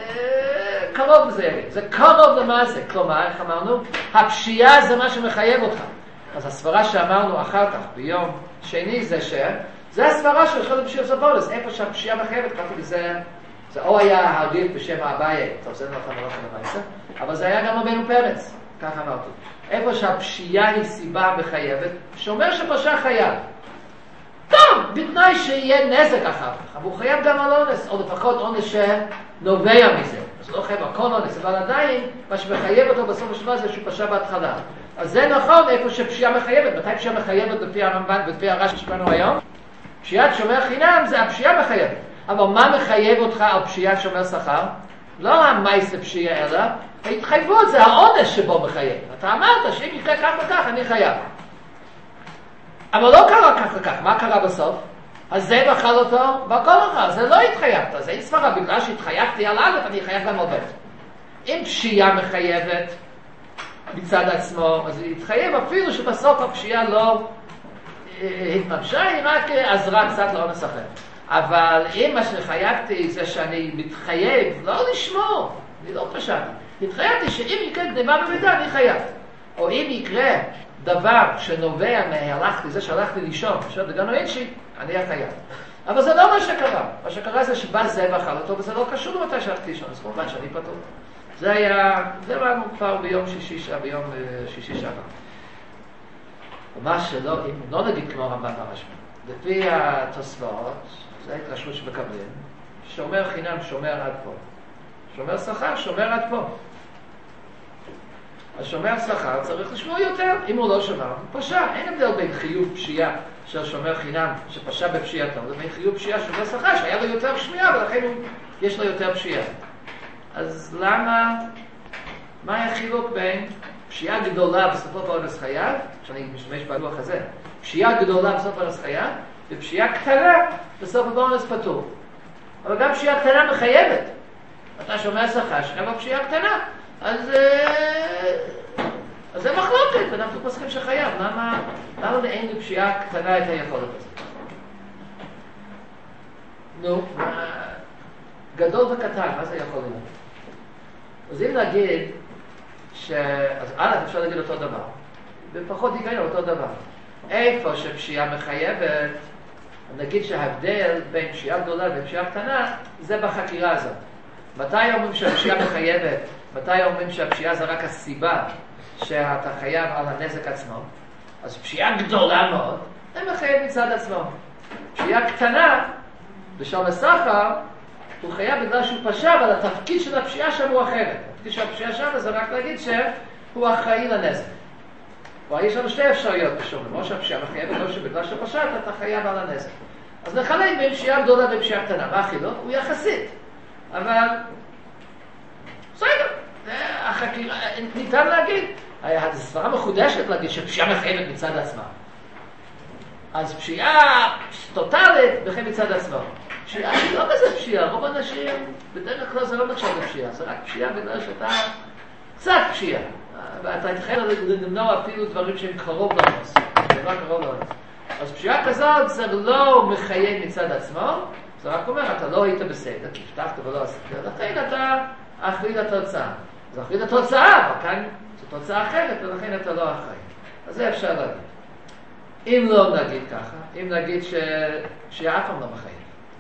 קרוב לזה יגיד, זה קרוב למה זה, כלומר, איך אמרנו? הפשיעה זה מה שמחייב אותך. אז הסברה שאמרנו אחר כך, ביום שני, זה ש... זה הסברה של חלק פשיעה סבולס, איפה שהפשיעה מחייבת, כתוב לזה, זה או היה הריב בשם האביי, טוב, זה לא חמורה של המייסה, אבל זה היה גם רבנו פרץ, ככה אמרתי. איפה שהפשיעה היא סיבה מחייבת, שאומר שפשע חייב. טוב, בתנאי שיהיה נזק אחר כך, אבל הוא חייב גם על אונס, או לפחות אונס שנובע מזה. אז לא חייב הכל אונס, אבל עדיין, מה שמחייב אותו בסוף השבוע זה שהוא פשע בהתחלה. אז זה נכון איפה שפשיעה מחייבת. מתי פשיעה מחייבת בפי הרמב"ן, בפי הרש"י ששמענו היום? פשיעת שומר חינם זה הפשיעה מחייבת. אבל מה מחייב אותך על פשיעת שומר שכר? לא המייס פשיעה אלא, ההתחייבות זה האונס שבו מחייב. אתה אמרת שאם יקרה כך וכך אני חייב. אבל לא קרה כך וכך, מה קרה בסוף? אז זה בחל אותו, והכל אחר, זה לא התחייבת, זה אין סברה, בגלל שהתחייבתי על א', אני חייב גם עובד. אם פשיעה מחייבת מצד עצמו, אז היא התחייב אפילו שבסוף הפשיעה לא התממשה, היא רק עזרה קצת לאונס אחר. אבל אם מה שחייבתי זה שאני מתחייב, לא לשמור, אני לא פשעתי. התחייבתי שאם יקרה גניבה במידה, אני חייב. או אם יקרה דבר שנובע מהלכתי, זה שהלכתי לישון, עכשיו בגן האישי, אני החייב. אבל זה לא מה שקרה. מה שקרה זה שבא זה ואכל אותו, וזה לא קשור למתי שהלכתי לישון, אז כמובן שאני פתור. זה היה, זה ראינו כבר ביום שישי, ביום שישי שעבר. ומה שלא, אם לא נגיד כמו רמב"ן ברשב"א, לפי התוספות, זה ההתרשמות שמקבלים, שומר חינם שומר עד פה. שומר שכר שומר עד פה. השומר שכר צריך לשמור יותר, אם הוא לא שומר, הוא פשע. אין הבדל בין חיוב פשיעה של שומר חינם שפשע בפשיעתו, לבין חיוב פשיעה של שומר שכר שהיה לו יותר שמיעה ולכן יש לו יותר פשיעה. אז למה, מה החילוק בין פשיעה גדולה בסופו באונס חייב, שאני משתמש בלוח הזה, פשיעה גדולה בסופו באונס חייב, ופשיעה קטנה בסופו באונס פטור. אבל גם פשיעה קטנה מחייבת. אתה שומר שכר שחייב בפשיעה קטנה. אז, אז זה מחלוקת, ואנחנו פוסקים שחייב. למה, למה אין לפשיעה קטנה את היכולת הזאת? נו, גדול וקטן, מה זה יכול להיות? אז אם נגיד, ש... אז א' אפשר להגיד אותו דבר, ופחות היגיון אותו דבר. איפה שפשיעה מחייבת, נגיד שההבדל בין פשיעה גדולה ופשיעה קטנה, זה בחקירה הזאת. מתי אומרים שהפשיעה מחייבת? מתי אומרים שהפשיעה זה רק הסיבה שאתה חייב על הנזק עצמו? אז פשיעה גדולה מאוד, זה מחייב מצד עצמו. פשיעה קטנה, בשום הסחר, הוא חייב בגלל שהוא פשע, אבל התפקיד של הפשיעה שם הוא אחרת. התפקיד של הפשיעה שם זה רק להגיד שהוא אחראי לנזק. יש לנו שתי אפשרויות בשום, כמו שהפשיעה מחייבת, לא שבגלל שפשעת אתה חייב על הנזק. אז נחלק בין פשיעה גדולה ופשיעה קטנה. מה החילוק? הוא יחסית. אבל בסדר, החקירה, ניתן להגיד, זו סברה מחודשת להגיד שפשיעה מחייבת מצד עצמה. אז פשיעה טוטלית מחייבת מצד עצמה. פשיעה היא לא כזה פשיעה, רוב האנשים בדרך כלל זה לא נחשב לפשיעה, זה רק פשיעה בגלל שאתה קצת פשיעה. ואתה התחיל למנוע אפילו דברים שהם קרוב לאונס, זה לא קרוב לאונס. אז פשיעה כזאת זה לא מחייב מצד עצמו, זה רק אומר, אתה לא היית בסדר, כי הבטחת ולא עשית, לכן אתה אחראי לתוצאה. זה אחראי לתוצאה, אבל כאן זו תוצאה אחרת, ולכן אתה לא אחראי. אז זה אפשר להגיד. אם לא נגיד ככה, אם נגיד שפשיעה אף פעם לא מחייב.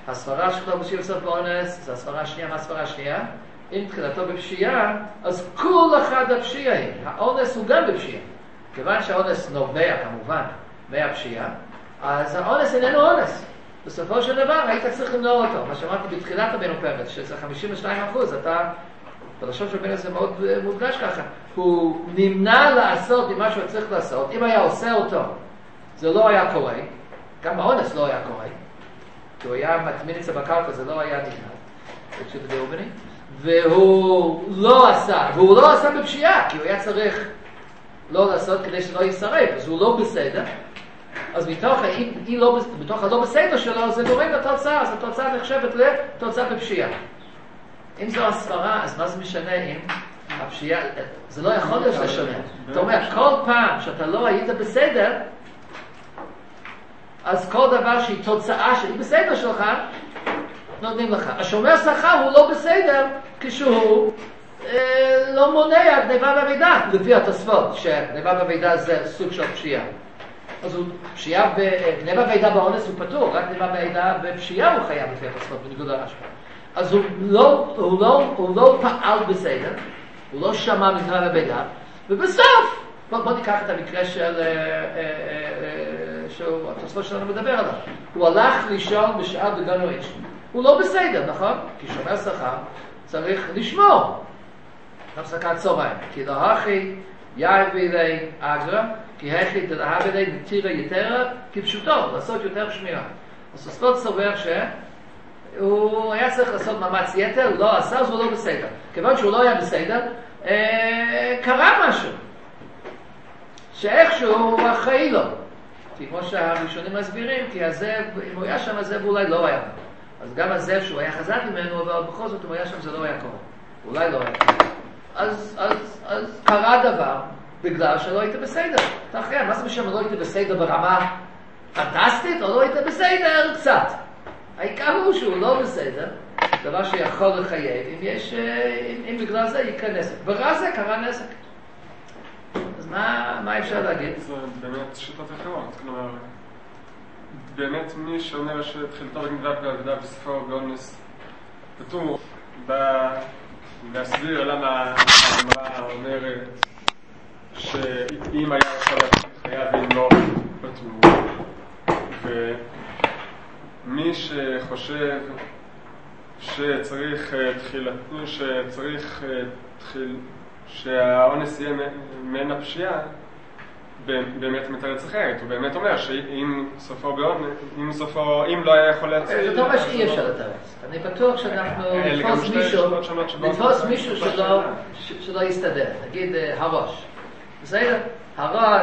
הספרה שלו בשביל סוף באונס, זה הספרה השנייה, מה הספרה השנייה? אם תחילתו בפשיעה, אז כל אחד הפשיעה היא. האונס הוא גם בפשיעה. כיוון שהאונס נובע כמובן מהפשיעה, אז האונס איננו אונס. בסופו של דבר היית צריך למנוע אותו. מה שאמרתי בתחילת רבנו פרץ, שזה חמישים ושניים אחוז, אתה, בלשון של רבנו זה מאוד מודגש ככה, הוא נמנע לעשות עם מה שהוא צריך לעשות. אם היה עושה אותו, זה לא היה קורה. גם האונס לא היה קורה. כי הוא היה מטמין את זה בקרקע, זה לא היה נכנס. והוא לא עשה, והוא לא עשה בפשיעה, כי הוא היה צריך לא לעשות כדי שלא יישרף, אז הוא לא בסדר. אז מתוך, אם, אם לא, מתוך הלא בסדר שלו, זה גורם לתוצאה, אז התוצאה נחשבת לתוצאה בפשיעה. אם זו הספרה, אז מה זה משנה אם הפשיעה, זה לא יכול להיות לשנה. זאת אומרת, כל פעם שאתה לא היית בסדר, אז כל דבר שהיא תוצאה שהיא בסדר שלך, נותנים לך. השומר שכר הוא לא בסדר כשהוא אה, לא מונע גניבה במידע, לפי התוספות, שגניבה במידע זה סוג של פשיעה. אז הוא פשיעה, גניבה במידע באונס הוא פטור, רק גניבה במידע בפשיעה הוא חייב לפי התוספות, בניגוד לרשב"א. אז הוא לא, הוא, לא, הוא לא פעל בסדר, הוא לא שמע מגניבה במידע, ובסוף, בוא, בוא ניקח את המקרה של... אה, אה, אה, שהתוספות שלנו מדבר עליו. הוא הלך לישון בשעה בגן עדן. הוא לא בסדר, נכון? כי שומר שכר צריך לשמור. הפסקת צהריים. כי לא הכי יאיר בידי אגרא, כי הכי דלהה בידי נטירה יתרה, כפשוטו, לעשות יותר שמירה. התוספות סובר שהוא היה צריך לעשות מאמץ יתר, לא עשה, אז הוא לא בסדר. כיוון שהוא לא היה בסדר, אה, קרה משהו. שאיכשהו אחראי לו. כי כמו שהראשונים מסבירים, כי הזאב, אם הוא היה שם, הזאב אולי לא היה. אז גם הזאב שהוא היה חזק ממנו, אבל בכל זאת, אם הוא היה שם, זה לא היה קורה. אולי לא היה קורה. אז, אז, אז קרה דבר, בגלל שלא היית בסדר. אתה אחרי, מה זה משם לא היית בסדר ברמה פנטסטית, או לא היית בסדר קצת? העיקר הוא שהוא לא בסדר, דבר שיכול לחייב, אם יש, אם, אם בגלל זה יקרה נזק. ברע זה קרה נזק. אז מה, מה אפשר להגיד? זה באמת שיטות אחרות, כלומר, באמת מי שאומר שתחילתו בגניבה בעבודה בספרו באונס פטור, בא להסביר למה הגמרא אומרת שאם היה יכול להפסיק חייב ואם לא פטור, ומי שחושב שצריך תחילת, שצריך תחיל שהאונס יהיה מעין הפשיעה, באמת מתרץ אחרת. הוא באמת אומר שאם סופו באונס, אם סופו, אם לא היה יכול להציל... זאת אומרת שאי אפשר לתרץ. אני בטוח שאנחנו נתפוס מישהו, נתפוס מישהו שלא יסתדר. נגיד הראש. בסדר? הראש,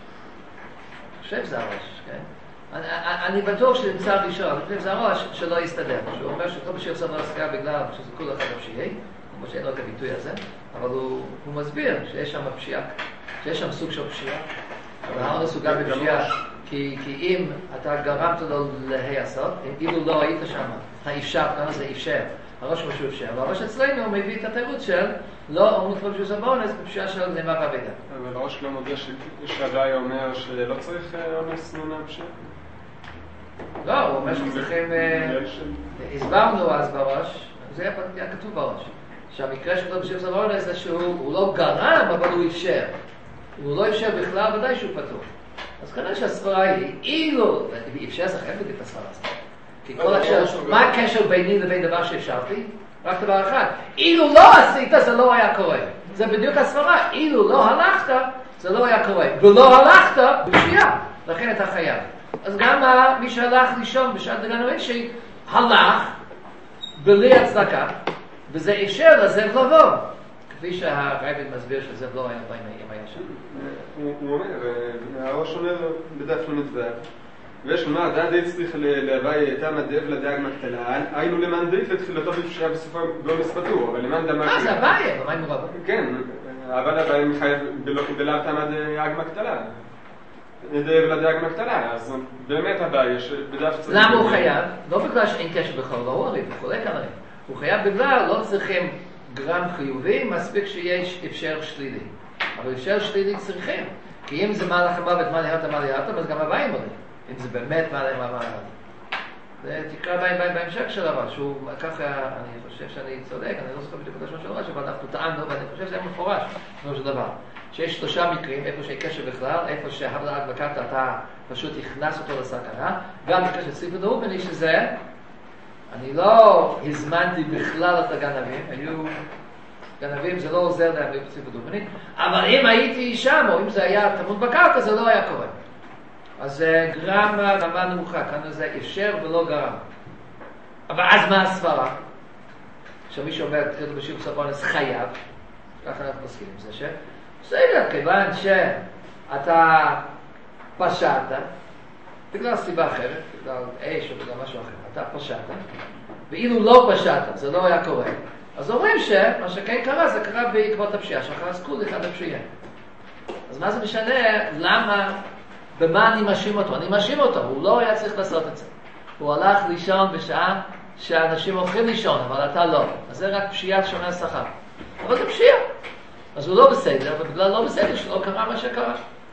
אני חושב שזה הראש, כן? אני בטוח שנמצא ראשון, אני חושב שזה הראש שלא יסתדר. שהוא אומר שכל בשביל עושה מרסקה בגלל שזה כול אחד הפשיעי, כמו שאין לו את הביטוי הזה, אבל הוא, הוא מסביר שיש שם פשיעה, שיש שם סוג של פשיעה, אבל האונס הוא גם בפשיעה, כי, כי אם אתה גרמת לו להיעשות, אילו לא היית שם, האפשר, כאן זה אפשר, הראש משהו אפשר, והראש אצלנו הוא מביא את התירוץ של לא אומרות חושב שזה באונס, בפשיעה של נאמר בעבידה. אבל הראש לא מודה ששגאי אומר שלא צריך אונס נונה פשיעה? לא, הוא אומר שצריכים, הסברנו אז בראש, זה היה כתוב בראש. שהמקרה שלו בשביל זה לא עונה זה שהוא לא גרם, אבל הוא אפשר. אם הוא לא אפשר בכלל, ודאי שהוא פתוח. אז כנראה שהספרה היא, אילו, אפשר זה חייב להגיד את הספרה הזאת. כי כל הקשר, מה הקשר ביני לבין דבר שאפשרתי? רק דבר אחד. אילו לא עשית, זה לא היה קורה. זה בדיוק הספרה. אילו לא הלכת, זה לא היה קורה. ולא הלכת, בפשיעה. לכן אתה חייב. אז גם מי שהלך לישון בשעת דגן רשי, הלך, בלי הצדקה, וזה אפשר לזאב לבוא. כפי שהרייבד מסביר שזאב לא היה בין אם היה שם. הוא אומר, הראש אומר בדף לא נדבר, ויש לומר, דעת די צריך להווי טעם הדאב לדאג מקטלה, היינו למען דאית לתחילתו בפשיעה בסופו באונס פטור, אבל למען דאג... אה, זה הבעיה, במה אם הוא רבה? כן, אבל הבעיה מחייב בלאו טעם הדאג מקטלה. דאב לדאג מקטלה, אז באמת הבעיה שבדף צריך... למה הוא חייב? לא בגלל שאין קשר בכלל, לא הוא הרי, הוא חולק על הרי. הוא חייב בגלל, לא צריכים גרם חיובי, מספיק שיש אפשר שלילי. אבל אפשר שלילי צריכים. כי אם זה מה לך המוות, מה להרת, מה להרת, אז גם הבאים עולים. אם זה באמת מה להרת, מה להרת. זה תקרא בהמשך של הרב, שהוא ככה, אני חושב שאני צודק, אני לא זוכר בדיוק את השם של הרב, אבל אנחנו טענו, ואני חושב שזה מפורש, כמו של דבר. שיש שלושה מקרים, איפה שאין קשר בכלל, איפה שהבלעת בקטה אתה פשוט הכנס אותו לסכנה, גם מקרה של סיפור דרובני שזה, אני לא הזמנתי בכלל את הגנבים, היו גנבים, זה לא עוזר להם בסיפור דרובני, אבל אם הייתי שם, או אם זה היה תמות בקרקע, זה לא היה קורה. אז זה גרם רמה נמוכה, כאן זה אפשר ולא גרם. אבל אז מה הסברה? שמישהו אומר, תחילת בשיר בסוף אונס חייב, ככה אנחנו מסכימים עם זה, ש... בסדר, כיוון שאתה פשעת, בגלל סיבה אחרת, בגלל אש או בגלל משהו אחר, אתה פשעת, ואילו לא פשעת, זה לא היה קורה. אז אומרים שמה שכן קרה, זה קרה בעקבות הפשיעה שלך, אז כול אחד הפשיעה. אז מה זה משנה? למה, במה אני מאשים אותו? אני מאשים אותו, הוא לא היה צריך לעשות את זה. הוא הלך לישון בשעה שאנשים הולכים לישון, אבל אתה לא. אז זה רק פשיעת שומר שכר. אבל זה פשיעה. אז הוא לא בסדר, ובגלל לא בסדר שלא קרה מה שקרה.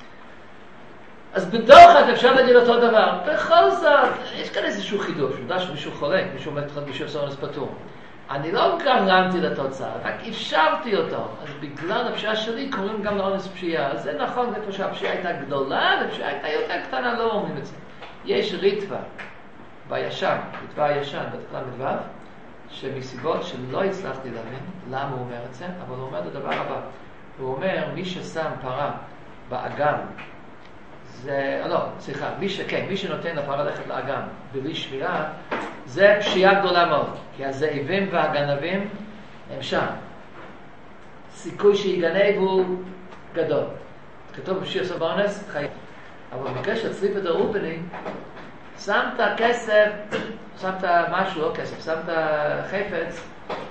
אז בדוחק אפשר להגיד אותו דבר. בכל זאת, יש כאן איזשהו חידוש, הוא יודע שמישהו חולה, מישהו עומד תחת בשביל סורנס פטור. אני לא גרמתי לתוצאה, רק אפשרתי אותו. אז בגלל הפשיעה שלי קוראים גם לאונס פשיעה. אז זה נכון, איפה שהפשיעה הייתה גדולה, והפשיעה הייתה יותר קטנה, לא אומרים את זה. יש ריטווה בישן, ריטווה הישן, בתקלה מדבר, שמסיבות שלא הצלחתי להבין למה הוא אומר את זה, אבל הוא אומר את הדבר הבא. הוא אומר, מי ששם פרה באגם, זה, לא, סליחה, מי שכן, מי שנותן לפרה ללכת לאגם בלי שמירה, זה פשיעה גדולה מאוד, כי הזאבים והגנבים הם שם. סיכוי שיגנב הוא גדול. כתוב בשיר סוף האונס, חיים. אבל במקרה של סליפא דרובני, שמת כסף, שמת משהו, לא כסף, שמת חפץ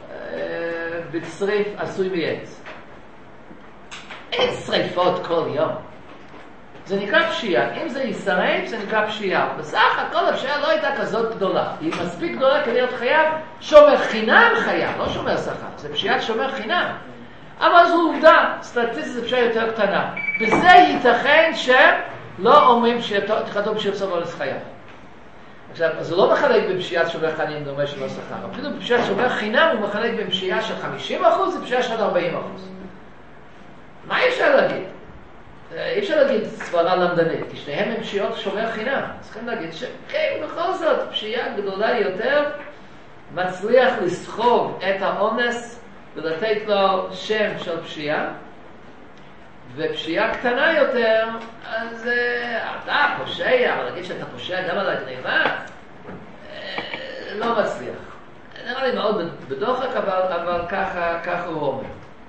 בצריף עשוי מעץ. אין שריפות כל יום. זה נקרא פשיעה. אם זה ישרף, זה נקרא פשיעה. בסך הכל הפשיעה לא הייתה כזאת גדולה. היא מספיק גדולה כדי להיות חייב. שומר חינם חייב, לא שומר שכר. זה פשיעת שומר חינם. אבל זו עובדה. סטטיסטית זה פשיעה יותר קטנה. בזה ייתכן שלא אומרים שתחתו בשביל סוף אונס חייב. עכשיו, אז הוא לא מחלק בפשיעת שומר חנין דומה שלא שכר. אפילו בפשיעת שומר חינם הוא מחלק בפשיעה של חמישים אחוז ופשיעה של ארבעים אחוז. מה אפשר להגיד? אי אפשר להגיד סברה למדנית, כי שניהם הם פשיעות שומר חינם. צריכים להגיד שכן, בכל זאת, פשיעה גדולה יותר מצליח לסחוב את האונס ולתת לו שם של פשיעה, ופשיעה קטנה יותר, אז אתה פושע, אבל להגיד שאתה פושע גם על הגניבה, לא מצליח. נראה לי מאוד בדוחק, אבל, אבל ככה, ככה הוא אומר.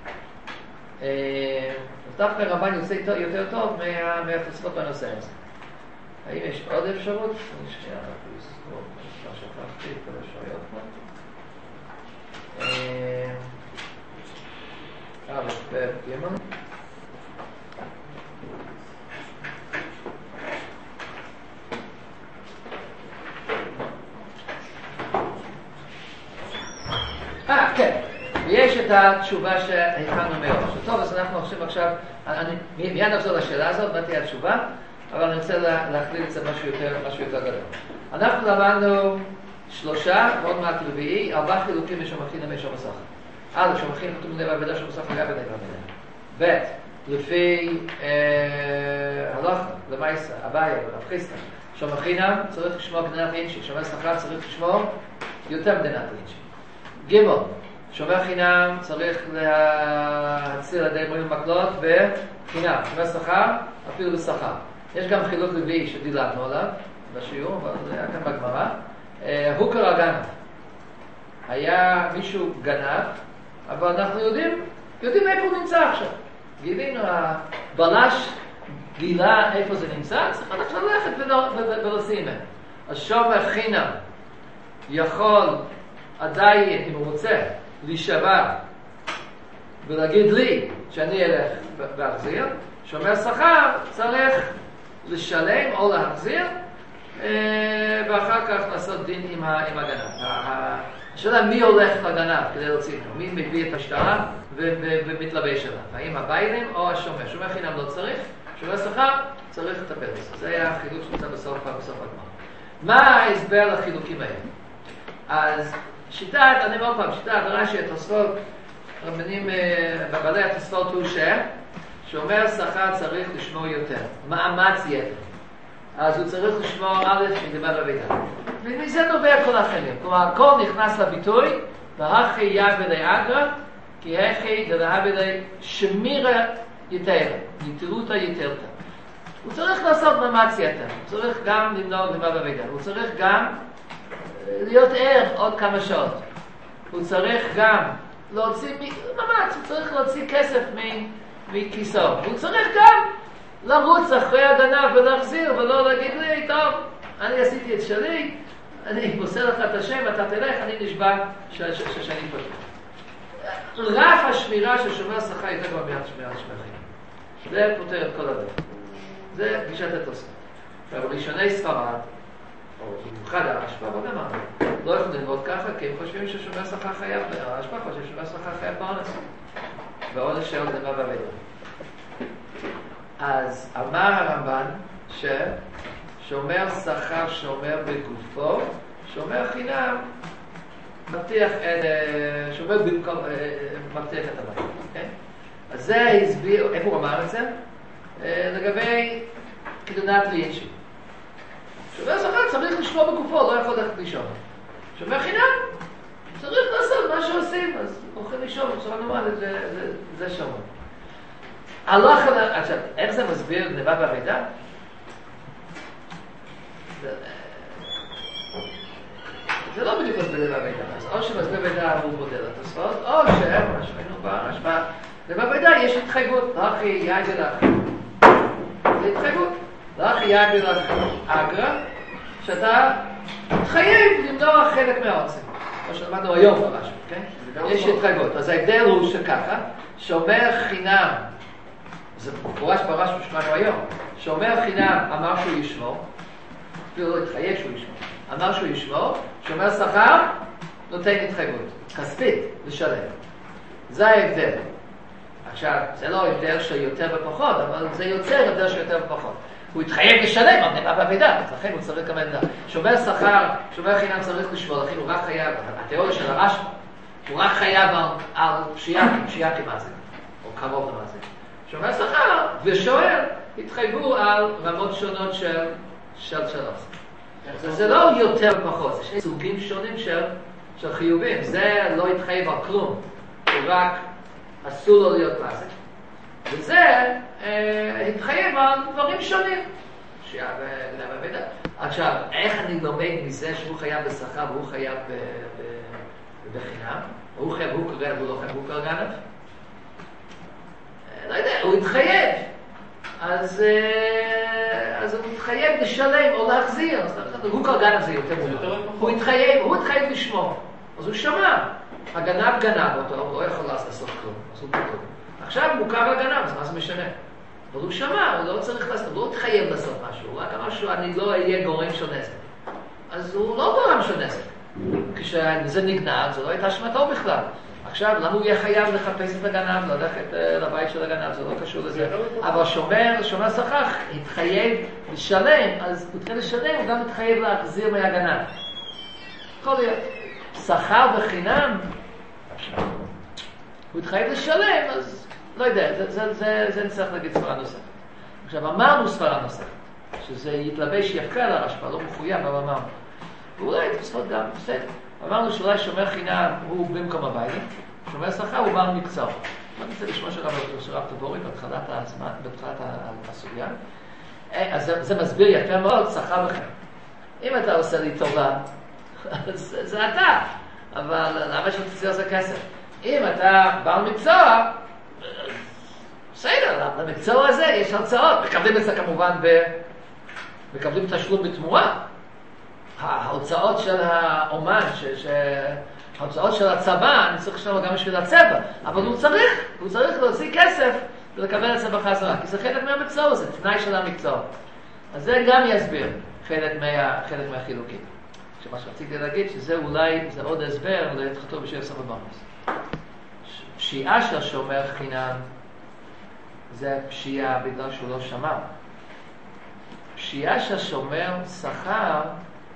דווקא רבן יוצא יותר טוב מה, מהתוספות בנושא הזה. האם יש עוד אפשרות? אני שנייה, אנחנו לזכור, מה שכחתי, כל אפשרויות פה. אה, בפרק ג' אה, כן. ויש את התשובה שהכנו מראש. טוב, אז אנחנו חושבים עכשיו, אני מיד נחזור לשאלה הזאת, מה תהיה התשובה, אבל אני רוצה להכליל את זה משהו יותר, משהו יותר גדול. אנחנו למדנו שלושה, ועוד מעט רביעי, ארבעה חילוקים משום הכין ומשום הסך. א', שום הכין כתוב בני בעבודה, שום הסך היה בני בעבודה. ב', לפי הלכה, למייסה, אביי, רב חיסטה, שום הכינם צריך לשמור גדנת אינשי, שומר שכר צריך לשמור יותר גדנת אינשי. ג', שומר חינם צריך להציל על ידי מורים מקלות בחינם. שומר שכר, אפילו בשכר. יש גם חילוק לוי שדילגנו עליו בשיעור, אבל זה היה כאן בגמרא. הוא קרא גנב. היה מישהו גנב, אבל אנחנו יודעים, יודעים איפה הוא נמצא עכשיו. גילינו, הבלש גילה איפה זה נמצא, צריך עכשיו ללכת ולשים מהם. אז שומר חינם יכול עדיין, אם הוא רוצה, להישבע ולהגיד לי שאני אלך להחזיר. שומר שכר צריך לשלם או להחזיר ואחר כך לעשות דין עם הגנב. השאלה מי הולך לגנב כדי להוציא ממנו, מי מביא את המשטרה ומתלבש עליו, האם הביילים או השומר. שומר חינם לא צריך, שומר שכר צריך לטפל בזה. זה היה החידוש שנמצא בסוף בסוף הגמרא. מה ההסבר לחילוקים האלה? אז שיטת, אני אומר פעם, שיטת רש"י התוספות, רבנים בבעלי התוספות הוא ש... שאומר שכר צריך לשמור יותר, מאמץ יתר. אז הוא צריך לשמור א' מדבר בביתה. ומזה נובע כל החלק. כלומר, הכל נכנס לביטוי, והכי יד בדי אגרא, כי הכי דלהה בדי שמירה יתר, יתרותא יתרתא. הוא צריך לעשות מאמץ יתר, הוא צריך גם למנוע דבר בביתה, הוא צריך גם להיות ער עוד כמה שעות. הוא צריך גם להוציא מאמץ, הוא צריך להוציא כסף מכיסו. הוא צריך גם לרוץ אחרי הגנב ולהחזיר ולא להגיד לי, טוב, אני עשיתי את שלי, אני מוסר לך את השם, אתה תלך, אני נשבע שאני פתוח. רף השמירה של שומר שכר יותר כבר מעט שמירה לשמרים. זה פותר את כל הדבר. זה גישת התוספות. עכשיו, ראשוני ספרד, או במיוחד הרשב"א, אבל גם לא יכולים ללמוד ככה, כי הם חושבים ששומר שכר חייב, הרשב"א חושב ששומר שכר חייב באונס. באונס של דבר בביתה. אז אמר הרמב"ן ששומר שכר שומר בגופו, שומר חינם מבטיח את, שומר במקום, מבטיח את הבית. Okay? אז זה הסביר, איפה הוא אמר את זה? לגבי כדונת לינצ'י. שומר שכר צריך לשמור בגופו, לא יכול ללכת לישון. שומר חינם צריך לעשות מה שעושים, אז הולכים לישון, בצורה נורמלית, זה, זה, זה שומר. הלך, עכשיו, איך זה מסביר גניבה בביתה? זה, זה לא בדיוק מסביר גניבה בביתה. אז או שמסביר בביתה הוא מודל התוספות, או שמה שראינו ברשב"א, גניבה בביתה יש התחייבות, לאחי יעד אלך. זה התחייבות. לאחי יעד אלך אגרא, שאתה מתחייב למנוע חלק מהעוצם. כמו שלמדנו היום ברשב"א, כן? יש התחייבות. אז ההבדל הוא שככה, שומר חינם, זה מפורש ברשב"א ששמענו היום, שומר חינם אמר שהוא ישמור, אפילו לא התחייב שהוא ישמור, אמר שהוא ישמור, שומר שכר נותן התחייבות, כספית, לשלם. זה ההבדל. עכשיו, זה לא הבדל של יותר ופחות, אבל זה יוצר הבדל של יותר ופחות. הוא התחייב לשלם, אבל נבע בבידה, אז לכן הוא צריך גם עמדה. שומר שכר, שומר חינם צריך לשמור, לכן הוא רק חייב, התיאוריה של הרשב"א, הוא רק חייב על, על פשיעה, פשיעה כמעשה, או קרוב למעשה. שומר שכר ושואל התחייבו על רמות שונות של של שלוש. זה, זה לא יותר ופחות, זה שני סוגים שונים של, של חיובים. זה לא התחייב על כלום, הוא רק אסור לו להיות מעשה. וזה אה, התחייב על דברים שונים. פשיעה וגנבה בביתה. עכשיו, איך אני לומד מזה שהוא חייב בשכר והוא חייב ב, ב, בחינם? הוא חייב, הוא כגנב, הוא לא חייב, הוא כגנב? לא יודע, הוא התחייב. אז, אז הוא התחייב לשלם או להחזיר. הוא כגנב זה יותר מובן. הוא התחייב, הוא התחייב לשמור. אז הוא שמע. הגנב גנב אותו, הוא לא יכול לעשות כלום. אז הוא פתאום. עכשיו הוא מוכר הגנב, אז מה זה משנה? אבל הוא שמע, הוא לא צריך לעשות, הוא לא התחייב לעשות משהו. הוא רק אמר שאני לא אהיה גורם של נזק. אז הוא לא גורם של נזק. כשזה נגנב, זה לא הייתה אשמתו בכלל. עכשיו, למה הוא יהיה חייב לחפש את הגנב, ללכת לבית של הגנב, זה לא קשור לזה. אבל שומר, שומר שכר, התחייב לשלם, אז הוא התחיל לשלם, הוא גם התחייב להחזיר מהגנב. יכול להיות. שכר בחינם, הוא התחייב לשלם, אז לא יודע, זה, זה, זה, זה נצטרך להגיד ספרה נוספת. עכשיו, אמרנו ספרה נוספת, שזה יתלבש יפה על הרשב"א, לא מחויב, אבל אמרנו. ואולי תוספות גם, בסדר. אמרנו שאולי שומר חינם הוא במקום הבית, שומר שכר הוא בעל מקצוע. אני רוצה לשמוע שרב תבורי בתחילת הזמן, בתחילת הסוגיה. אז זה, זה מסביר יפה מאוד, שכר בחינם. אם אתה עושה לי טובה, זה, זה אתה, אבל למה שאתה תצא עושה כסף? אם אתה בעל מקצוע, בסדר, למקצוע הזה יש הרצאות, מקבלים את זה כמובן, ב... מקבלים תשלום בתמורה. ההוצאות של האומן, ש... ש... ההוצאות של הצבא, אני צריך לשלם גם בשביל הצבע, אבל הוא צריך, הוא צריך להוציא כסף ולקבל את זה בחזרה, כי זה חלק מהמקצוע, זה תנאי של המקצוע. אז זה גם יסביר חלק, מה... חלק מהחילוקים. שמה שרציתי להגיד, שזה אולי, זה עוד הסבר, אולי התחתו בשביל סבא במוס. פשיעה של שומר חינם, זה פשיעה בגלל שהוא לא שמר. פשיעה של שומר שכר,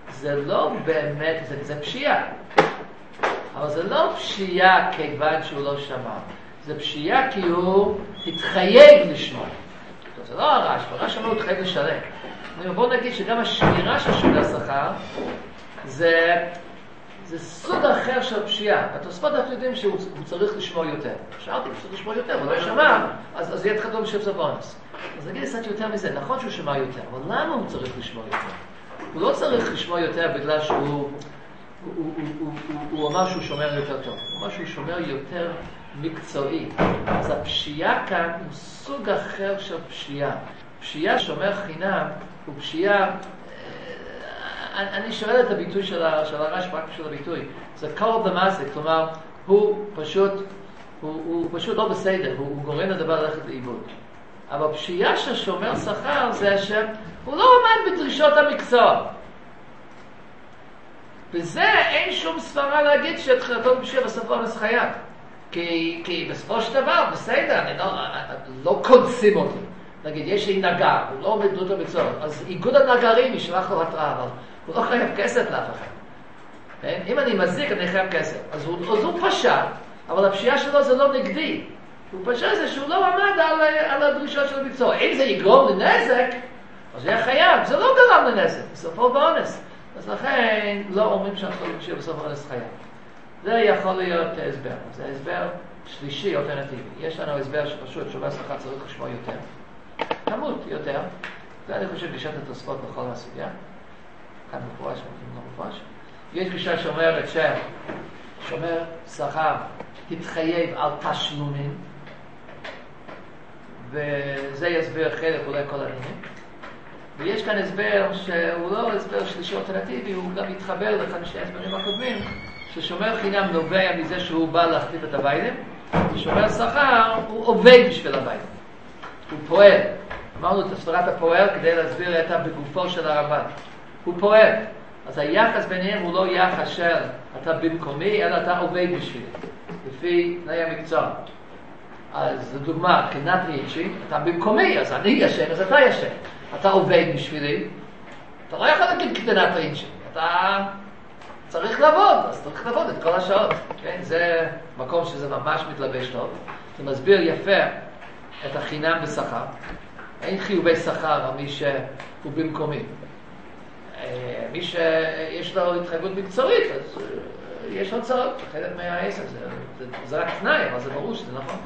זה לא באמת, זה, זה פשיעה. אבל זה לא פשיעה כיוון שהוא לא שמע. זה פשיעה כי הוא התחייב לשמוע. זה לא הרש, הרש אמרו הוא התחייב לשלם. בואו נגיד שגם השמירה של שומר שכר זה, זה סוג אחר של פשיעה. התוספות אנחנו יודעים שהוא צריך לשמוע יותר. שאלתי, הוא צריך לשמוע יותר, אבל לא שמע, אז, אז יהיה תחתום בשביל סבונס. אז נגיד קצת יותר מזה, נכון שהוא שמע יותר, אבל למה הוא צריך לשמוע יותר? הוא לא צריך לשמוע יותר בגלל שהוא הוא, הוא, הוא, הוא, הוא אמר שהוא שומר יותר טוב. הוא אמר שהוא שומר יותר מקצועי. אז הפשיעה כאן הוא סוג אחר של פשיעה. פשיעה שומר חינם הוא פשיעה, אני, אני שואל את הביטוי של, של הרש רק בשביל הביטוי. זה קרוב במעשה, כלומר, הוא פשוט, הוא, הוא פשוט לא בסדר, הוא, הוא גורם לדבר ללכת לאיבוד. אבל פשיעה של שומר שכר זה שהוא לא עמד בדרישות המקצוע. וזה אין שום סברה להגיד שהתחילתו בפשיעה בסופו המסחייב. כי, כי בסופו של דבר, בסדר, אני לא, לא קודסים אותי. נגיד, יש לי נגר, הוא לא עומד בדרישות המקצוע. אז איגוד הנגרים ישלח לו התראה, אבל הוא לא חייב כסף לאף אחד. אם אני מזיק, אני חייב כסף. אז הוא, אז הוא פשע, אבל הפשיעה שלו זה לא נגדי. הוא פשע זה שהוא לא עמד על, על הדרישות של המקצוע. אם זה יגרום לנזק, אז זה חייב. זה לא גרם לנזק, בסופו באונס. אז לכן לא אומרים שאנחנו נקשיב בסוף האונס חייב. זה יכול להיות הסבר. זה הסבר שלישי, אלטרנטיבי. יש לנו הסבר שפשוט שומר שכר צריך לשמוע יותר. כמות יותר. זה אני חושב גישת התוספות בכל הסוגיה. כאן מפורש, לא מפורש. יש גישה שאומרת ששומר שכר התחייב על תשלומים, וזה יסביר חלק אולי כל העניינים. ויש כאן הסבר שהוא לא הסבר שלישי אלטרנטיבי, הוא גם מתחבר לאחד משני הסברים הקודמים, ששומר חינם נובע מזה שהוא בא להחליט את הביילים, ושומר שכר הוא עובד בשביל הביילים. הוא פועל. אמרנו את הסברת הפועל כדי להסביר את בגופו של הרבן. הוא פועל. אז היחס ביניהם הוא לא יחס של אתה במקומי, אלא אתה עובד בשבילי, לפי תנאי המקצוע. אז לדוגמה, כנת ריצ'י, אתה במקומי, אז אני ישן, אז אתה ישן. אתה עובד בשבילי, אתה לא יכול להגיד כתנת ריצ'י, אתה צריך לעבוד, אז צריך לעבוד את כל השעות. כן? זה מקום שזה ממש מתלבש טוב. זה מסביר יפה את החינם בשכר. אין חיובי שכר על מי שהוא במקומי. מי שיש לו התחייבות מקצועית, אז יש הוצאות, חלק מהעסק, זה, זה, זה רק תנאי, אבל זה ברור שזה נכון.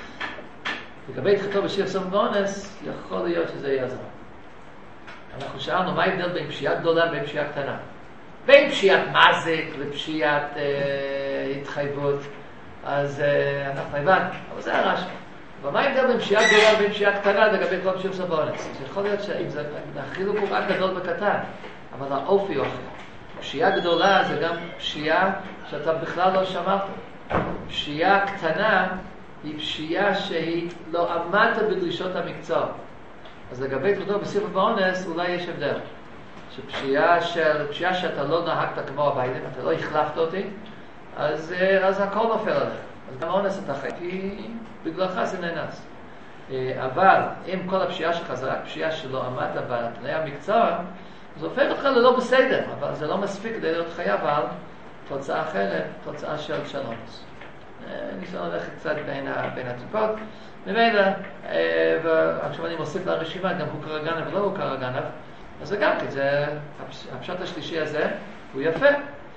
לגבי התחתו בשיר סוף באונס, יכול להיות שזה יעזר. אנחנו שאלנו מה ההבדל בין פשיעה גדולה ובין פשיעה קטנה. בין פשיעת מזק ופשיעת אה, התחייבות, אז אה, אנחנו הבנו, אבל זה הרש. אבל מה ההבדל בין פשיעה גדולה ובין פשיעה קטנה לגבי כל פשיעה סוף באונס? יכול להיות שאם זה החילוק הוא רק גדול וקטן, אבל האופי הוא אחר. פשיעה גדולה זה גם פשיעה שאתה בכלל לא שמעת. פשיעה קטנה היא פשיעה שהיא לא עמדת בדרישות המקצוע. אז לגבי תודו בסוף באונס אולי יש הבדל. שפשיעה של, פשיעה שאתה לא נהגת כמו הביילים, אתה לא החלפת אותי, אז, אז הכל נופל עליך. אז גם האונס אתה חי, כי בגללך זה נאנס. אבל אם כל הפשיעה שלך זה רק פשיעה שלא עמדת בתנאי המקצוע, זה הופך אותך ללא בסדר, אבל זה לא מספיק כדי להיות חייב על תוצאה אחרת, תוצאה של שלומס. ניסיון הולך קצת בין, בין הטיפות. ממילא, ועכשיו אני מוסיף לרשימה, גם הוא קרא גנב ולא הוא קרא גנב, אז זה גם כי זה, הפשט השלישי הזה הוא יפה.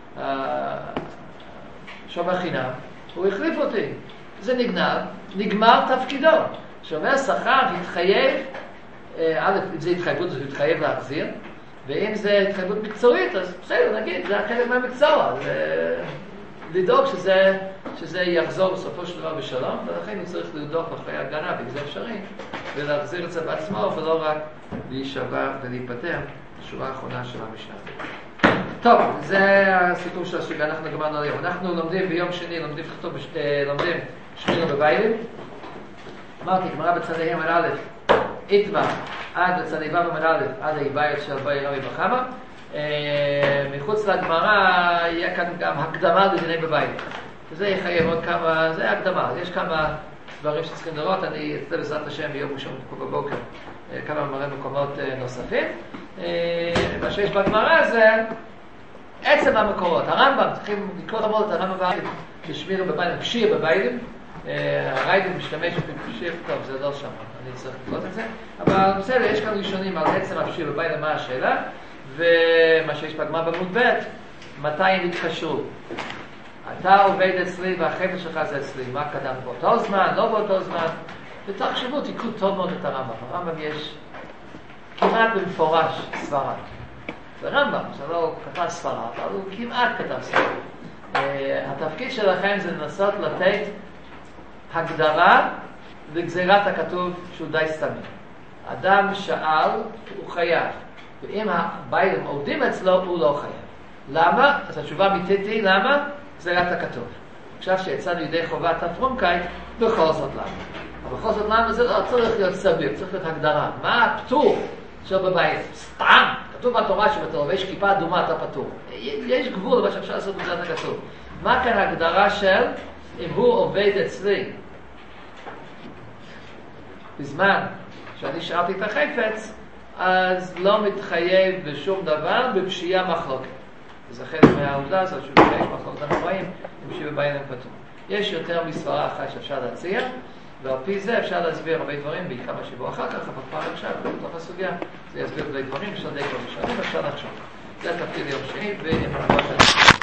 שומר חינם, הוא החליף אותי. זה נגנב, נגמר תפקידו. שומר שכר התחייב, א', אם זה התחייבות, זה התחייב להחזיר, ואם זה התחייבות מקצועית, אז בסדר, נגיד, זה חלק מהמקצוע. זה לדאוג שזה, שזה יחזור בסופו של דבר בשלום, ולכן הוא צריך לדאוג אחרי הגנה, אם זה אפשרי, ולהחזיר את זה בעצמו, ולא רק להישבר ולהיפטר. שורה האחרונה של המשנה. טוב, זה הסיפור של הסוגיה, אנחנו גמרנו היום. אנחנו לומדים ביום שני, לומדים כתוב, לומדים שמירה בביילים. אמרתי, גמרא בצדי עמוד א', איתמה, עד לצדי ו' עמוד א', עד ההיבאיות של באי רבי בחמה. מחוץ לגמרא יהיה כאן גם הקדמה לדיני בביילים. וזה יחייב עוד כמה, זה הקדמה, יש כמה דברים שצריכים לראות, אני אצטרך בעזרת השם ביום ראשון פה בבוקר כמה מראה מקומות נוספים. מה שיש בגמרא זה עצם המקורות, הרמב"ם, צריכים לקרוא למוד את הרמב"ם בביילים, בשמיר בביילים, פשיר בביילים, הרייבים משתמש בפשיר, טוב, זה לא שם, אני צריך לקרוא את זה, אבל בסדר, יש כאן ראשונים על עצם הפשיר בביילים, מה השאלה, ומה שיש בגמרא בעמוד ב', מתי הם התקשרו? אתה עובד אצלי והחפץ שלך זה אצלי, מה קדם באותו זמן, לא באותו זמן, ותחשבו, תיקחו טוב מאוד את הרמב"ם, הרמב"ם יש כמעט במפורש סברה. זה רמב"ם, זה לא כתב סברה, אבל הוא כמעט כתב סברה. Uh, התפקיד שלכם זה לנסות לתת הגדרה לגזירת הכתוב שהוא די סתמי. אדם שאל, הוא חייב. ואם הביילים עובדים אצלו, הוא לא חייב. למה? אז התשובה אמיתית, למה? גזירת הכתוב. עכשיו שיצאנו ידי חובת הפרומקאית, בכל זאת למה. אבל בכל זאת למה זה לא צריך להיות סביר, צריך להיות הגדרה. מה הפטור של בבית? סתם! כתוב בתורה שבתור ויש כיפה אדומה אתה פטור. יש גבול למה שאפשר לעשות בגזירת הכתוב. מה כאן ההגדרה של אם הוא עובד אצלי בזמן שאני שאלתי את החפץ, אז לא מתחייב בשום דבר בפשיעה מחלוקת. זה חלק מהעובדה הזאת שיש מחלוקת הנוראים עם שבביילים פטור. יש יותר מסברה אחת שאפשר להציע, ועל פי זה אפשר להסביר הרבה דברים, בעיקר מה שבו אחר כך, אבל כבר עכשיו, בתוך הסוגיה, זה יסביר הרבה דברים, אפשר די כבר משנים, אפשר לחשוב. זה תפקיד יום שני, ועם הרבות